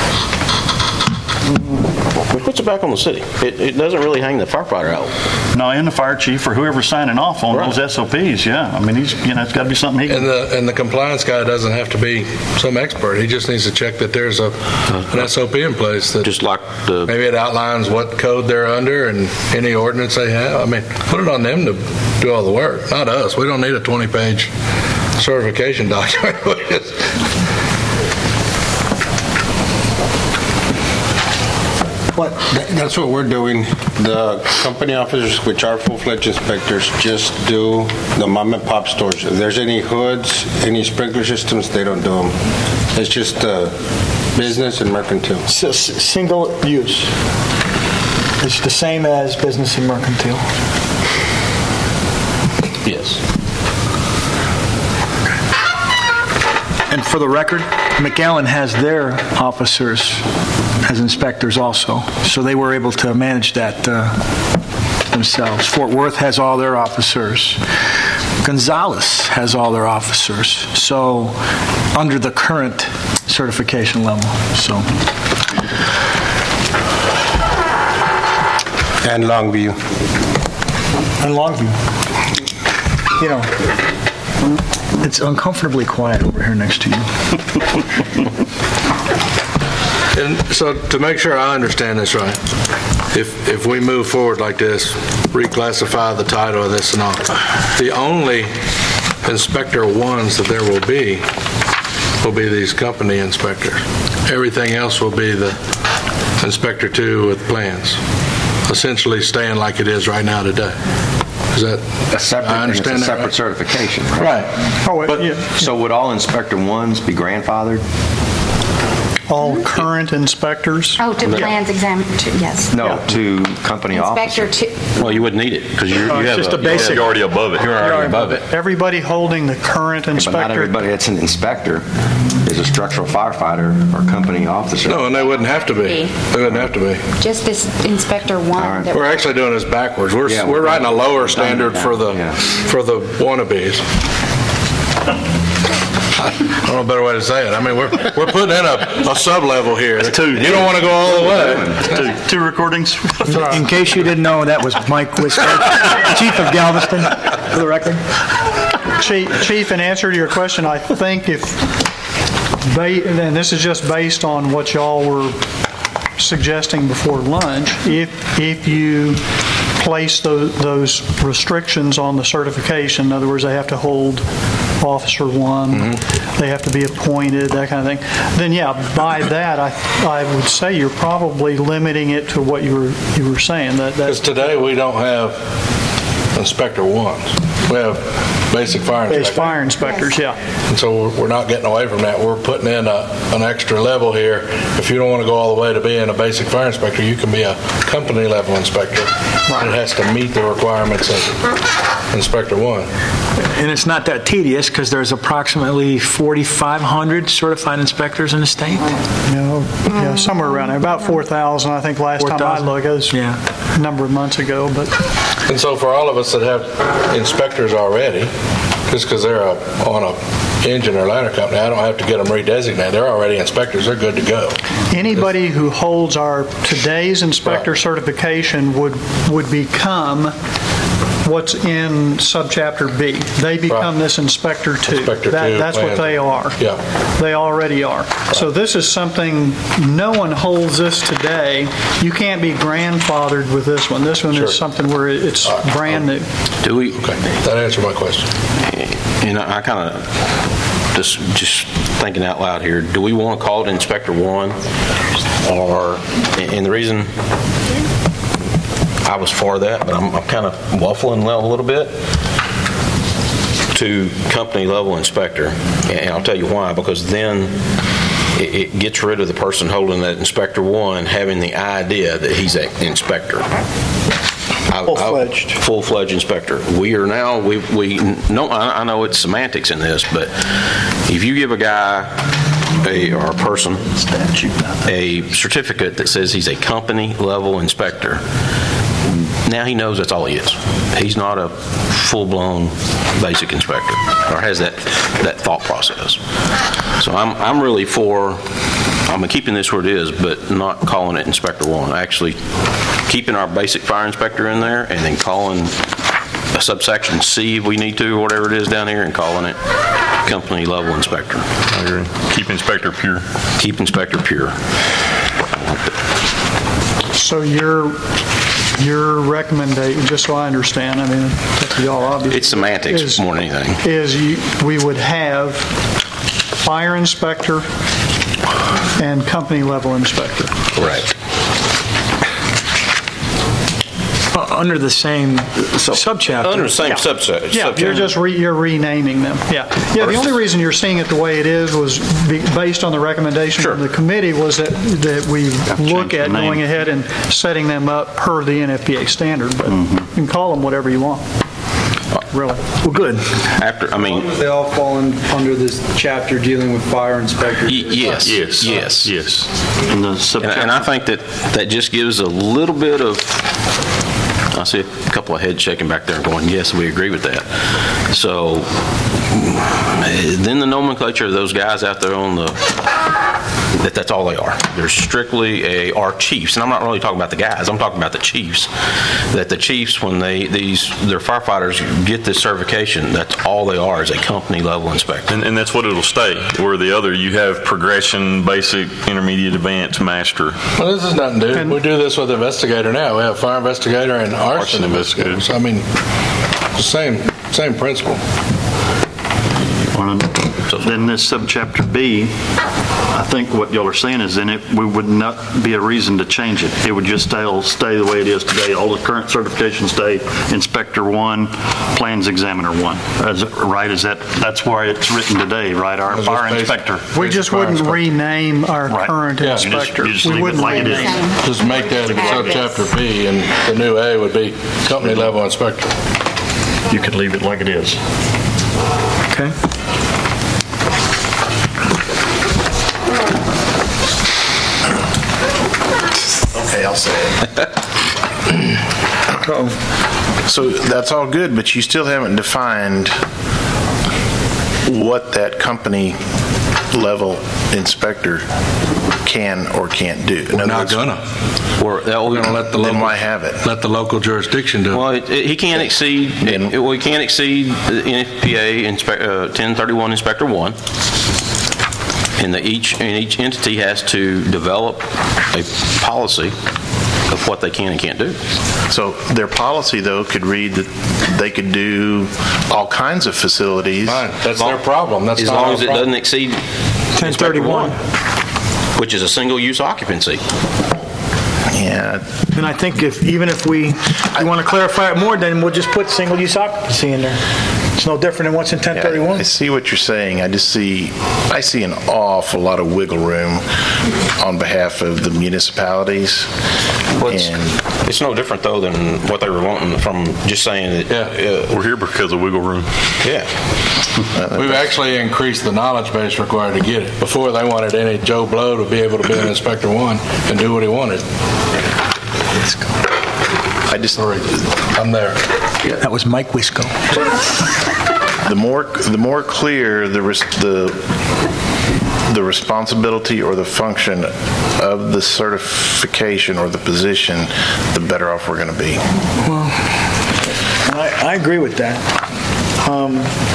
It puts it back on the city. It, it doesn't really hang the firefighter out. No, and the fire chief or whoever's signing off on Right. those S O Ps. Yeah, I mean, he's you know, it's got to be something he can. And the, and the compliance guy doesn't have to be some expert. He just needs to check that there's a, an S O P in place that Just like the maybe it outlines what code they're under and any ordinance they have. I mean, put it on them to do all the work, not us. We don't need a twenty-page certification document. We just- What? That's what we're doing. The company officers, which are full-fledged inspectors, just do the mom and pop stores. If there's any hoods, any sprinkler systems, they don't do them. It's just uh, business and mercantile. So, s- single use. It's the same as business and mercantile. yes. And for the record, McAllen has their officers as inspectors also, so they were able to manage that uh, themselves. Fort Worth has all their officers. Gonzales has all their officers, so under the current certification level. So. And Longview. And Longview. You know, it's uncomfortably quiet over here next to you. And so to make sure I understand this right, if if we move forward like this, reclassify the title of this and all, the only inspector ones that there will be will be these company inspectors. Everything else will be the Inspector Two with plans, essentially staying like it is right now today. Is that, a separate, I understand it's a that separate right? certification, right? Right. Oh, But- yeah. So would all Inspector Ones be grandfathered? All current inspectors? Oh, to plans exam, to- yes. No, to company Inspector officers. to, Well, you wouldn't need it because you're, you Oh, it's have just a, a basic- You're already above it. You're already above it. Everybody holding the current But not inspector. everybody that's an inspector is a structural firefighter or company officer. No, and they wouldn't have to be. They wouldn't have to be. just this Inspector One. that- We're actually doing this backwards. We're, Yeah, we're we're writing a lower done standard that, for the, yeah. for the wannabes. I don't know a better way to say it. I mean, we're, we're putting in a, a sub-level here. two. You don't want to go all the way. Two, two recordings. In case you didn't know, that was Mike Whisker, Chief of Galveston, for the record. Chief, Chief, in answer to your question, I think if, ba- and this is just based on what y'all were suggesting before lunch, if, if you place those, those restrictions on the certification, in other words, they have to hold Officer One, they have to be appointed, that kind of thing, then yeah, by that, I, I would say you're probably limiting it to what you were, you were saying, that, Because that today we don't have Inspector Ones. We have basic fire base inspector. fire inspectors, yeah. And so we're- we're not getting away from that. We're putting in a, an extra level here. If you don't want to go all the way to being a basic fire inspector, you can be a company level inspector. And it has to meet the requirements of Inspector One. And it's not that tedious because there's approximately forty-five hundred certified inspectors in the state. You know, yeah, somewhere around there, about four thousand, I think last time I four thousand? looked, it was Yeah. a number of months ago, but And so for all of us that have inspectors already, just because they're a, on a engine or ladder company, I don't have to get them redesignated. They're already inspectors. They're good to go. anybody who holds our today's inspector certification would, would become what's in subchapter B. They become this Inspector Two. Inspector That- two, That's what plans. they are. Yeah. They already are. So this is something, no one holds this today. You can't be grandfathered with this one. This one Sure. is something where it's brand new. Do we? Okay, that answered my question. You know, I kind of just just thinking out loud here. Do we want to call it Inspector One, or and the reason I was for that, but I'm, I'm kind of waffling a little bit to company level inspector, and I'll tell you why. Because then it, it gets rid of the person holding that Inspector One having the idea that he's an inspector. I- I- Full-fledged. Full-fledged inspector. We are now, we, we no, I I know it's semantics in this, but if you give a guy a, or a person a certificate that says he's a company-level inspector, now he knows that's all he is. He's not a full-blown basic inspector, or has that, that thought process. So I'm, I'm really for, I'm keeping this where it is, but not calling it Inspector One. Actually keeping our basic fire inspector in there and then calling a subsection C if we need to, or whatever it is down here, and calling it company level inspector. I agree. Keep inspector pure. Keep inspector pure. So your, your recommendation, just so I understand, I mean, up to y'all obviously. It's semantics is- more than anything. Is you, we would have fire inspector and company level inspector. Correct. Uh, Under the same subchapter. Under the same Yeah. subset. Yeah, you're just, re- you're renaming them, yeah. Yeah, the only reason you're seeing it the way it is was be- based on the recommendation from the committee was that, that we look at the name. going ahead and setting them up per the N F P A standard, but Mm-hmm. you can call them whatever you want, really. Well, good. After, I mean, They all fall in, under this chapter dealing with fire inspectors. Y- Yes, Yes. yes. Yes. In the And, subchapter. and I think that that just gives a little bit of, I see a couple of heads shaking back there going, yes, we agree with that. So then the nomenclature of those guys out there on the, that that's all they are. They're strictly a, are chiefs, and I'm not really talking about the guys, I'm talking about the chiefs. That the chiefs, when they, these, their firefighters get this certification, that's all they are, is a company level inspector. And, and that's what it'll stay. Where the other, you have progression, basic, intermediate, advanced, master. Well, this is nothing new. We do this with investigator now. We have fire investigator and arson investigator. So, I mean, the same, same principle. Well, then this subchapter B, I think what y'all are saying is then it, we would not be a reason to change it. It would just stay, stay the way it is today. All the current certifications stay Inspector one, Plans Examiner one. Is it, right? Is that, that's why it's written today, right? Our fire inspector. We just wouldn't rename our current Yeah, you just- inspector. you just We leave it wouldn't like it is. rename. Just make that subchapter B, and the new A would be company level inspector. You could leave it like it is. Okay. Okay, I'll say it. So that's all good, but you still haven't defined what that company level inspector can or can't do. We're not gonna. We're, that We're gonna let the Then local, why have it? let the local jurisdiction do it. Well, it, it, he can't exceed, it, well, he can't exceed the N F P A inspec, uh, ten thirty-one Inspector one. And the, each, and each entity has to develop a policy of what they can and can't do. So their policy, though, could read that they could do all kinds of facilities. Fine, that's their problem. That's As not long our as it problem. doesn't exceed ten thirty-one. which is a single-use occupancy. Yeah. And I think if, even if we, we want to clarify it more, then we'll just put single-use occupancy in there. It's no different than what's in ten thirty-one. I see what you're saying. I just see, I see an awful lot of wiggle room on behalf of the municipalities. Well, it's, And it's no different, though, than what they were wanting from just saying that. Yeah, we're here because of wiggle room. Yeah. We've actually increased the knowledge base required to get it. Before, they wanted any Joe Blow to be able to be an Inspector one and do what he wanted. I just, I'm there. That was Mike Wisco. the more, the more clear the, res- the, the responsibility or the function of the certification or the position, the better off we're going to be. Well, I, I agree with that. Um,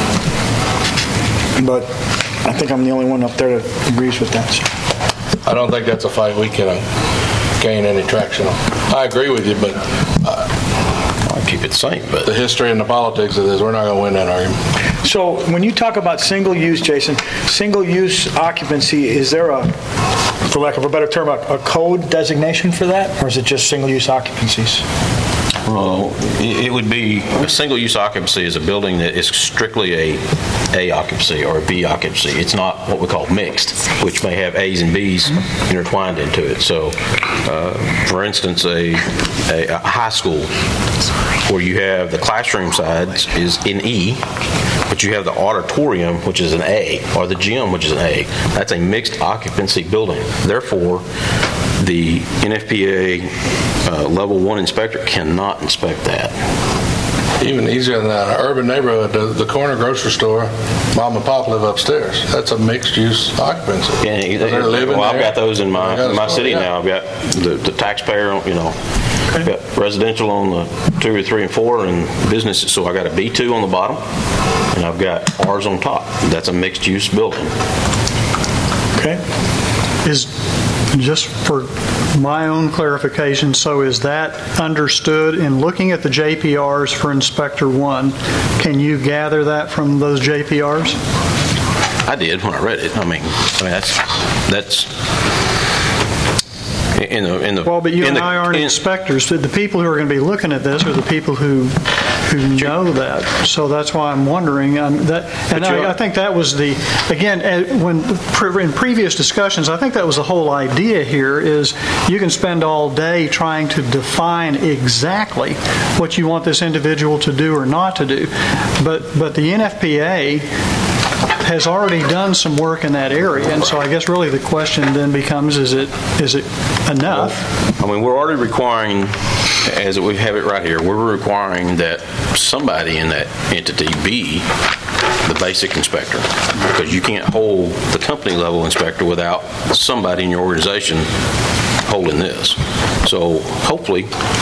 but I think I'm the only one up there that agrees with that. So. I don't think that's a fight we can uh, gain any traction on. I agree with you, but uh, I'll keep it the same. But the history and the politics of this, we're not going to win that argument. So when you talk about single use, Jason, single use occupancy, is there a, for lack of a better term, a, a code designation for that, or is it just single use occupancies? Well, it it would be, a single-use occupancy is a building that is strictly a A occupancy or a B occupancy. It's not what we call mixed, which may have A's and B's intertwined into it. So, uh, for instance, a, a, a high school where you have the classroom side is in E, but you have the auditorium, which is an A, or the gym, which is an A. That's a mixed occupancy building. Therefore, the N F P A uh, level one inspector cannot inspect that. Even easier than that, an urban neighborhood, the, the corner grocery store, mom and pop live upstairs. That's a mixed-use occupancy. Yeah, They're living well, I've there. got those in my They got a my store, city yeah. now. I've got the, the taxpayer, you know, I've got residential on the two or three and four, and business. So I got a B two on the bottom, and I've got R's on top. That's a mixed-use building. Okay. Is, just for my own clarification, so is that understood in looking at the J P Rs for Inspector one? Can you gather that from those J P Rs? I did when I read it. I mean, I mean that's that's in the in the. Well, but you in and the, I aren't in, inspectors. The people who are going to be looking at this are the people who who know that. So that's why I'm wondering. Um, that, and I, I think that was the again uh, when pre- in previous discussions. I think that was the whole idea here. Is you can spend all day trying to define exactly what you want this individual to do or not to do, but but the N F P A has already done some work in that area, and so I guess really the question then becomes: Is it is it enough? I mean, we're already requiring, as we have it right here, we're requiring that somebody in that entity be the basic inspector, because you can't hold the company level inspector without somebody in your organization holding this. So hopefully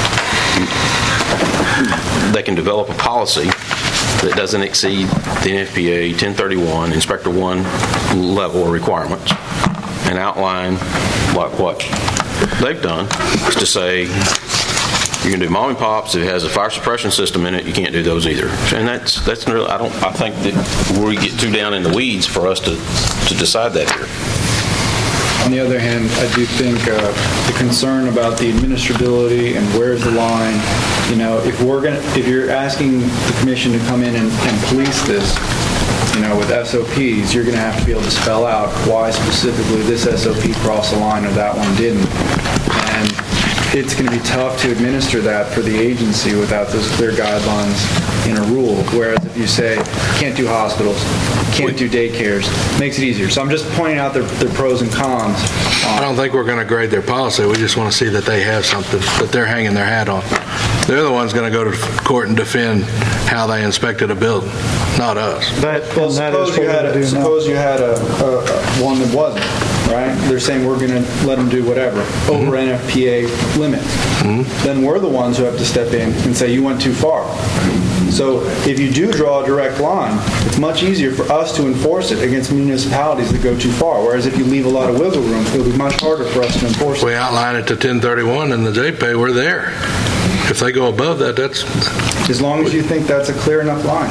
they can develop a policy that doesn't exceed the N F P A ten thirty-one Inspector one level requirements, and outline like what they've done is to say You can do mom and pops. If it has a fire suppression system in it, you can't do those either. And that's, that's really, I don't, I think that we get too down in the weeds for us to, to decide that here. On the other hand, I do think uh, the concern about the administrability and where's the line, you know, if we're going to, if you're asking the commission to come in and, and police this, you know, with S O Ps, you're going to have to be able to spell out why specifically this S O P crossed the line or that one didn't. And it's going to be tough to administer that for the agency without those clear guidelines in a rule. Whereas if you say, can't do hospitals, can't do daycares, makes it easier. So I'm just pointing out their, their pros and cons. I don't think we're going to grade their policy. We just want to see that they have something that they're hanging their hat on. They're the ones going to go to court and defend how they inspected a building, not us. That, well, suppose you had, a, suppose you had a, a, a one that wasn't, right? They're saying we're going to let them do whatever, over mm-hmm. N F P A limits. Mm-hmm. Then we're the ones who have to step in and say, you went too far. So if you do draw a direct line, it's much easier for us to enforce it against municipalities that go too far. Whereas if you leave a lot of wiggle room, it'll be much harder for us to enforce it. We outline it to ten thirty-one and the J P A, we're there. If they go above that, that's... As long as you think that's a clear enough line.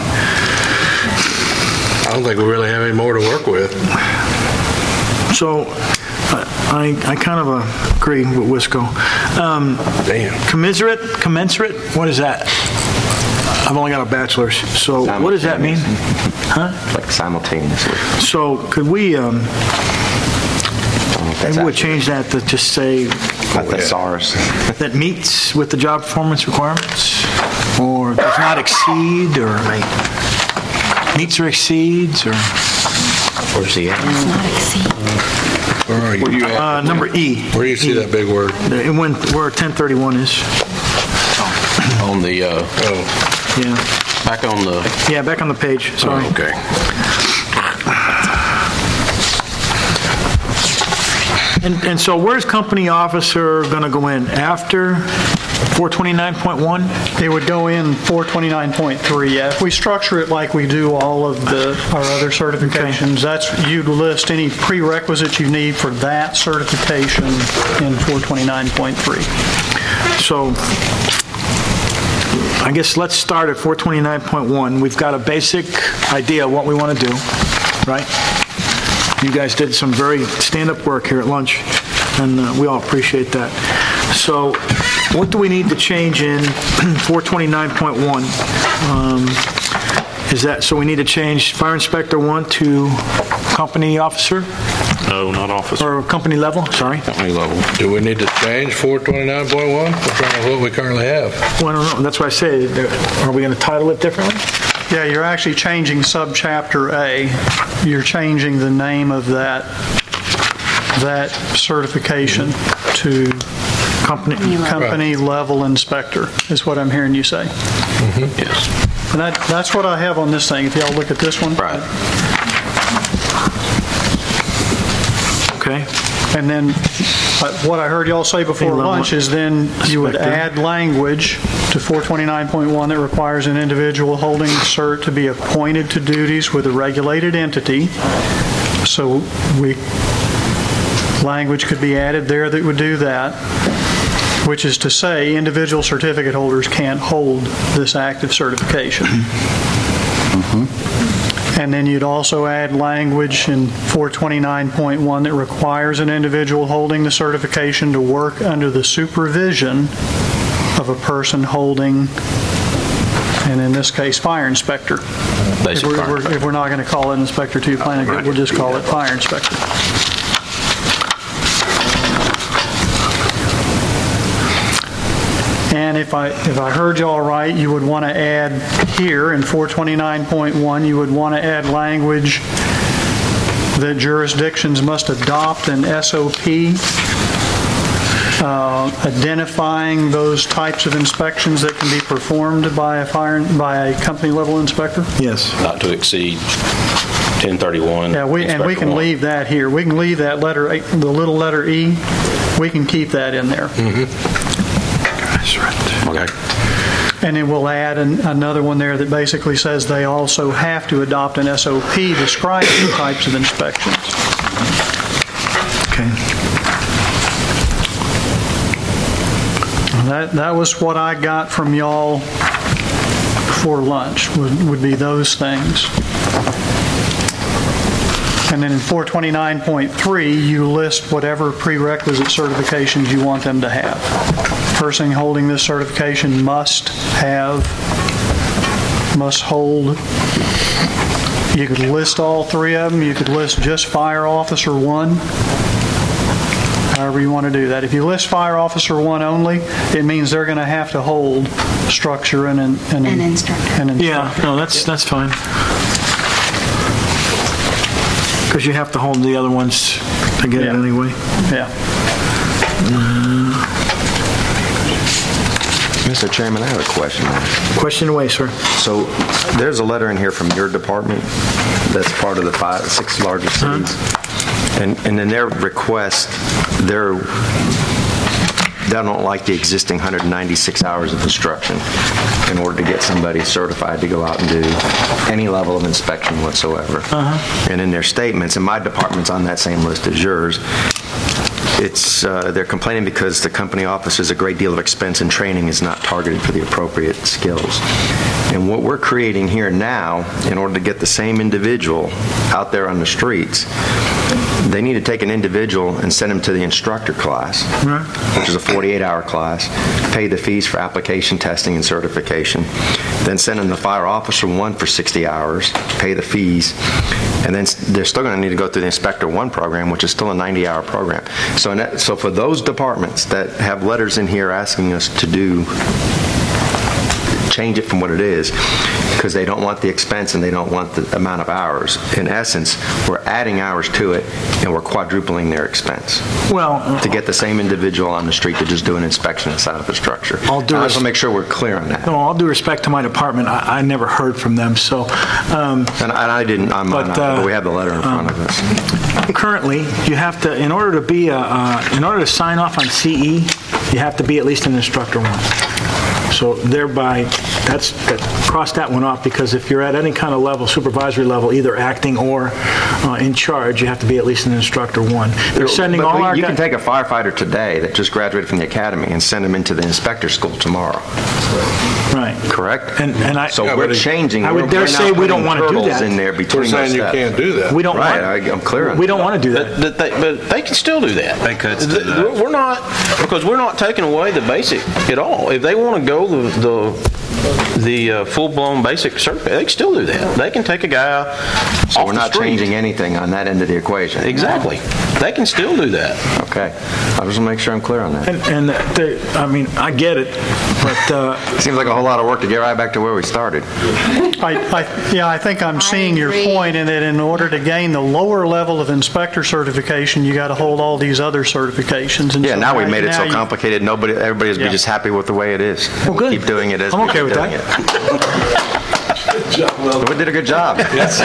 I don't think we really have any more to work with. So, I, I kind of uh, agree with Wisco. Um, Damn. Commiserate, commensurate, what is that? I've only got a bachelor's, so what does that mean? Huh? Like simultaneously. So, could we, um, maybe we'll change that to just say... Like the SARS. That meets with the job performance requirements, or does not exceed, or meets or exceeds, or... Where's he at? Does not exceed. Where are you? Where you at? Uh, number E. Where do you see E. that big word? It went where ten thirty-one is. On the, uh, oh. Yeah. Back on the... Yeah, back on the page, sorry. Oh, okay. And, and so where's company officer going to go in? After four twenty-nine point one? It would go in four twenty-nine point three, yeah. If we structure it like we do all of the our other certifications, that's, you'd list any prerequisites you need for that certification in four twenty-nine point three. So I guess let's start at four twenty-nine point one. We've got a basic idea of what we want to do, right? You guys did some very stand-up work here at lunch, and uh, we all appreciate that. So what do we need to change in four twenty-nine point one? Um, is that, so we need to change fire inspector one to company officer? No, not officer. Or company level, sorry. Company level. Do we need to change four twenty-nine point one? We're trying to what we currently have. Well, I don't know. That's why I say, are we going to title it differently? Yeah, you're actually changing subchapter A. You're changing the name of that that certification to company company level inspector is what I'm hearing you say. Mm-hmm. Yes. And that, that's what I have on this thing. If y'all look at this one. Right. Okay. And then uh, what I heard y'all say before lunch is then you would add language to four twenty-nine point one that requires an individual holding the cert to be appointed to duties with a regulated entity. So we, language could be added there that would do that, which is to say individual certificate holders can't hold this active certification. Mm-hmm. And then you'd also add language in four twenty-nine point one that requires an individual holding the certification to work under the supervision of a person holding, and in this case, fire inspector. If we're, we're, if we're not going to call it inspector two planning, right. We'll just call it fire inspector. And if I if I heard y'all right, you would want to add here in four twenty-nine point one, you would want to add language that jurisdictions must adopt an S O P uh, identifying those types of inspections that can be performed by a fire by a company level inspector. Yes. Not to exceed ten thirty-one. Yeah, we and we can one. leave that here. We can leave that letter, the little letter E. We can keep that in there. Mm-hmm. Okay. And then we'll add an, another one there that basically says they also have to adopt an S O P describing the types of inspections. Okay. That, that was what I got from y'all for lunch, would, would be those things. And then in four twenty-nine point three, you list whatever prerequisite certifications you want them to have. Person holding this certification must have, must hold. You could list all three of them. You could list just fire officer one. However you want to do that. If you list fire officer one only, it means they're going to have to hold structure and an and, An instructor. and instructor. Yeah, no, that's, that's fine. Because you have to hold the other ones to get it Yeah. anyway. Yeah. Mister Chairman, I have a question. Question away, sir. So there's a letter in here from your department that's part of the five, six largest cities. And, and in their request, they're, they don't like the existing one hundred ninety-six hours of instruction in order to get somebody certified to go out and do any level of inspection whatsoever. Uh-huh. And in their statements, and my department's on that same list as yours, it's, uh, they're complaining because the company offers a great deal of expense and training is not targeted for the appropriate skills. And what we're creating here now, in order to get the same individual out there on the streets, they need to take an individual and send him to the instructor class, Right. which is a forty-eight hour class, pay the fees for application, testing, and certification, then send him to fire officer one for sixty hours, pay the fees, and then they're still going to need to go through the inspector one program, which is still a ninety hour program. So, in that, so for those departments that have letters in here asking us to do change it from what it is because they don't want the expense and they don't want the amount of hours. In essence, we're adding hours to it and we're quadrupling their expense. Well, to get the same individual on the street to just do an inspection inside of the structure. I'll do I just res- want to make sure we're clear on that. no, all due respect to my department, I, I never heard from them, so. Um, and, I, and I didn't on mine, but, either, uh, but we have the letter in front um, of us. Currently, you have to, in order to be, a, uh, in order to sign off on C E, you have to be at least an instructor one. So thereby, that's, that, cross that one off, because if you're at any kind of level, supervisory level, either acting or uh, in charge, you have to be at least an instructor one. They're sending But all we- our... You guy- can take a firefighter today that just graduated from the academy and send him into the inspector school tomorrow. Right. Correct? And, and I... So we're changing. I would we're- dare we're now say we don't putting want to do hurdles that. in there between We're saying those you steps. can't do that. We don't Right, want... I- I'm clear on We that. don't want to do that. But they, but they can still do that. They could still do that. We're we're not, because we're not taking away the basic at all. If they want to go the, the, the uh, full-blown basic certificate, they can still do that. They can take a guy So off we're the not street. changing anything on that end of the equation. Exactly. They can still do that. Okay. I just want to make sure I'm clear on that. And, and the, I mean, I get it, but... Uh, Seems like a whole lot of work to get right back to where we started. I, I, yeah, I think I'm seeing your point in that in order to gain the lower level of inspector certification, you got to hold all these other certifications. And Yeah, so now we made it so now you- complicated, nobody, everybody's be Yeah. just happy with the way it is. Well, good. Keep doing it as I'm we okay keep with doing that. it. We did a good job.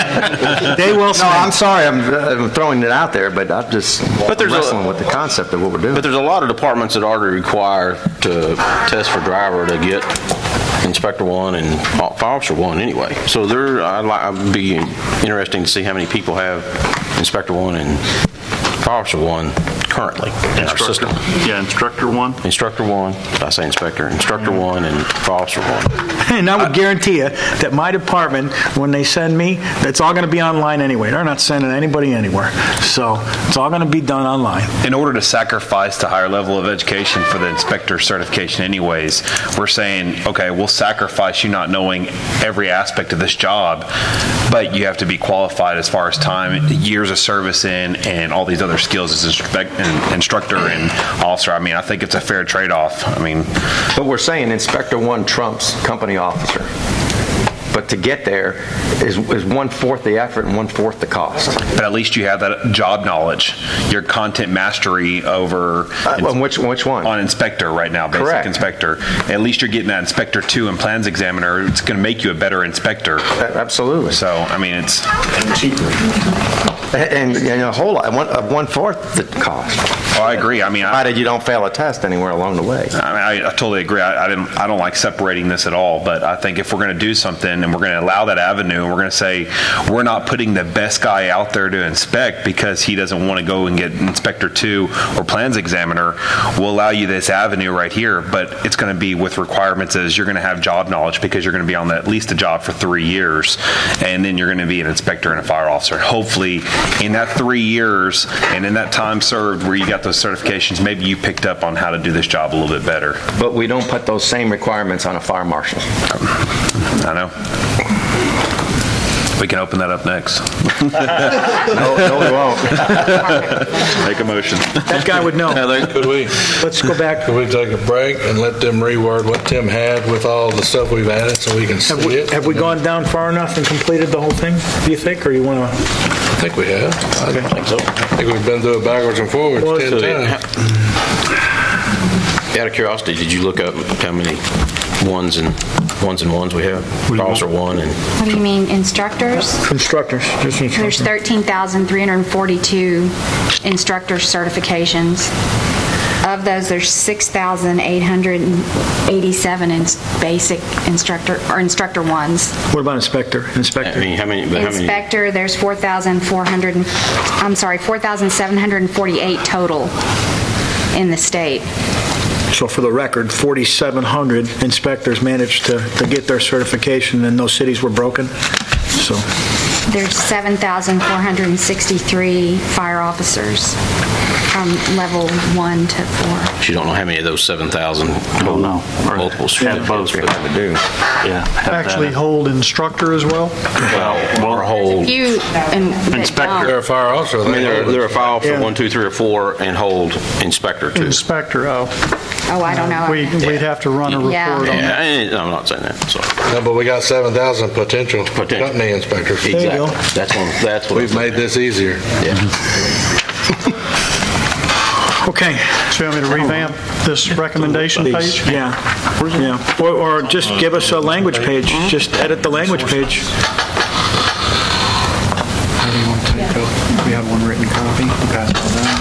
They will No, I'm sorry, I'm, I'm throwing it out there, but I'm just But there's a- wrestling with the concept of what we're doing. But there's a lot of departments that already require to test for driver to get Inspector One and Fire Officer One anyway. So there, I'd li- I'd be interesting to see how many people have Inspector One and Fire Officer One currently in our system. Yeah, instructor one. Instructor One, I say Inspector, Instructor One and Fire Officer One. And I would guarantee you that my department, when they send me, it's all going to be online anyway. They're not sending anybody anywhere. So it's all going to be done online. In order to sacrifice the higher level of education for the inspector certification anyways, we're saying, okay, we'll sacrifice you not knowing every aspect of this job, but you have to be qualified as far as time, years of service in, and all these other skills as inspec- and instructor and officer. I mean, I think it's a fair trade-off. I mean... But we're saying Inspector One trumps company officer. But to get there is, is one-fourth the effort and one-fourth the cost. But at least you have that job knowledge, your content mastery over... Uh, on which, which one? On inspector right now, basic Correct. inspector. At least you're getting that inspector two and plans examiner. It's going to make you a better inspector. Absolutely. So, I mean, it's... And cheaper. And, and a whole lot, one, uh, one-fourth the cost. Well, I agree. I mean, I, provided you don't fail a test anywhere along the way. I mean, I, I totally agree. I, I, didn't, I don't like separating this at all, but I think if we're going to do something and we're going to allow that avenue and we're going to say we're not putting the best guy out there to inspect because he doesn't want to go and get inspector two or plans examiner, we'll allow you this avenue right here, but it's going to be with requirements as you're going to have job knowledge because you're going to be on the, at least a job for three years, and then you're going to be an inspector and a fire officer. Hopefully, in that three years and in that time served where you got those certifications, maybe you picked up on how to do this job a little bit better. But we don't put those same requirements on a fire marshal. I know. We can open that up next. no, no, we won't. Make a motion. That guy would know. Could we? Let's go back. Could we take a break and let them reword what Tim had with all the stuff we've added so we can see Have we, it? have we gone down far enough and completed the whole thing, do you think, or you want to? I think we have. I Okay. think so. I think we've been through it backwards and forwards Well, ten so- times. Out of curiosity, did you look up how many ones and ones and ones we have? Officer one and What do you mean, instructors? Instructors, just There's instructors. thirteen thousand three hundred forty-two instructor certifications. Of those, there's six thousand eight hundred eighty-seven in basic instructor, or instructor ones. What about inspector? Inspector. I mean, how many? But how many? Inspector, there's four thousand four hundred, I'm sorry, four thousand seven hundred forty-eight total in the state. So for the record, forty-seven hundred inspectors managed to, to get their certification and those cities were broken. So There's seven thousand four hundred sixty-three fire officers from level one to four. You don't know how many of those seven thousand hold multiple Have both. certificates. do. Yeah. have that. Actually hold instructor as well? Well, or hold. You, and that Inspector. They're don't. a fire officer. I mean, they're, they're a file for Yeah. one, two, three, or four, and hold inspector two. Inspector, oh. Oh, I don't know. We, we'd have to run a report Yeah. on that. Yeah, and I'm not saying that. Sorry. No, but we got seven thousand potential Potential. company inspectors. you go. Exactly. That's one. That's what We've made this easier. Yeah. Okay, so you want me to revamp this recommendation page? Yeah, yeah. Or, or just give us a language page, just edit the language page. How do you want to take it? We have one written copy. You pass it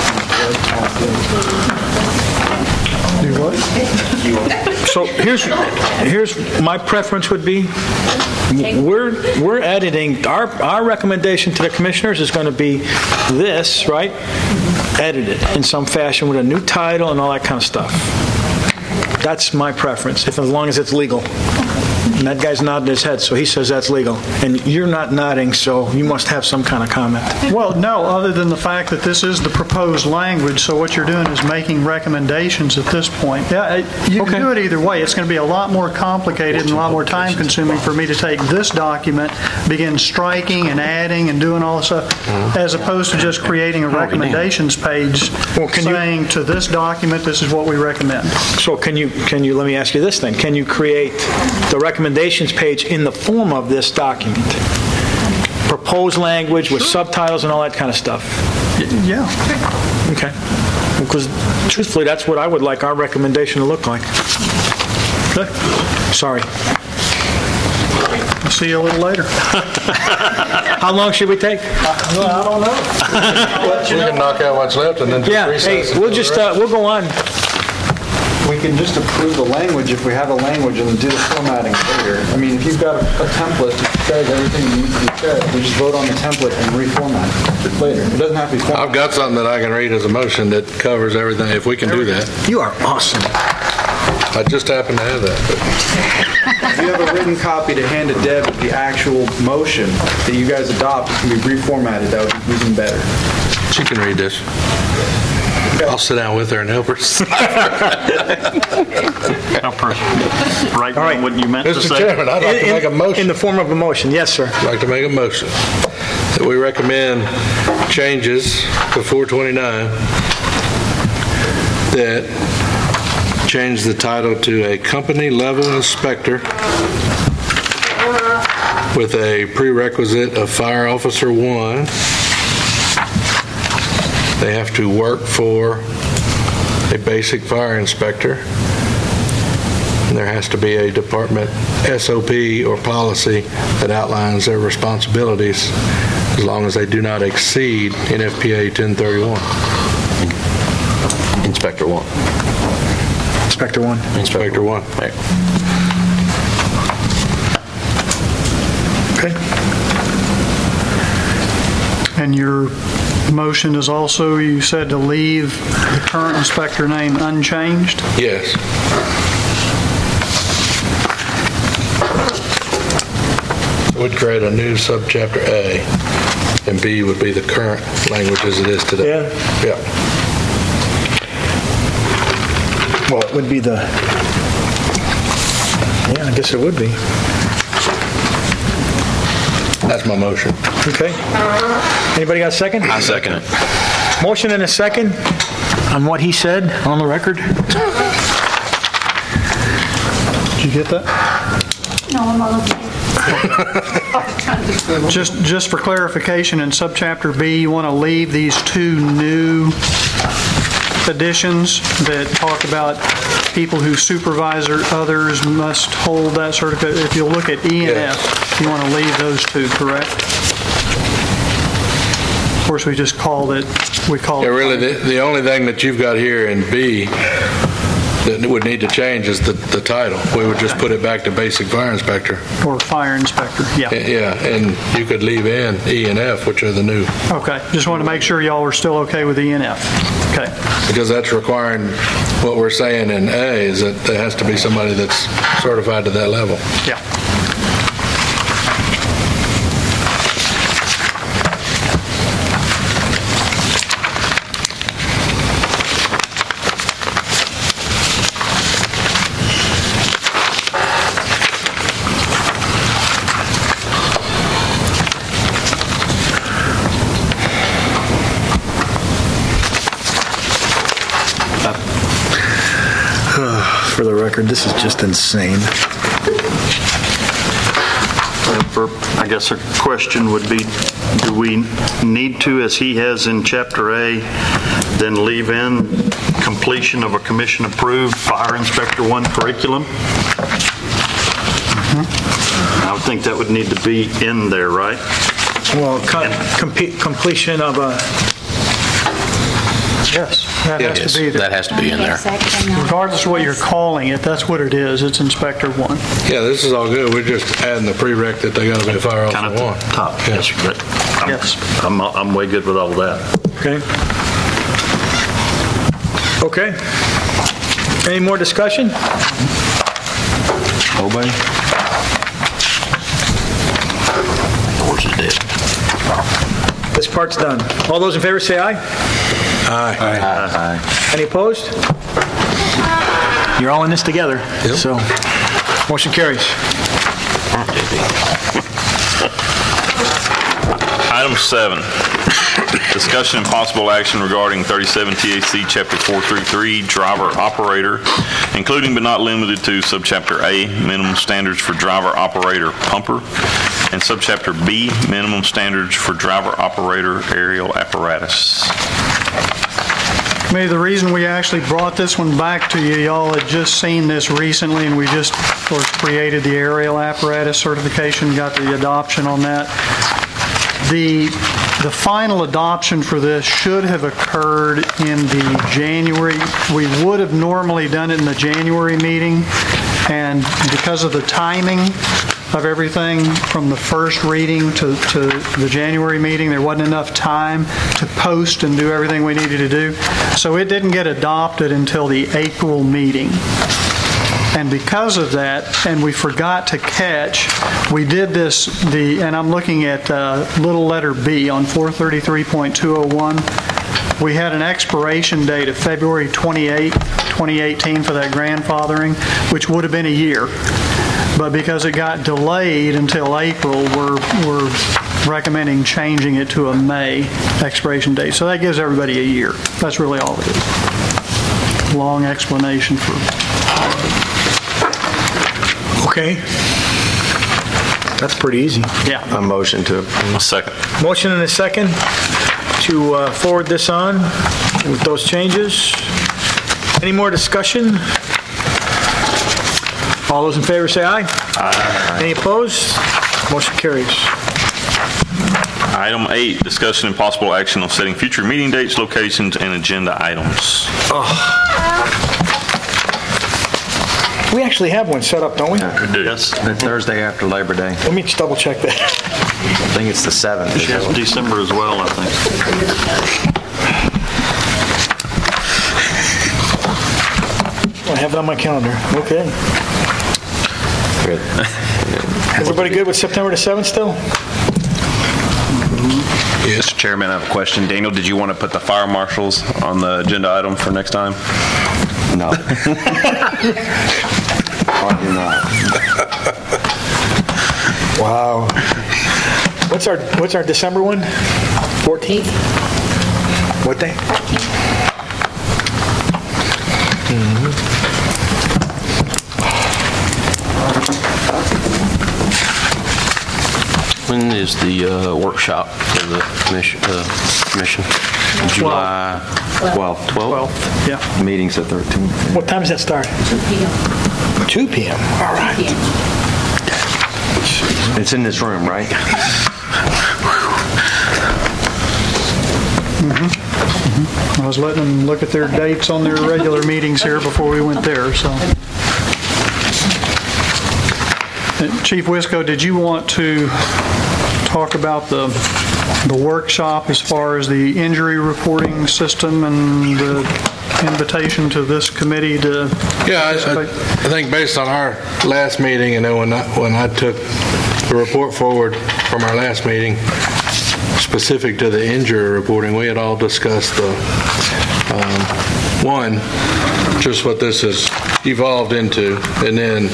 Do what? So here's, here's, my preference would be, we're, we're editing, our, our recommendation to the commissioners is going to be this, right? Edited in some fashion with a new title and all that kind of stuff. That's my preference, if as long as it's legal. And that guy's nodding his head, so he says that's legal. And you're not nodding, so you must have some kind of comment. Well, no, other than the fact that this is the proposed language, so what you're doing is making recommendations at this point. Yeah, it- you can do it either way. It's going to be a lot more complicated and a lot more time-consuming for me to take this document, begin striking and adding and doing all this stuff, as opposed to just creating a recommendations page Well, can you- saying to this document, this is what we recommend. So can you, can you, let me ask you this then, can you create the recommendations page in the form of this document? Proposed language with subtitles and all that kind of stuff? Yeah. Okay. Because truthfully, that's what I would like our recommendation to look like. Okay. Sorry. I'll see you a little later. How long should we take? Well, I don't know. We can knock out what's left and then just Yeah, recess. hey, we'll just, uh, we'll go on. We can just approve the language if we have a language and do the formatting later. I mean, if you've got a a template that says everything that needs to be said, we just vote on the template and reformat it later. It doesn't have to be I've formatted. got something that I can read as a motion that covers everything, if we can do that. You are awesome. I just happen to have that. If you have a written copy to hand to Deb of the actual motion that you guys adopt, it can be reformatted. That would be even better. but She can read this. I'll sit down with her and help her. Right now, what you meant to Mister say? Chairman, I'd like to In- make a motion. In the form of a motion, yes, sir. I'd like to make a motion that we recommend changes to four twenty-nine that change the title to a company level inspector with a prerequisite of fire officer one. They have to work for a basic fire inspector. And there has to be a department S O P or policy that outlines their responsibilities as long as they do not exceed N F P A ten thirty-one. Inspector one. Inspector one. Inspector one. Right. Okay. And your motion is also, you said to leave the current inspector name unchanged? Yes. Would create a new subchapter A, and B would be the current language as it is today. Yeah. Yeah. Well, it would be the, yeah, I guess it would be. That's my motion. Okay. Anybody got a second? I second it. Motion and a second on what he said on the record. Did you get that? No, I'm not looking. Just, just for clarification, in subchapter B, you want to leave these two new additions that talk about people who supervise or others must hold that certificate. If you look at E and Yes. F, you want to leave those two, correct? Of course, we just called it, we called Yeah, it. really, the, the only thing that you've got here in B that would need to change is the, the title. We would just put it back to basic fire inspector. Or fire inspector, yeah. Yeah, and you could leave in E and F, which are the new. Okay, just want to make sure y'all were still okay with E and F. Okay. Because that's requiring, what we're saying in A is that there has to be somebody that's certified to that level. Yeah. For the record, this is just insane. For, I guess a question would be, do we need to, as he has in Chapter A, then leave in completion of a commission-approved Fire Inspector one curriculum? Mm-hmm. I would think that would need to be in there, right? Well, com- com- completion of a, Yes, that has Yes, to be there. that has to be in there. Regardless of what you're calling it, that's what it is. It's Inspector One. Yeah, this is all good. We're just adding the prereq that they got to be a fire Kind of officer at one. the top, yes. But I'm, Yes. I'm, I'm way good with all of that. okay. Okay. Any more discussion? Nobody? Yours is dead. This part's done. All those in favor say aye. Aye. Aye. Any opposed? You're all in this together, so motion carries. Item seven, discussion and possible action regarding thirty-seven T A C Chapter four thirty-three, driver operator, including but not limited to Subchapter A, minimum standards for driver operator pumper, and Subchapter B, minimum standards for driver operator aerial apparatus. Maybe the reason we actually brought this one back to you, y'all had just seen this recently, and we just, of course, created the aerial apparatus certification, got the adoption on that. The, the final adoption for this should have occurred in the January. We would have normally done it in the January meeting, and because of the timing of everything from the first reading to, to the January meeting, there wasn't enough time to post and do everything we needed to do. So it didn't get adopted until the April meeting. And because of that, and we forgot to catch, we did this, the, and I'm looking at uh, little letter B on four thirty-three point two oh one. We had an expiration date of February twenty-eighth, twenty eighteen for that grandfathering, which would have been a year. But because it got delayed until April, we're, we're recommending changing it to a May expiration date. So that gives everybody a year. That's really all it is. Long explanation for all of it. Okay. That's pretty easy. Yeah. A motion to approve. A second. Motion and a second to uh, forward this on with those changes. Any more discussion? All those in favor say aye. Aye. Any opposed? Motion carries. Item eight, discussion and possible action on setting future meeting dates, locations, and agenda items. We actually have one set up, don't we? We do. Yes. The Thursday after Labor Day. Let me just double check that. I think it's the seventh. Yes, December as well, I think. I have it on my calendar. Okay. Good. Everybody good with September the seventh still? Yes, Chairman, I have a question. Daniel, did you want to put the fire marshals on the agenda item for next time? No. I do not. Wow. What's our What's our December one? fourteenth? What day? Mm-hmm. When is the uh, workshop for the commission? Uh, commission? July twelfth. twelfth. Yeah. Meeting's at thirteenth. What time does that start? two p.m. two p.m. All right. It's in this room, right? Mm-hmm. Mm-hmm. I was letting them look at their dates on their regular meetings here before we went there, so. Chief Wisco, did you want to talk about the the workshop as far as the injury reporting system and the invitation to this committee to Yeah, I, I, I think based on our last meeting, and then when I, when I took the report forward from our last meeting, specific to the injury reporting, we had all discussed the, um, one, just what this has evolved into, and then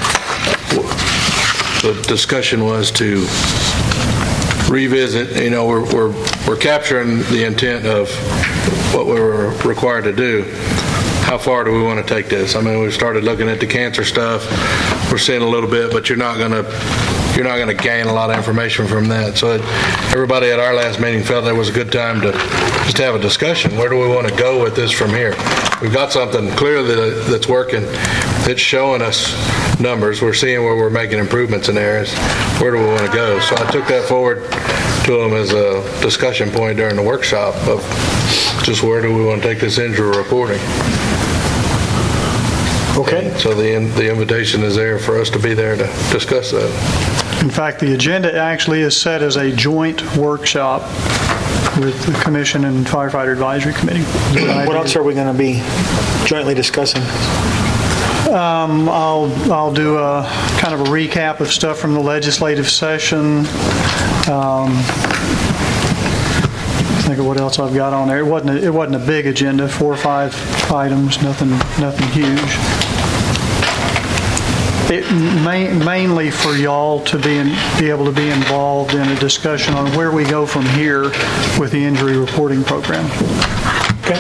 the discussion was to revisit, you know, we're, we're, we're capturing the intent of what we were required to do. How far do we want to take this? I mean, we started looking at the cancer stuff. We're seeing a little bit, but you're not going to you're not going to gain a lot of information from that. So it, everybody at our last meeting felt that was a good time to just have a discussion. Where do we want to go with this from here? We've got something clearly that, that's working, that's showing us numbers. We're seeing where we're making improvements in areas. Where do we want to go? So I took that forward to them as a discussion point during the workshop of just where do we want to take this injury reporting. Okay. And so the the invitation is there for us to be there to discuss that. In fact, the agenda actually is set as a joint workshop with the Commission and Firefighter Advisory Committee. What else are we going to be jointly discussing? Um, I'll I'll do a kind of a recap of stuff from the legislative session. Um, think of what else I've got on there. It wasn't a, it wasn't a big agenda, four or five items, nothing nothing huge. It ma- mainly for y'all to be in, be able to be involved in a discussion on where we go from here with the injury reporting program. Okay.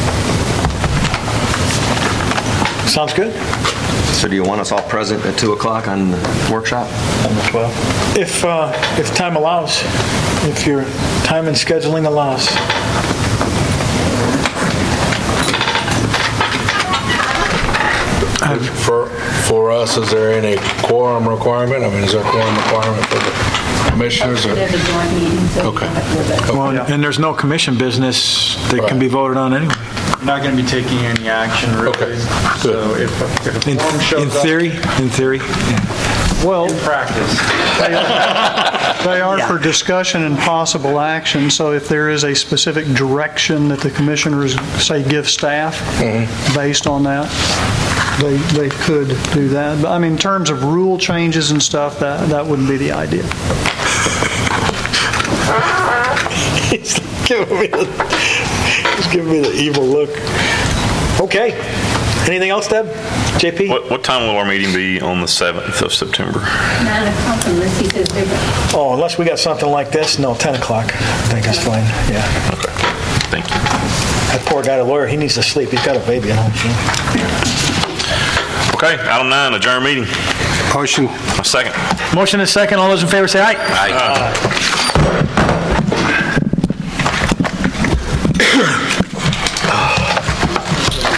Sounds good. So do you want us all present at two o'clock on the workshop? On the twelfth. If, uh, if time allows, if your time and scheduling allows. For, for us, is there any quorum requirement? I mean, is there a quorum requirement for the commissioners? Or? Okay. Well, and there's no commission business that Right. can be voted on anyway. We're not going to be taking any action, really. Okay. So if, if a In, form shows in up- theory, in theory, yeah. Well, in practice. They are, they are for discussion and possible action, so if there is a specific direction that the commissioners, say, give staff, based on that, they they could do that. But I mean, in terms of rule changes and stuff, that, that wouldn't be the idea. He's giving me the, he's giving me the evil look. Okay. Anything else, Deb? J P? What, what time will our meeting be on the seventh of September? nine o'clock unless he says different. Oh, unless we got something like this? No, ten o'clock. I think that's fine. Yeah. Okay. Thank you. That poor guy, the lawyer, he needs to sleep. He's got a baby at home. Okay, item nine, adjourn meeting. Motion. A second. Motion is second. All those in favor say aye. Aye.